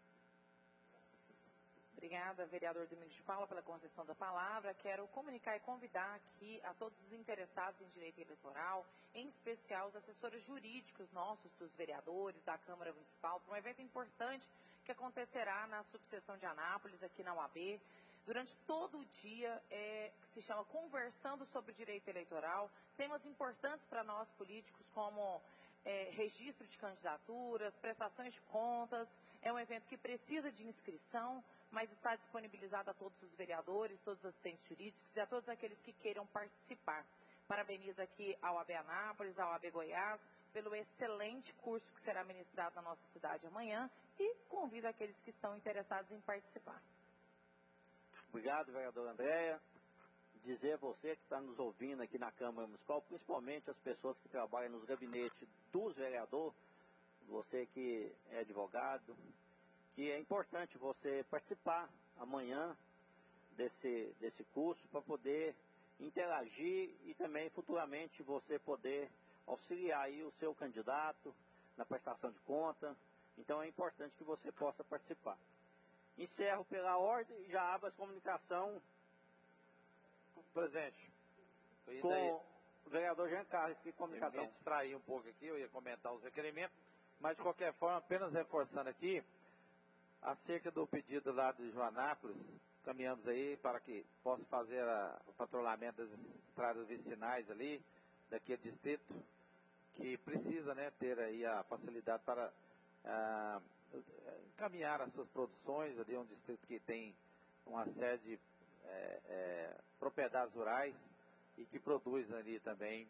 K: Obrigada, vereador Domingos de Paula, pela concessão da palavra. Quero comunicar e convidar aqui a todos os interessados em direito eleitoral, em especial os assessores jurídicos nossos, dos vereadores, da Câmara Municipal, para um evento importante que acontecerá na subseção de Anápolis, aqui na UAB, durante todo o dia, que se chama Conversando sobre Direito Eleitoral. Temas importantes para nós políticos, como registro de candidaturas, prestações de contas. É um evento que precisa de inscrição, mas está disponibilizado a todos os vereadores, todos os assistentes jurídicos e a todos aqueles que queiram participar. Parabenizo aqui ao AB Anápolis, ao AB Goiás, pelo excelente curso que será ministrado na nossa cidade amanhã e convido aqueles que estão interessados em participar.
C: Obrigado, vereador Andréia. Dizer a você que está nos ouvindo aqui na Câmara Municipal, principalmente as pessoas que trabalham nos gabinetes dos vereadores, você que é advogado, que é importante você participar amanhã desse curso para poder interagir e também futuramente você poder auxiliar aí o seu candidato na prestação de conta. Então é importante que você possa participar. Encerro pela ordem e já abro as comunicações.
P: Presidente,
C: com o vereador Jean Carlos, que comunicação.
P: Eu me distraí um pouco aqui, eu ia comentar os requerimentos, mas de qualquer forma, apenas reforçando aqui, acerca do pedido lá de Joanápolis, caminhamos aí para que possa fazer o patrulhamento das estradas vicinais ali, daquele distrito, que precisa, né, ter aí a facilidade para encaminhar as suas produções, ali é um distrito que tem uma série de propriedades rurais e que produz ali também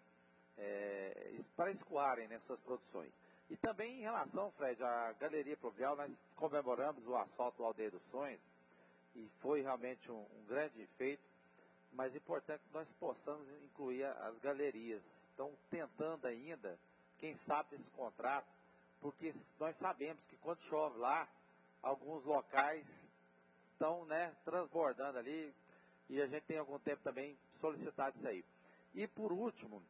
P: para escoarem, né, suas produções. E também em relação, Fred, à Galeria Pluvial, nós comemoramos o asfalto do Aldeia dos Sonhos e foi realmente um grande feito, mas é importante que nós possamos incluir as galerias. Estão tentando ainda, quem sabe, esse contrato, porque nós sabemos que quando chove lá, alguns locais estão, né, transbordando ali, e a gente tem algum tempo também solicitado isso aí. E por último,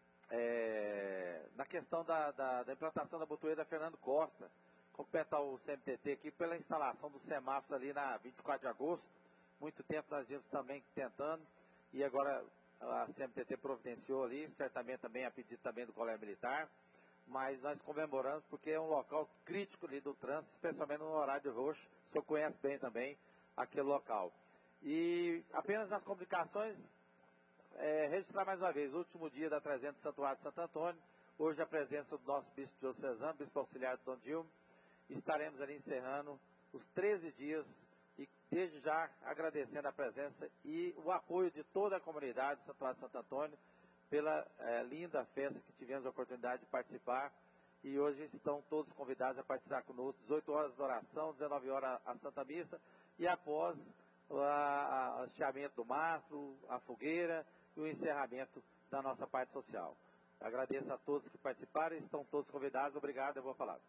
P: na questão da implantação da botoeira Fernando Costa, completar o CMTT aqui pela instalação dos semáforos ali na 24 de agosto, muito tempo nós vimos também tentando, e agora a CMTT providenciou ali, certamente também a pedido também do Colégio Militar, mas nós comemoramos porque é um local crítico ali do trânsito, especialmente no horário de roxo, o senhor conhece bem também aquele local. E apenas nas comunicações, registrar mais uma vez, o último dia da 300 Santuário de Santo Antônio, hoje a presença do nosso bispo diocesano, bispo auxiliar do Dom Dilma, estaremos ali encerrando os 13 dias e desde já agradecendo a presença e o apoio de toda a comunidade do Santuário de Santo Antônio pela linda festa que tivemos a oportunidade de participar e hoje estão todos convidados a participar conosco, 18 horas de oração, 19 horas a Santa Missa e após o hasteamento do mastro, a fogueira e o encerramento da nossa parte social. Agradeço a todos que participaram e estão todos convidados. Obrigado, eu vou falar.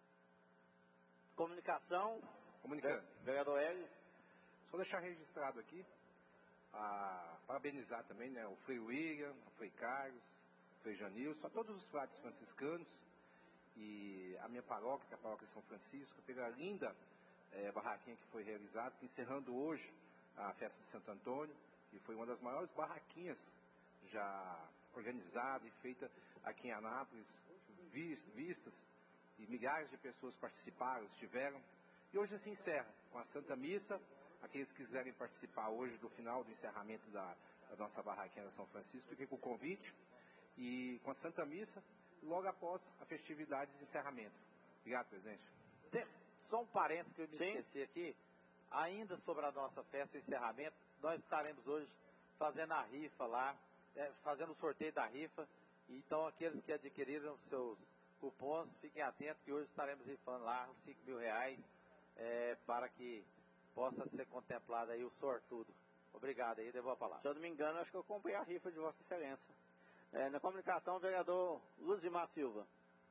C: Comunicação.
R: Comunicando.
C: Vereador Hélio.
R: Só deixar registrado aqui, parabenizar também, né, o Frei William, o Frei Carlos, o Frei Janilson, a todos os frades franciscanos e a minha paróquia, que é a paróquia de São Francisco, pela linda barraquinha que foi realizada, encerrando hoje a festa de Santo Antônio, que foi uma das maiores barraquinhas já organizada e feita aqui em Anápolis, vistas, e milhares de pessoas participaram, estiveram, e hoje se encerra com a Santa Missa. Aqueles que quiserem participar hoje do final do encerramento da nossa barraquinha da São Francisco, fiquem com o convite, e com a Santa Missa, logo após a festividade de encerramento. Obrigado, presidente.
P: Só um parênteses que eu me esqueci aqui, ainda sobre a nossa festa e encerramento, nós estaremos hoje fazendo a rifa lá, fazendo o sorteio da rifa, então aqueles que adquiriram seus cupons, fiquem atentos que hoje estaremos rifando lá os R$5.000, para que possa ser contemplado aí o sortudo. Obrigado aí, devolvo a palavra.
C: Se eu não me engano, acho que eu comprei a rifa de Vossa Excelência. Na comunicação, o vereador Luzimar Silva.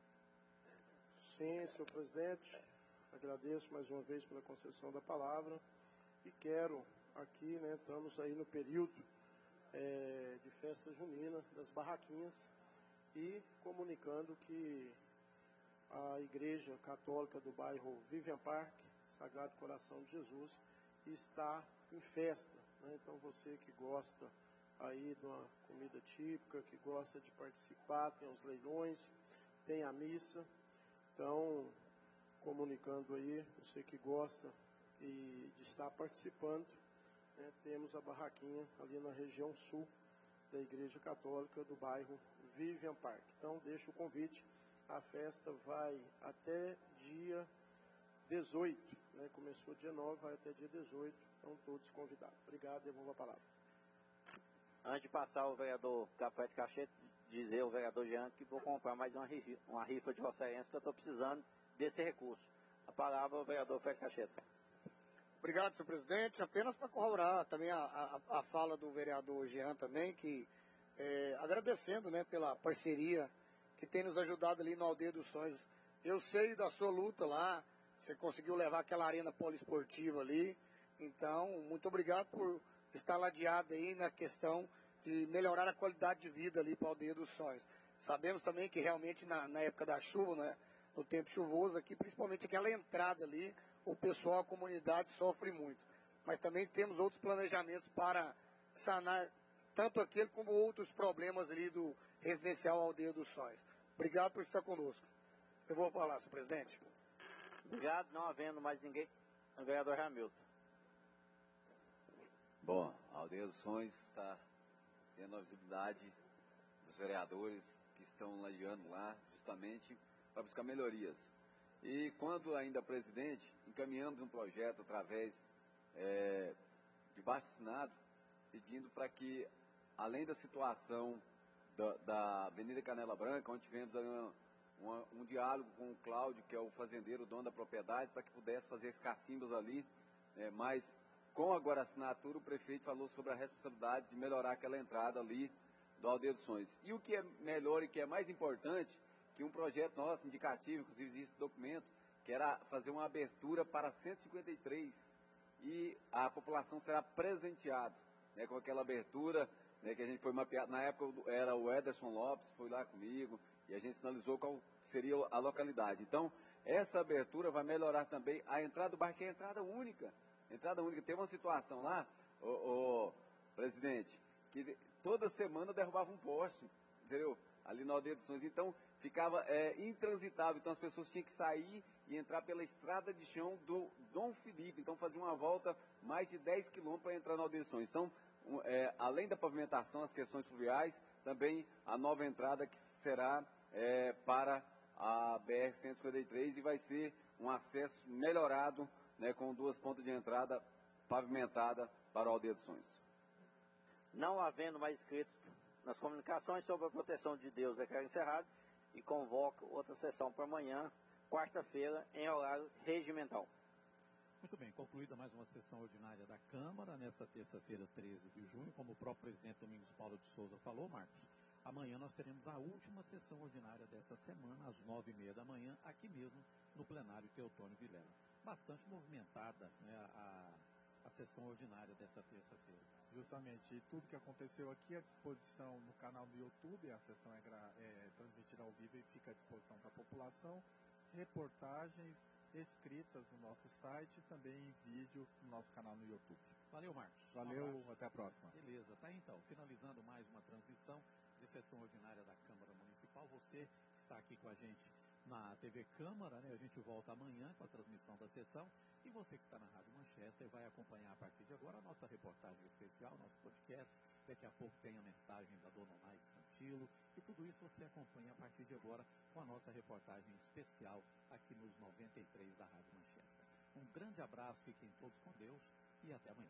G: Sim, senhor presidente, agradeço mais uma vez pela concessão da palavra e quero aqui, estamos aí no período de festa junina das barraquinhas e comunicando que a Igreja Católica do bairro Vivian Park, Sagrado Coração de Jesus, está em festa. Então você que gosta aí de uma comida típica, que gosta de participar, tem os leilões, tem a missa. Então, comunicando aí, você que gosta de estar participando, temos a barraquinha ali na região sul da Igreja Católica do bairro Vivian Park. Então, deixo o convite, a festa vai até dia 18, começou dia 9, vai até dia 18, então todos convidados. Obrigado, devolvo a palavra.
C: Antes de passar o vereador Café de Cacheta, dizer ao vereador Jean que vou comprar mais uma rifa de rossaense, que eu estou precisando desse recurso. A palavra ao vereador Café de Cacheta.
F: Obrigado, senhor presidente. Apenas para corroborar também a fala do vereador Jean também, que agradecendo pela parceria que tem nos ajudado ali no Aldeia dos Sonhos. Eu sei da sua luta lá, você conseguiu levar aquela arena poliesportiva ali, então muito obrigado por estar ladeado aí na questão de melhorar a qualidade de vida ali para a Aldeia dos Sonhos. Sabemos também que realmente na época da chuva, no tempo chuvoso aqui, principalmente aquela entrada ali, o pessoal, a comunidade sofre muito. Mas também temos outros planejamentos para sanar tanto aquele como outros problemas ali do residencial Aldeia dos Sonhos. Obrigado por estar conosco. Eu vou falar, senhor presidente.
C: Obrigado, não havendo mais ninguém. O vereador Hamilton.
J: Bom, a Aldeia dos Sonhos está tendo a visibilidade dos vereadores que estão ladeando lá justamente para buscar melhorias. E quando ainda presidente, encaminhamos um projeto através de baixo-assinado, pedindo para que, além da situação da Avenida Canela Branca, onde tivemos ali um diálogo com o Cláudio, que é o fazendeiro, o dono da propriedade, para que pudesse fazer as cacimbas ali, mas com agora a assinatura, o prefeito falou sobre a responsabilidade de melhorar aquela entrada ali do Aldeia dos Sonhos. E o que é melhor e que é mais importante, que um projeto nosso, indicativo, inclusive existe esse documento, que era fazer uma abertura para 153 e a população será presenteada com aquela abertura, que a gente foi mapeado. Na época era o Ederson Lopes, foi lá comigo, e a gente sinalizou qual seria a localidade. Então, essa abertura vai melhorar também a entrada do bairro, que é a entrada única. Entrada única. Tem uma situação lá, presidente, que toda semana derrubava um poste, entendeu? Ali na Aldeia dos Sonhos. Então, ficava intransitável. Então, as pessoas tinham que sair e entrar pela estrada de chão do Dom Felipe. Então, fazia uma volta mais de 10 quilômetros para entrar na Aldeia dos Sonhos. Então, além da pavimentação, as questões fluviais, também a nova entrada que será para a BR-153 e vai ser um acesso melhorado, com 2 pontas de entrada pavimentada para a Aldeia dos Sonhos.
C: Não havendo mais inscritos nas comunicações sobre a proteção de Deus, declaro encerrado e convoco outra sessão para amanhã, quarta-feira, em horário regimental.
A: Muito bem, concluída mais uma sessão ordinária da Câmara, nesta terça-feira, 13 de junho, como o próprio presidente Domingos Paulo de Souza falou, Marcos, amanhã nós teremos a última sessão ordinária desta semana, às 9h30 da manhã, aqui mesmo, no plenário Teotônio Vilela. Bastante movimentada a sessão ordinária dessa terça-feira.
B: Justamente, e tudo que aconteceu aqui à disposição no canal do YouTube, a sessão é transmitida ao vivo e fica à disposição da população, reportagens escritas no nosso site e também em vídeo no nosso canal no YouTube.
A: Valeu, Marcos.
B: Valeu, até a próxima.
A: Beleza, tá então, finalizando mais uma transmissão de sessão ordinária da Câmara Municipal. Você está aqui com a gente na TV Câmara, a gente volta amanhã com a transmissão da sessão, e você que está na Rádio Manchester vai acompanhar a partir de agora a nossa reportagem especial, nosso podcast. Daqui a pouco tem a mensagem da Dona Onais Cantilo, e tudo isso você acompanha a partir de agora com a nossa reportagem especial aqui nos 93 da Rádio Manchester. Um grande abraço, fiquem todos com Deus e até amanhã.